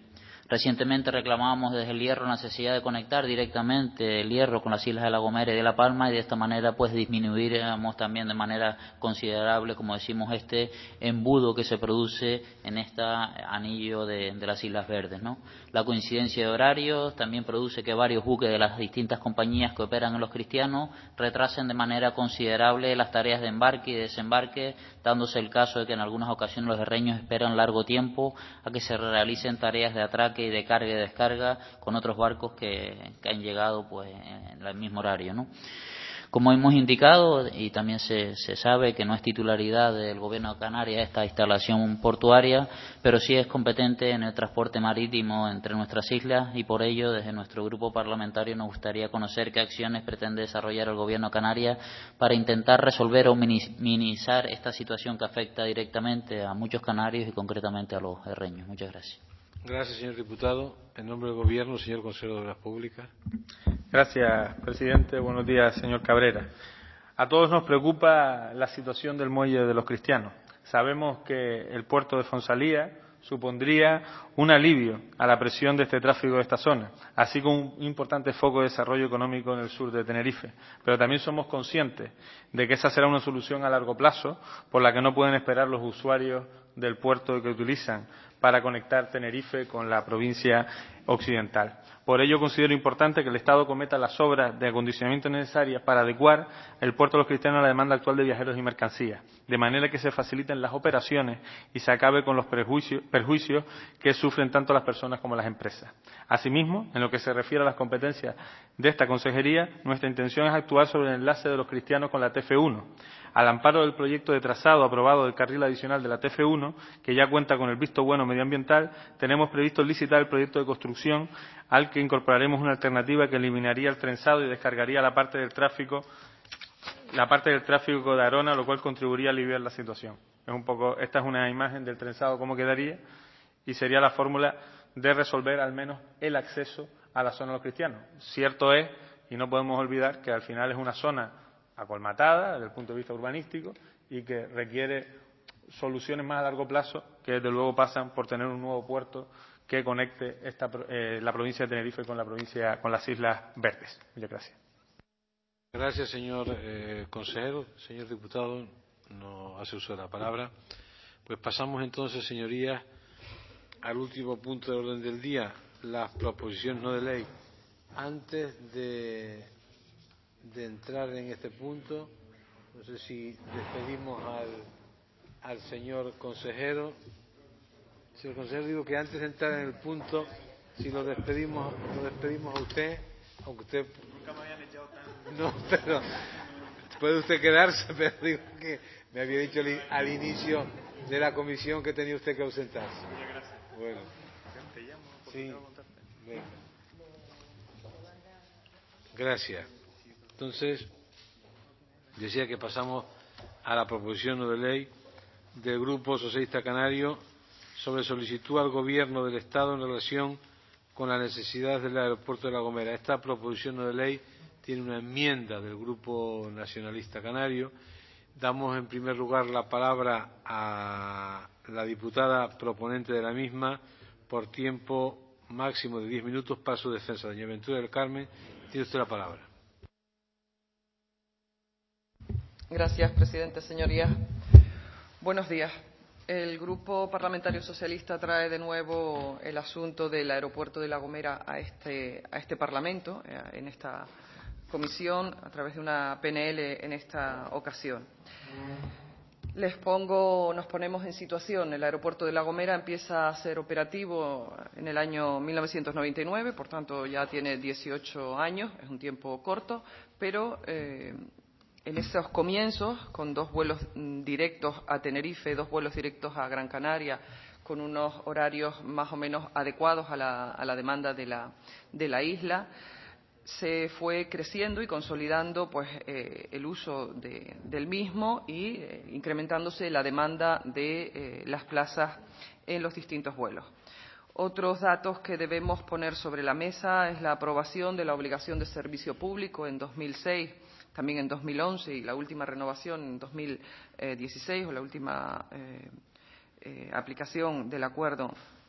Recientemente reclamábamos desde el Hierro la necesidad de conectar directamente el Hierro con las islas de La Gomera y de La Palma y de esta manera pues disminuiríamos también de manera considerable, como decimos, este embudo que se produce en este anillo de, de las Islas Verdes, ¿no? La coincidencia de horarios también produce que varios buques de las distintas compañías que operan en los Cristianos retrasen de manera considerable las tareas de embarque y de desembarque, dándose el caso de que en algunas ocasiones los herreños esperan largo tiempo a que se realicen tareas de atraque y de carga y descarga con otros barcos que, que han llegado pues en el mismo horario, ¿no? Como hemos indicado, y también se, se sabe que no es titularidad del Gobierno de Canarias esta instalación portuaria, pero sí es competente en el transporte marítimo entre nuestras islas y por ello desde nuestro grupo parlamentario nos gustaría conocer qué acciones pretende desarrollar el Gobierno de Canarias para intentar resolver o minimizar esta situación que afecta directamente a muchos canarios y concretamente a los herreños. Muchas gracias. Gracias, señor diputado. En nombre del Gobierno, señor consejero de Obras Públicas. Gracias, presidente. Buenos días, señor Cabrera. A todos nos preocupa la situación del muelle de los Cristianos. Sabemos que el puerto de Fonsalía supondría un alivio a la presión de este tráfico de esta zona, así como un importante foco de desarrollo económico en el sur de Tenerife. Pero también somos conscientes de que esa será una solución a largo plazo por la que no pueden esperar los usuarios del puerto que utilizan para conectar Tenerife con la provincia occidental. Por ello considero importante que el Estado cometa las obras de acondicionamiento necesarias para adecuar el puerto de los Cristianos a la demanda actual de viajeros y mercancías, de manera que se faciliten las operaciones y se acabe con los perjuicios, perjuicios que sufren tanto las personas como las empresas. Asimismo, en lo que se refiere a las competencias de esta consejería, nuestra intención es actuar sobre el enlace de los Cristianos con la T F uno. Al amparo del proyecto de trazado aprobado del carril adicional de la T F uno, que ya cuenta con el visto bueno medioambiental, tenemos previsto licitar el proyecto de construcción al que incorporaremos una alternativa que eliminaría el trenzado y descargaría la parte del tráfico, la parte del tráfico de Arona, lo cual contribuiría a aliviar la situación. Es un poco, esta es una imagen del trenzado cómo quedaría y sería la fórmula de resolver al menos el acceso a la zona de los Cristianos. Cierto es, y no podemos olvidar, que al final es una zona acolmatada desde el punto de vista urbanístico y que requiere soluciones más a largo plazo que desde luego pasan por tener un nuevo puerto que conecte esta, eh, la provincia de Tenerife con la provincia, con las Islas Verdes. Muchas gracias. Gracias, señor eh, consejero. Señor diputado, no hace uso de la palabra. Pues pasamos entonces, señorías, al último punto del orden del día, las proposiciones no de ley. Antes de, de entrar en este punto, no sé si despedimos al, al señor consejero. Señor consejero, digo que antes de entrar en el punto, si lo despedimos, lo despedimos a usted, aunque usted nunca me habían echado tan... No, pero puede usted quedarse, pero digo que me había dicho al inicio de la comisión que tenía usted que ausentarse. Muchas gracias. Bueno. Te llamo, sí. Venga. Gracias. Entonces, decía que pasamos a la proposición no de ley del Grupo Socialista Canario sobre solicitud al Gobierno del Estado en relación con las necesidades del aeropuerto de La Gomera. Esta proposición no de ley tiene una enmienda del Grupo Nacionalista Canario. Damos en primer lugar la palabra a la diputada proponente de la misma por tiempo máximo de diez minutos para su defensa. Doña Ventura del Carmen, tiene usted la palabra. Gracias, presidente. Señorías, buenos días. El Grupo Parlamentario Socialista trae de nuevo el asunto del aeropuerto de La Gomera a este, a este Parlamento, en esta comisión, a través de una P N L en esta ocasión. Les pongo, nos ponemos en situación. El aeropuerto de La Gomera empieza a ser operativo en el año mil novecientos noventa y nueve, por tanto ya tiene dieciocho años, es un tiempo corto, pero eh, en esos comienzos, con dos vuelos directos a Tenerife, dos vuelos directos a Gran Canaria, con unos horarios más o menos adecuados a la, a la demanda de la, de la isla, se fue creciendo y consolidando pues eh, el uso de, del mismo y eh, incrementándose la demanda de eh, las plazas en los distintos vuelos. Otros datos que debemos poner sobre la mesa es la aprobación de la obligación de servicio público en dos mil seis, también en dos mil once y la última renovación en dos mil dieciséis o la última eh, eh, aplicación del acuerdo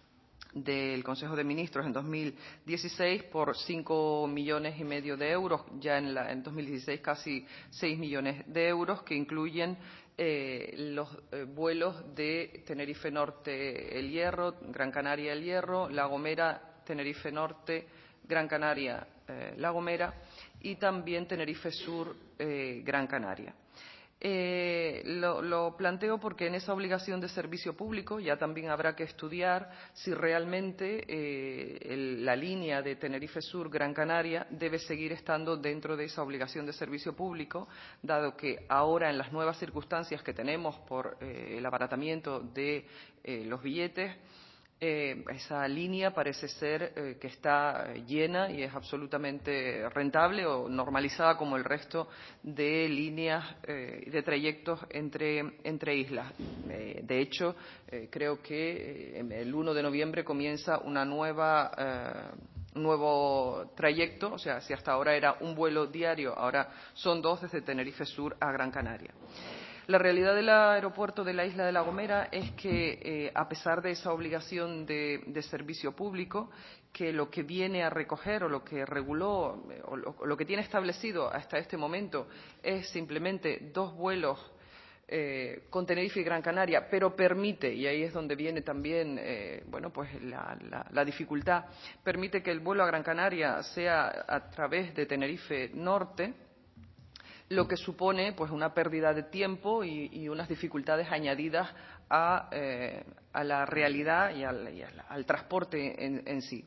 del Consejo de Ministros en dos mil dieciséis por cinco millones y medio de euros, ya en, la, en dos mil dieciséis casi seis millones de euros, que incluyen eh, los eh, vuelos de Tenerife Norte El Hierro, Gran Canaria El Hierro, La Gomera, Tenerife Norte, Gran Canaria eh, La Gomera y también Tenerife Sur eh, Gran Canaria. Eh, lo, lo planteo porque en esa obligación de servicio público ya también habrá que estudiar si realmente eh, el, la línea de Tenerife Sur Gran Canaria debe seguir estando dentro de esa obligación de servicio público, dado que ahora en las nuevas circunstancias que tenemos por eh, el abaratamiento de eh, los billetes, Eh, esa línea parece ser eh, que está llena y es absolutamente rentable o normalizada como el resto de líneas y eh, de trayectos entre, entre islas. Eh, de hecho, eh, creo que eh, el uno de noviembre comienza una nueva eh, un nuevo trayecto, o sea, si hasta ahora era un vuelo diario, ahora son dos desde Tenerife Sur a Gran Canaria. La realidad del aeropuerto de la isla de La Gomera es que, eh, a pesar de esa obligación de, de servicio público, que lo que viene a recoger o lo que reguló o lo, o lo que tiene establecido hasta este momento es simplemente dos vuelos eh, con Tenerife y Gran Canaria, pero permite, y ahí es donde viene también eh, bueno, pues la, la, la dificultad, permite que el vuelo a Gran Canaria sea a través de Tenerife Norte, lo que supone pues una pérdida de tiempo y, y unas dificultades añadidas a, eh, a la realidad y al, y al, al transporte en, en sí.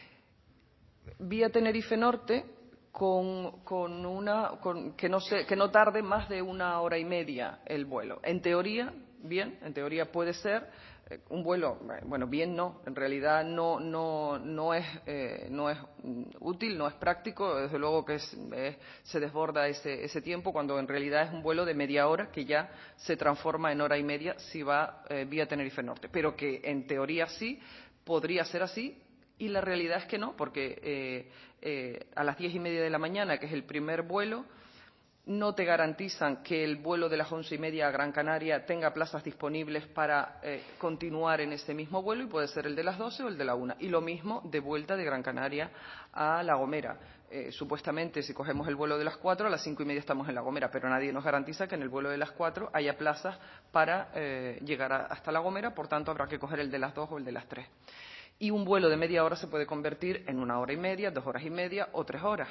Vía Tenerife Norte, con, con una, con, que, no se, que no tarde más de una hora y media el vuelo. En teoría, bien, en teoría puede ser un vuelo, bueno, bien no, en realidad no, no, no, es, eh, no es útil, no es práctico, desde luego que es, eh, se desborda ese, ese tiempo cuando en realidad es un vuelo de media hora que ya se transforma en hora y media si va eh, vía Tenerife Norte, pero que en teoría sí, podría ser así y la realidad es que no, porque eh, eh, a las diez y media de la mañana, que es el primer vuelo, no te garantizan que el vuelo de las once y media a Gran Canaria tenga plazas disponibles para eh, continuar en ese mismo vuelo y puede ser el de las doce o el de la una. Y lo mismo de vuelta de Gran Canaria a La Gomera. Eh, supuestamente, si cogemos el vuelo de las cuatro, a las cinco y media estamos en La Gomera, pero nadie nos garantiza que en el vuelo de las cuatro haya plazas para eh, llegar a, hasta La Gomera, por tanto habrá que coger el de las dos o el de las tres. Y un vuelo de media hora se puede convertir en una hora y media, dos horas y media o tres horas.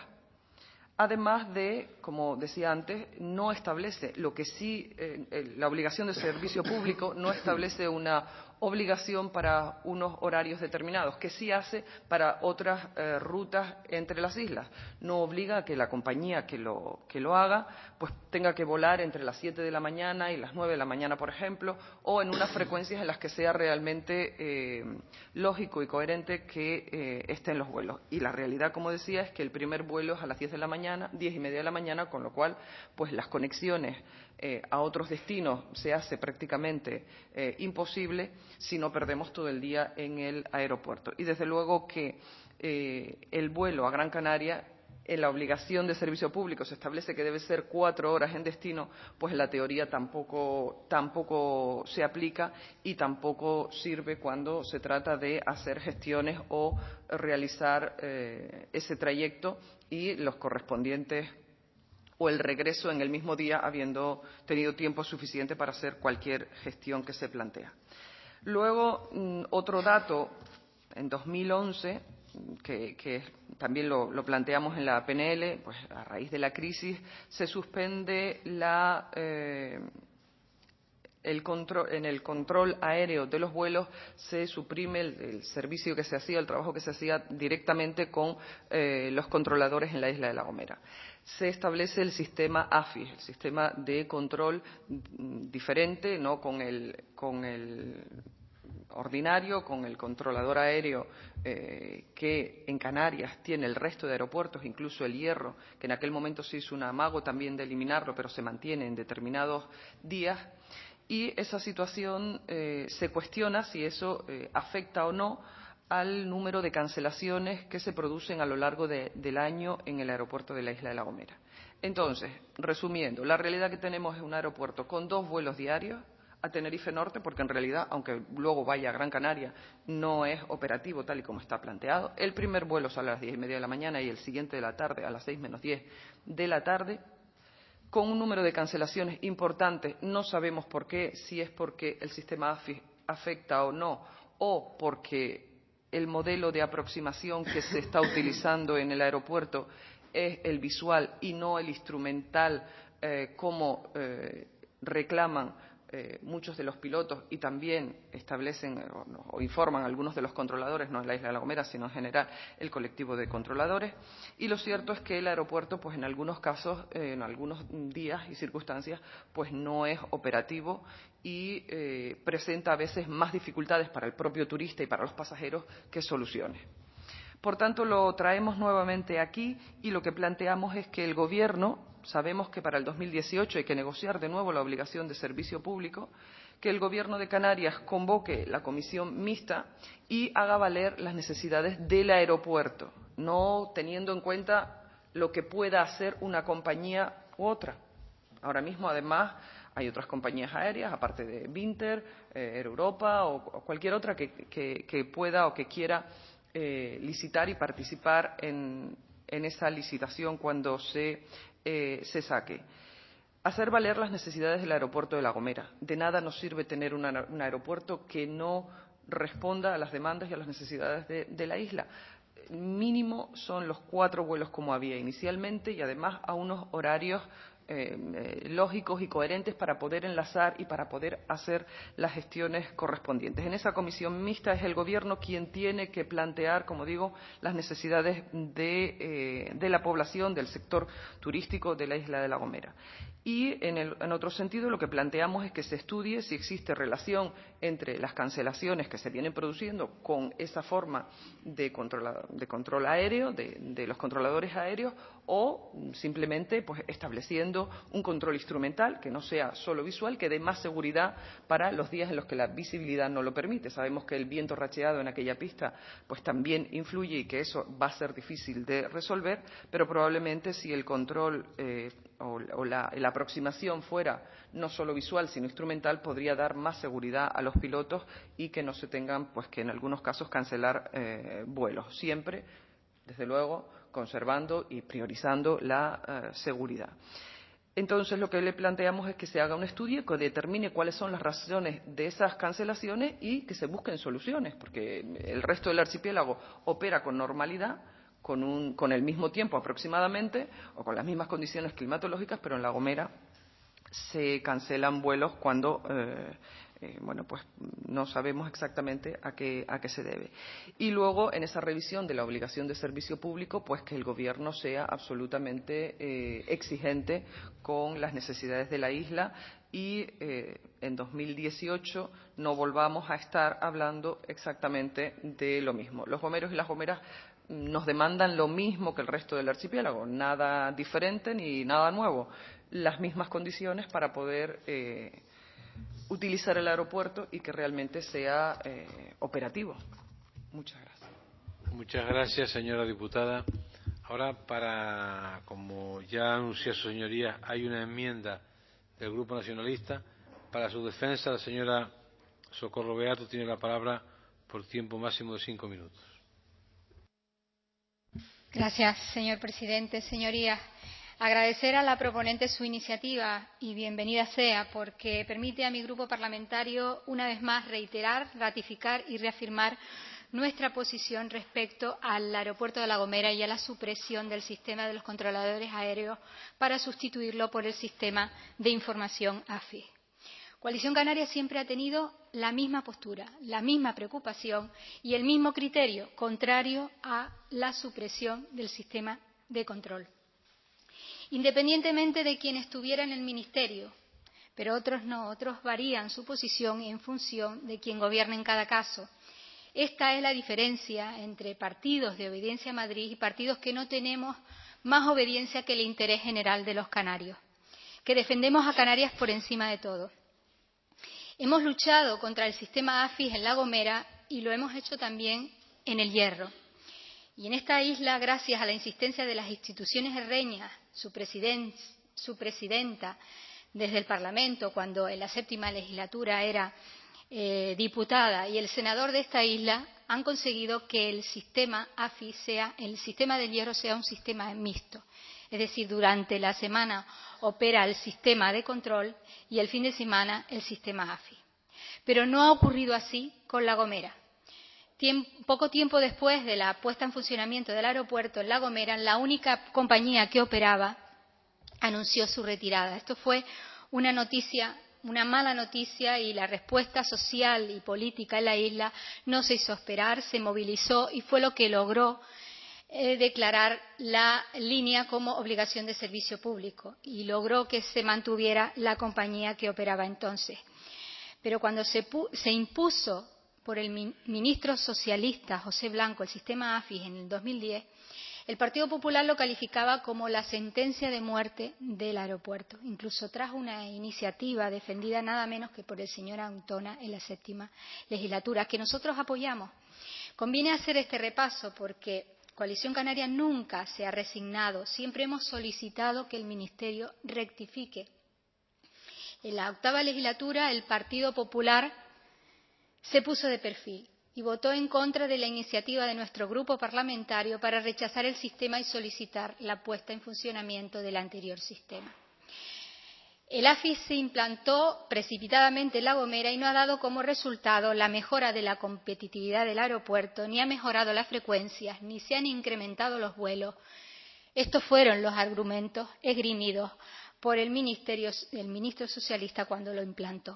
Además de, como decía antes, no establece, lo que sí, eh, la obligación de servicio público no establece una obligación para unos horarios determinados, que sí hace para otras eh, rutas entre las islas. No obliga a que la compañía que lo, que lo haga pues tenga que volar entre las siete de la mañana y las nueve de la mañana, por ejemplo, o en unas frecuencias en las que sea realmente eh, lógico y coherente que eh, estén los vuelos. Y la realidad, como decía, es que el primer vuelo es a las diez de la mañana, diez y media de la mañana, con lo cual pues las conexiones eh, a otros destinos se hace prácticamente eh, imposible si no perdemos todo el día en el aeropuerto. Y desde luego que eh, el vuelo a Gran Canaria, en la obligación de servicio público se establece que debe ser cuatro horas en destino, pues en la teoría tampoco, tampoco se aplica y tampoco sirve cuando se trata de hacer gestiones o realizar eh, ese trayecto y los correspondientes o el regreso en el mismo día habiendo tenido tiempo suficiente para hacer cualquier gestión que se plantea. Luego, otro dato, en dos mil once, que, que también lo, lo planteamos en la P N L, pues a raíz de la crisis se suspende la, eh, el control, en el control aéreo de los vuelos se suprime el, el servicio que se hacía, el trabajo que se hacía directamente con eh, los controladores en la isla de La Gomera. Se establece el sistema A F I, el sistema de control diferente, no con el, con el ordinario, con el controlador aéreo eh, que en Canarias tiene el resto de aeropuertos, incluso el Hierro, que en aquel momento se hizo un amago también de eliminarlo, pero se mantiene en determinados días. Y esa situación eh, se cuestiona si eso eh, afecta o no al número de cancelaciones que se producen a lo largo de, del año en el aeropuerto de la isla de La Gomera. Entonces, resumiendo, la realidad que tenemos es un aeropuerto con dos vuelos diarios, a Tenerife Norte, porque en realidad, aunque luego vaya a Gran Canaria, no es operativo tal y como está planteado. El primer vuelo sale a las diez y media de la mañana y el siguiente de la tarde a las seis menos diez de la tarde, con un número de cancelaciones importantes. No sabemos por qué, si es porque el sistema A F I afecta o no, o porque el modelo de aproximación que se está utilizando en el aeropuerto es el visual y no el instrumental, eh, como eh, reclaman eh, muchos de los pilotos y también establecen o, o informan algunos de los controladores, no en la isla de La Gomera, sino en general el colectivo de controladores. Y lo cierto es que el aeropuerto, pues en algunos casos, eh, en algunos días y circunstancias, pues no es operativo y eh, presenta a veces más dificultades para el propio turista y para los pasajeros que soluciones. Por tanto, lo traemos nuevamente aquí y lo que planteamos es que el Gobierno, sabemos que para el dos mil dieciocho hay que negociar de nuevo la obligación de servicio público, que el Gobierno de Canarias convoque la comisión mixta y haga valer las necesidades del aeropuerto, no teniendo en cuenta lo que pueda hacer una compañía u otra. Ahora mismo, además, hay otras compañías aéreas, aparte de Vinter, eh, Air Europa o, o cualquier otra que, que, que pueda o que quiera eh, licitar y participar en, en esa licitación cuando se, eh, se saque. Hacer valer las necesidades del aeropuerto de La Gomera. De nada nos sirve tener una, un aeropuerto que no responda a las demandas y a las necesidades de, de la isla. Mínimo son los cuatro vuelos como había inicialmente y además a unos horarios Eh, eh, lógicos y coherentes para poder enlazar y para poder hacer las gestiones correspondientes. En esa comisión mixta es el Gobierno quien tiene que plantear, como digo, las necesidades de, eh, de la población, del sector turístico de la isla de La Gomera. Y en, el, en otro sentido lo que planteamos es que se estudie si existe relación entre las cancelaciones que se vienen produciendo con esa forma de control, de control aéreo, de, de los controladores aéreos, o simplemente pues, estableciendo un control instrumental que no sea solo visual, que dé más seguridad para los días en los que la visibilidad no lo permite. Sabemos que el viento racheado en aquella pista pues también influye y que eso va a ser difícil de resolver, pero probablemente si el control eh, o, o la, la aproximación fuera no solo visual sino instrumental, podría dar más seguridad a los pilotos y que no se tengan pues que en algunos casos cancelar eh, vuelos. Siempre, desde luego, conservando y priorizando la eh, seguridad. Entonces, lo que le planteamos es que se haga un estudio que determine cuáles son las razones de esas cancelaciones y que se busquen soluciones, porque el resto del archipiélago opera con normalidad, con, un, con el mismo tiempo aproximadamente, o con las mismas condiciones climatológicas, pero en La Gomera se cancelan vuelos cuando eh, eh, bueno, pues no sabemos exactamente a qué, a qué se debe. Y luego, en esa revisión de la obligación de servicio público, pues que el Gobierno sea absolutamente eh, exigente con las necesidades de la isla y eh, en dos mil dieciocho no volvamos a estar hablando exactamente de lo mismo. Los gomeros y las gomeras nos demandan lo mismo que el resto del archipiélago, nada diferente ni nada nuevo, las mismas condiciones para poder eh, utilizar el aeropuerto y que realmente sea eh, operativo. Muchas gracias. Muchas gracias, señora diputada. Ahora, para, como ya anunció su señoría, hay una enmienda del Grupo Nacionalista. Para su defensa, la señora Socorro Beato tiene la palabra por tiempo máximo de cinco minutos. Gracias, señor presidente. Señorías, agradecer a la proponente su iniciativa y bienvenida sea, porque permite a mi grupo parlamentario una vez más reiterar, ratificar y reafirmar nuestra posición respecto al aeropuerto de La Gomera y a la supresión del sistema de los controladores aéreos para sustituirlo por el sistema de información A F I. Coalición Canaria siempre ha tenido la misma postura, la misma preocupación y el mismo criterio contrario a la supresión del sistema de control. Independientemente de quién estuviera en el Ministerio, pero otros no, otros varían su posición en función de quién gobierna en cada caso. Esta es la diferencia entre partidos de obediencia a Madrid y partidos que no tenemos más obediencia que el interés general de los canarios, que defendemos a Canarias por encima de todo. Hemos luchado contra el sistema A F I en La Gomera y lo hemos hecho también en El Hierro. Y en esta isla, gracias a la insistencia de las instituciones herreñas, su, presiden, su presidenta, desde el Parlamento, cuando en la séptima legislatura era eh, diputada, y el senador de esta isla, han conseguido que el sistema A F I sea, el sistema del hierro sea un sistema mixto. Es decir, durante la semana opera el sistema de control y el fin de semana el sistema A F I. Pero no ha ocurrido así con La Gomera. Tiem- poco tiempo después de la puesta en funcionamiento del aeropuerto en La Gomera, la única compañía que operaba anunció su retirada. Esto fue una noticia, una mala noticia, y la respuesta social y política en la isla no se hizo esperar, se movilizó y fue lo que logró eh, declarar la línea como obligación de servicio público y logró que se mantuviera la compañía que operaba entonces. Pero cuando se, se impuso por el ministro socialista José Blanco el sistema A F I en el dos mil diez, el Partido Popular lo calificaba como la sentencia de muerte del aeropuerto. Incluso trajo una iniciativa defendida nada menos que por el señor Antona en la séptima legislatura, que nosotros apoyamos. Conviene hacer este repaso porque Coalición Canaria nunca se ha resignado. Siempre hemos solicitado que el Ministerio rectifique. En la octava legislatura, el Partido Popular se puso de perfil y votó en contra de la iniciativa de nuestro grupo parlamentario para rechazar el sistema y solicitar la puesta en funcionamiento del anterior sistema. El A F I se implantó precipitadamente en La Gomera y no ha dado como resultado la mejora de la competitividad del aeropuerto, ni ha mejorado las frecuencias, ni se han incrementado los vuelos. Estos fueron los argumentos esgrimidos por el, ministerio, el ministro socialista cuando lo implantó.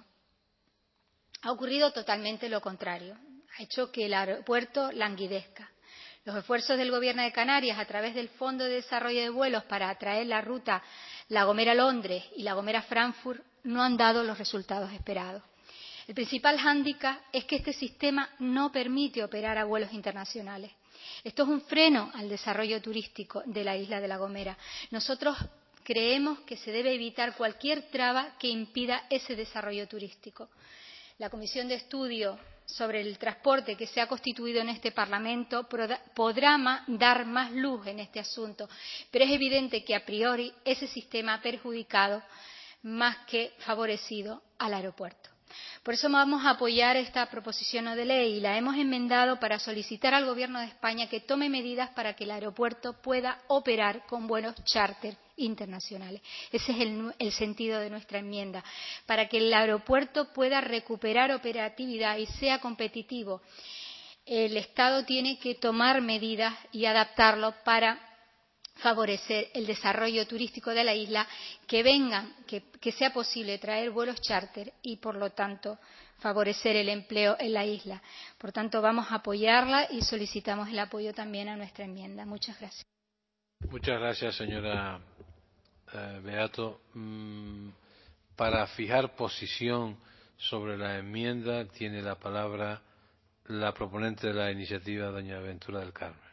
Ha ocurrido totalmente lo contrario. Ha hecho que el aeropuerto languidezca. Los esfuerzos del Gobierno de Canarias a través del Fondo de Desarrollo de Vuelos para atraer la ruta La Gomera-Londres y La Gomera-Frankfurt no han dado los resultados esperados. El principal hándicap es que este sistema no permite operar a vuelos internacionales. Esto es un freno al desarrollo turístico de la isla de La Gomera. Nosotros creemos que se debe evitar cualquier traba que impida ese desarrollo turístico. La Comisión de Estudio sobre el Transporte que se ha constituido en este Parlamento podrá dar más luz en este asunto, pero es evidente que a priori ese sistema ha perjudicado más que favorecido al aeropuerto. Por eso vamos a apoyar esta proposición no de ley y la hemos enmendado para solicitar al Gobierno de España que tome medidas para que el aeropuerto pueda operar con vuelos charter internacionales. Ese es el, el sentido de nuestra enmienda. Para que el aeropuerto pueda recuperar operatividad y sea competitivo, el Estado tiene que tomar medidas y adaptarlo para favorecer el desarrollo turístico de la isla, que vengan, que, que sea posible traer vuelos charter y, por lo tanto, favorecer el empleo en la isla. Por tanto, vamos a apoyarla y solicitamos el apoyo también a nuestra enmienda. Muchas gracias. Muchas gracias, señora eh, Beato. Mm, para fijar posición sobre la enmienda tiene la palabra la proponente de la iniciativa, doña Ventura del Carmen.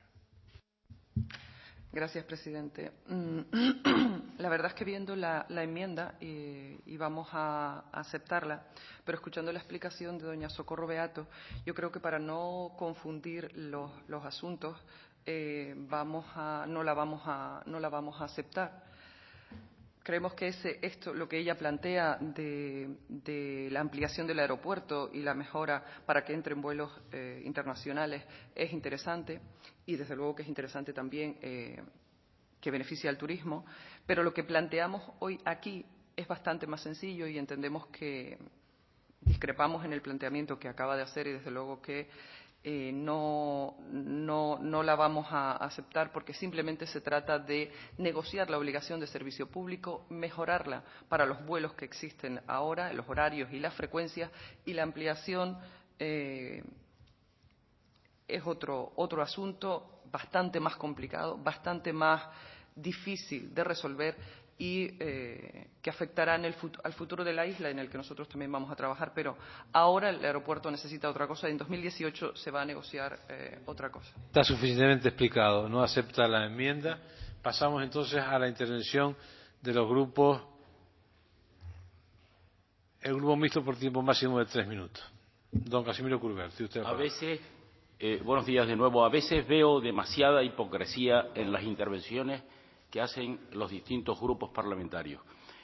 Gracias, presidente. La verdad es que viendo la, la enmienda y, y vamos a, a aceptarla, pero escuchando la explicación de doña Socorro Beato, yo creo que para no confundir los, los asuntos eh, vamos a, no la vamos a, no la vamos a aceptar. Creemos que ese, esto, lo que ella plantea de, de la ampliación del aeropuerto y la mejora para que entren vuelos eh, internacionales es interesante y desde luego que es interesante también eh, que beneficie al turismo, pero lo que planteamos hoy aquí es bastante más sencillo y entendemos que discrepamos en el planteamiento que acaba de hacer y desde luego que Eh, no, no, no la vamos a aceptar porque simplemente se trata de negociar la obligación de servicio público, mejorarla para los vuelos que existen ahora, los horarios y las frecuencias, y la ampliación eh, es otro, otro asunto bastante más complicado, bastante más difícil de resolver y eh, que afectará en el fut- al futuro de la isla, en el que nosotros también vamos a trabajar, pero ahora el aeropuerto necesita otra cosa y en dos mil dieciocho se va a negociar eh, otra cosa. Está suficientemente explicado. No acepta la enmienda. Pasamos entonces a la intervención de los grupos. El grupo mixto por tiempo máximo de tres minutos. Don Casimiro Curberti, usted. A veces, eh, buenos días de nuevo. A veces veo demasiada hipocresía en las intervenciones que hacen los distintos grupos parlamentarios.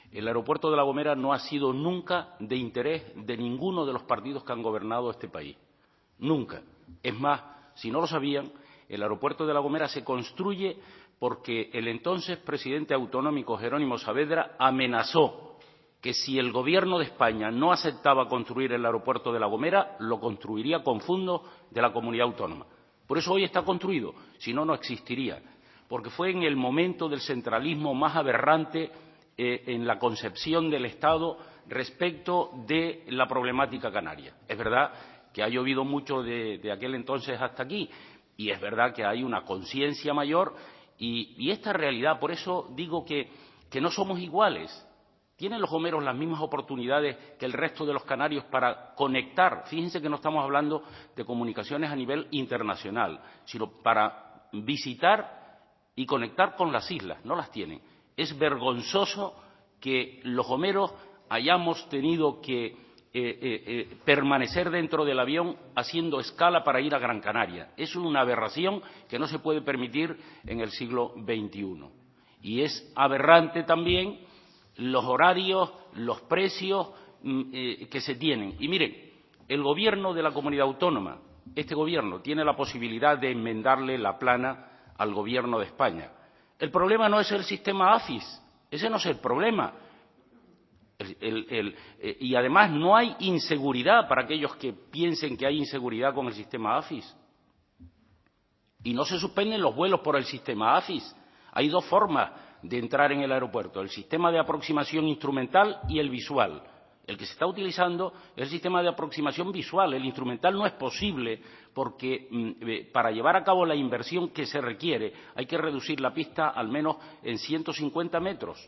El aeropuerto de La Gomera no ha sido nunca de interés de ninguno de los partidos que han gobernado este país. Nunca. Es más, si no lo sabían, el aeropuerto de La Gomera se construye porque el entonces presidente autonómico Jerónimo Saavedra amenazó que si el Gobierno de España no aceptaba construir el aeropuerto de La Gomera, lo construiría con fondos de la comunidad autónoma. Por eso hoy está construido, si no, no existiría. Porque fue en el momento del centralismo más aberrante eh, en la concepción del Estado respecto de la problemática canaria. Es verdad que ha llovido mucho de, de aquel entonces hasta aquí y es verdad que hay una conciencia mayor y, y esta realidad, por eso digo que, que no somos iguales. ¿Tienen los gomeros las mismas oportunidades que el resto de los canarios para conectar? Fíjense que no estamos hablando de comunicaciones a nivel internacional, sino para visitar y conectar con las islas. No las tienen. Es vergonzoso que los gomeros hayamos tenido que eh, eh, eh, permanecer dentro del avión haciendo escala para ir a Gran Canaria. Es una aberración que no se puede permitir en el siglo veintiuno. Y es aberrante también los horarios, los precios eh, que se tienen. Y miren, el gobierno de la comunidad autónoma, este gobierno, tiene la posibilidad de enmendarle la plana al gobierno de España. El problema no es el sistema AFIS, ese no es el problema. El, el, el, eh, y además no hay inseguridad para aquellos que piensen que hay inseguridad con el sistema AFIS. Y no se suspenden los vuelos por el sistema AFIS. Hay dos formas de entrar en el aeropuerto, el sistema de aproximación instrumental y el visual. El que se está utilizando es el sistema de aproximación visual. El instrumental no es posible porque mm, para llevar a cabo la inversión que se requiere hay que reducir la pista al menos en ciento cincuenta metros.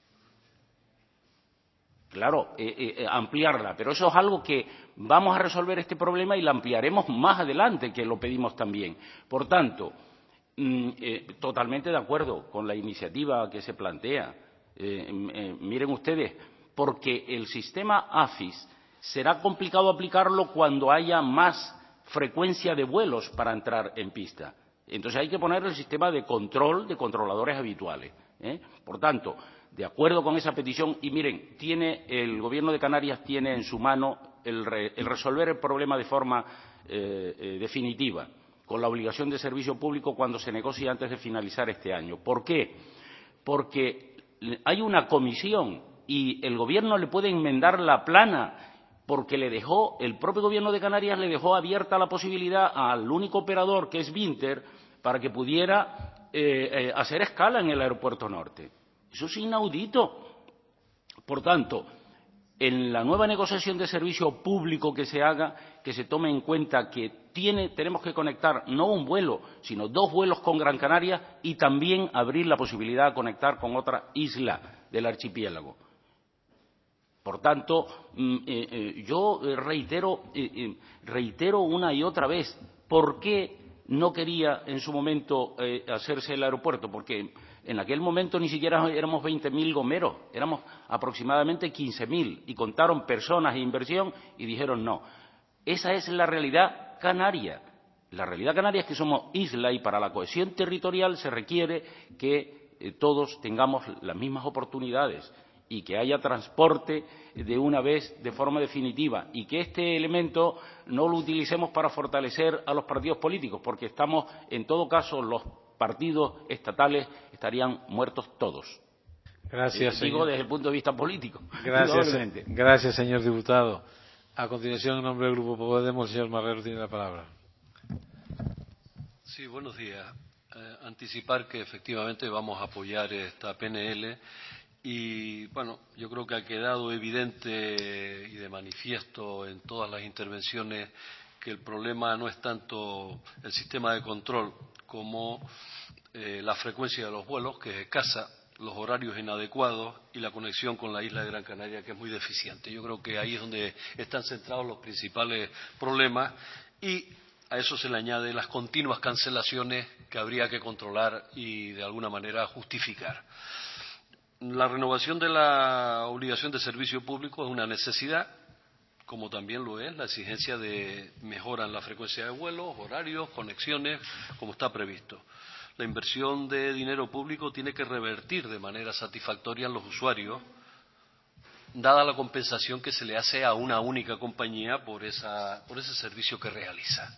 Claro, eh, eh, ampliarla, pero eso es algo que vamos a resolver este problema y la ampliaremos más adelante, que lo pedimos también. Por tanto, Eh, totalmente de acuerdo con la iniciativa que se plantea. Eh, eh, miren ustedes, porque el sistema AFIS será complicado aplicarlo cuando haya más frecuencia de vuelos para entrar en pista. Entonces hay que poner el sistema de control de controladores habituales, ¿eh? Por tanto, de acuerdo con esa petición, y miren, tiene el Gobierno de Canarias tiene en su mano el, re, el resolver el problema de forma eh, eh, definitiva, con la obligación de servicio público cuando se negocie antes de finalizar este año. ¿Por qué? Porque hay una comisión y el Gobierno le puede enmendar la plana porque le dejó, el propio Gobierno de Canarias le dejó abierta la posibilidad al único operador, que es Vinter, para que pudiera eh, eh, hacer escala en el aeropuerto norte. Eso es inaudito. Por tanto, en la nueva negociación de servicio público que se haga, que se tome en cuenta que tiene, tenemos que conectar no un vuelo, sino dos vuelos con Gran Canaria y también abrir la posibilidad de conectar con otra isla del archipiélago. Por tanto, eh, eh, yo reitero, eh, eh, reitero una y otra vez, ¿por qué no quería en su momento eh, hacerse el aeropuerto? Porque en aquel momento ni siquiera éramos veinte mil gomeros, éramos aproximadamente quince mil y contaron personas e inversión y dijeron no. Esa es la realidad canaria. La realidad canaria es que somos isla y para la cohesión territorial se requiere que eh, todos tengamos las mismas oportunidades y que haya transporte de una vez de forma definitiva y que este elemento no lo utilicemos para fortalecer a los partidos políticos, porque estamos, en todo caso, los partidos estatales estarían muertos todos. Gracias, eh, digo señor. desde el punto de vista político. Gracias, gracias, señor diputado. A continuación, en nombre del Grupo Podemos, el señor Marrero tiene la palabra. Sí, buenos días. Eh, anticipar que efectivamente vamos a apoyar esta P N L y, bueno, yo creo que ha quedado evidente y de manifiesto en todas las intervenciones que el problema no es tanto el sistema de control como eh, la frecuencia de los vuelos, que es escasa, los horarios inadecuados y la conexión con la isla de Gran Canaria, que es muy deficiente. Yo creo que ahí es donde están centrados los principales problemas y a eso se le añaden las continuas cancelaciones que habría que controlar y de alguna manera justificar. La renovación de la obligación de servicio público es una necesidad, como también lo es la exigencia de mejora en la frecuencia de vuelos, horarios, conexiones, como está previsto. La inversión de dinero público tiene que revertir de manera satisfactoria en los usuarios dada la compensación que se le hace a una única compañía por, esa, por ese servicio que realiza.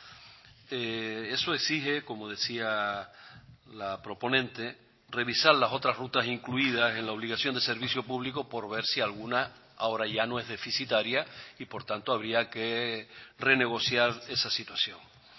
Eh, eso exige, como decía la proponente, revisar las otras rutas incluidas en la obligación de servicio público por ver si alguna ahora ya no es deficitaria y, por tanto, habría que renegociar esa situación.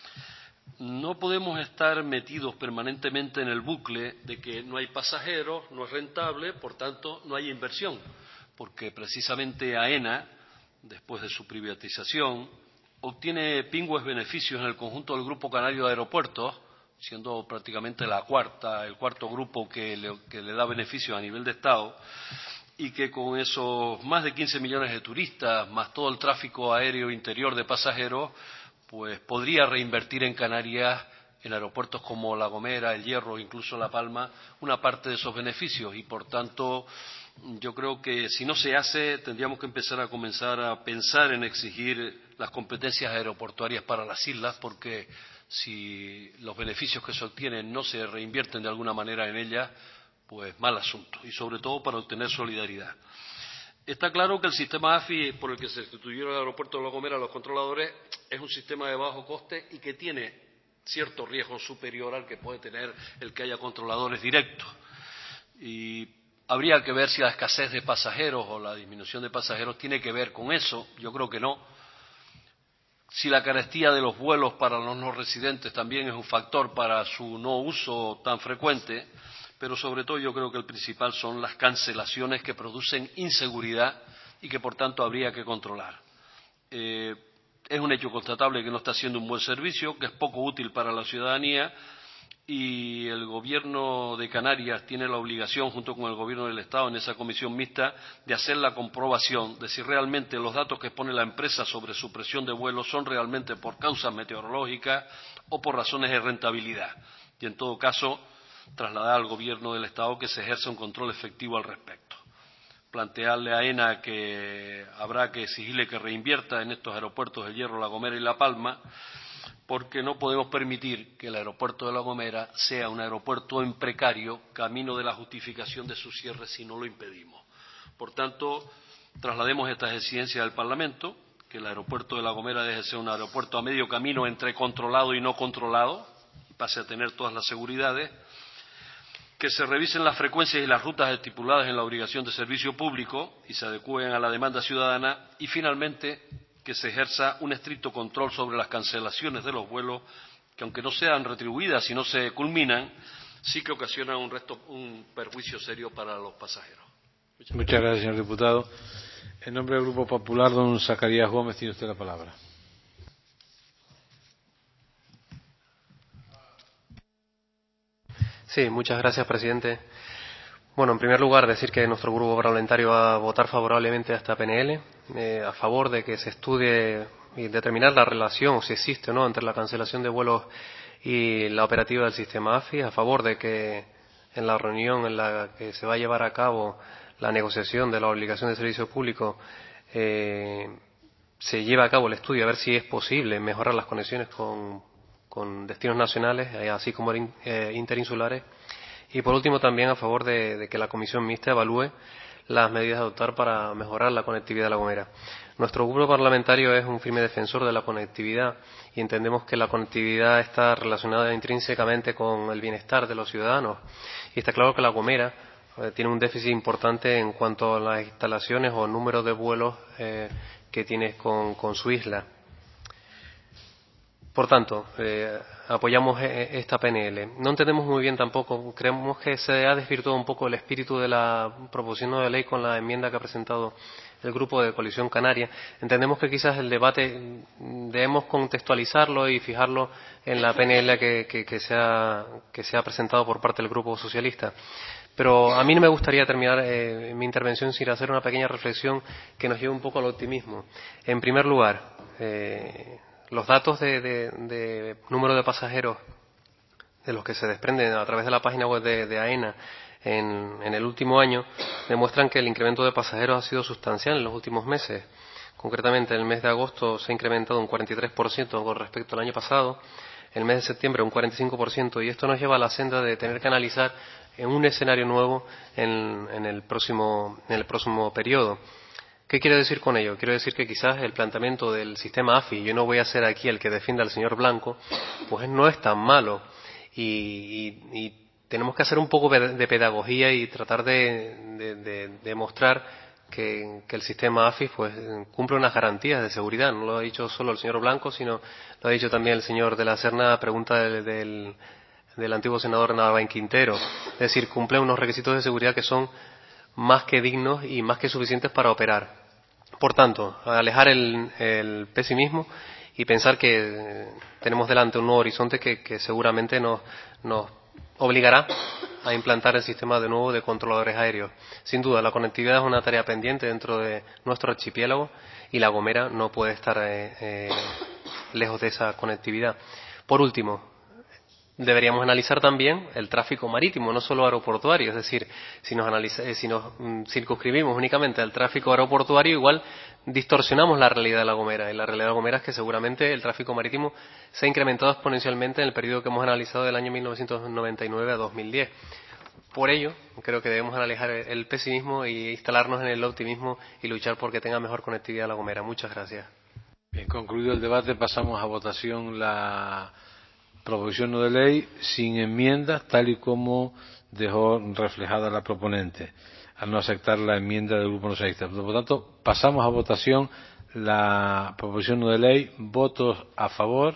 No podemos estar metidos permanentemente en el bucle de que no hay pasajeros, no es rentable, por tanto, no hay inversión, porque precisamente AENA, después de su privatización, obtiene pingües beneficios en el conjunto del Grupo Canario de Aeropuertos, siendo prácticamente la cuarta, el cuarto grupo que le, que le da beneficios a nivel de Estado, y que con esos más de quince millones de turistas, más todo el tráfico aéreo interior de pasajeros, pues podría reinvertir en Canarias, en aeropuertos como La Gomera, El Hierro, incluso La Palma, una parte de esos beneficios. Y, por tanto, yo creo que si no se hace, tendríamos que empezar a comenzar a pensar en exigir las competencias aeroportuarias para las islas, porque si los beneficios que se obtienen no se reinvierten de alguna manera en ellas, pues mal asunto, y sobre todo para obtener solidaridad. Está claro que el sistema A F I, por el que se sustituyó el aeropuerto de La Gomera a los controladores, es un sistema de bajo coste y que tiene cierto riesgo superior al que puede tener el que haya controladores directos. Y habría que ver si la escasez de pasajeros o la disminución de pasajeros tiene que ver con eso. Yo creo que no. Si la carestía de los vuelos para los no residentes también es un factor para su no uso tan frecuente, pero sobre todo yo creo que el principal son las cancelaciones que producen inseguridad y que por tanto habría que controlar. Eh, es un hecho constatable que no está siendo un buen servicio, que es poco útil para la ciudadanía, y el Gobierno de Canarias tiene la obligación, junto con el Gobierno del Estado, en esa comisión mixta, de hacer la comprobación de si realmente los datos que expone la empresa sobre su presión de vuelo son realmente por causas meteorológicas o por razones de rentabilidad. Y, en todo caso, trasladar al Gobierno del Estado que se ejerza un control efectivo al respecto. Plantearle a AENA que habrá que exigirle que reinvierta en estos aeropuertos El Hierro, La Gomera y La Palma, porque no podemos permitir que el aeropuerto de La Gomera sea un aeropuerto en precario, camino de la justificación de su cierre si no lo impedimos. Por tanto, traslademos estas exigencias al Parlamento, que el aeropuerto de La Gomera deje de ser un aeropuerto a medio camino entre controlado y no controlado, y pase a tener todas las seguridades, que se revisen las frecuencias y las rutas estipuladas en la obligación de servicio público y se adecúen a la demanda ciudadana, y finalmente que se ejerza un estricto control sobre las cancelaciones de los vuelos, que aunque no sean retribuidas y no se culminan, sí que ocasionan un, resto, un perjuicio serio para los pasajeros. Muchas, Muchas gracias, señor diputado. En nombre del Grupo Popular, don Zacarías Gómez, tiene usted la palabra. Sí, muchas gracias, presidente. Bueno, en primer lugar, decir que nuestro grupo parlamentario va a votar favorablemente a esta P N L, eh, a favor de que se estudie y determinar la relación, si existe o no, entre la cancelación de vuelos y la operativa del sistema A F I, a favor de que en la reunión en la que se va a llevar a cabo la negociación de la obligación de servicio público eh, se lleve a cabo el estudio a ver si es posible mejorar las conexiones con, con destinos nacionales, eh, así como eh, interinsulares. Y, por último, también a favor de, de que la comisión mixta evalúe las medidas a adoptar para mejorar la conectividad de La Gomera. Nuestro grupo parlamentario es un firme defensor de la conectividad y entendemos que la conectividad está relacionada intrínsecamente con el bienestar de los ciudadanos. Y está claro que La Gomera eh, tiene un déficit importante en cuanto a las instalaciones o número de vuelos eh, que tiene con, con su isla. Por tanto, eh, apoyamos esta P N L. No entendemos muy bien tampoco, creemos que se ha desvirtuado un poco el espíritu de la proposición de ley con la enmienda que ha presentado el Grupo de Coalición Canaria. Entendemos que quizás el debate debemos contextualizarlo y fijarlo en la P N L que, que, que, se, ha, que se ha presentado por parte del Grupo Socialista. Pero a mí no me gustaría terminar eh, mi intervención sin hacer una pequeña reflexión que nos lleve un poco al optimismo. En primer lugar, eh, los datos de, de, de número de pasajeros de los que se desprenden a través de la página web de, de AENA en, en el último año demuestran que el incremento de pasajeros ha sido sustancial en los últimos meses. Concretamente, en el mes de agosto se ha incrementado un cuarenta y tres por ciento con respecto al año pasado, el mes de septiembre un cuarenta y cinco por ciento, y esto nos lleva a la senda de tener que analizar en un escenario nuevo en, en el próximo, en el próximo periodo. ¿Qué quiero decir con ello? Quiero decir que quizás el planteamiento del sistema A F I, yo no voy a ser aquí el que defienda al señor Blanco, pues no es tan malo y, y, y tenemos que hacer un poco de pedagogía y tratar de, de, de, de mostrar que, que el sistema A F I pues, cumple unas garantías de seguridad. No lo ha dicho solo el señor Blanco, sino lo ha dicho también el señor de la Serna a pregunta del, del, del antiguo senador Navain Quintero. Es decir, cumple unos requisitos de seguridad que son más que dignos y más que suficientes para operar. Por tanto, alejar el, el pesimismo y pensar que tenemos delante un nuevo horizonte que, que seguramente nos, nos obligará a implantar el sistema de nuevo de controladores aéreos. Sin duda, la conectividad es una tarea pendiente dentro de nuestro archipiélago y La Gomera no puede estar eh, eh, lejos de esa conectividad. Por último, deberíamos analizar también el tráfico marítimo, no solo aeroportuario. Es decir, si nos, analiza, si nos mm, circunscribimos únicamente al tráfico aeroportuario, igual distorsionamos la realidad de La Gomera. Y la realidad de La Gomera es que seguramente el tráfico marítimo se ha incrementado exponencialmente en el periodo que hemos analizado del año mil novecientos noventa y nueve a dos mil diez. Por ello, creo que debemos alejar el pesimismo y instalarnos en el optimismo y luchar por que tenga mejor conectividad La Gomera. Muchas gracias. Bien, concluido el debate, pasamos a votación la proposición no de ley sin enmiendas, tal y como dejó reflejada la proponente, al no aceptar la enmienda del Grupo Socialista. Por lo tanto, pasamos a votación la proposición no de ley. ¿Votos a favor?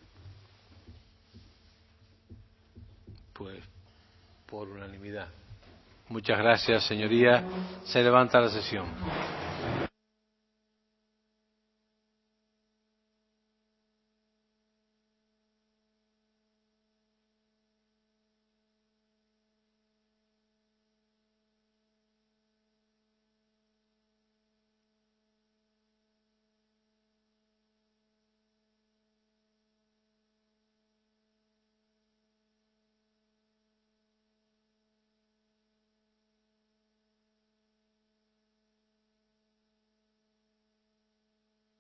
Pues por unanimidad. Muchas gracias, señorías. Se levanta la sesión.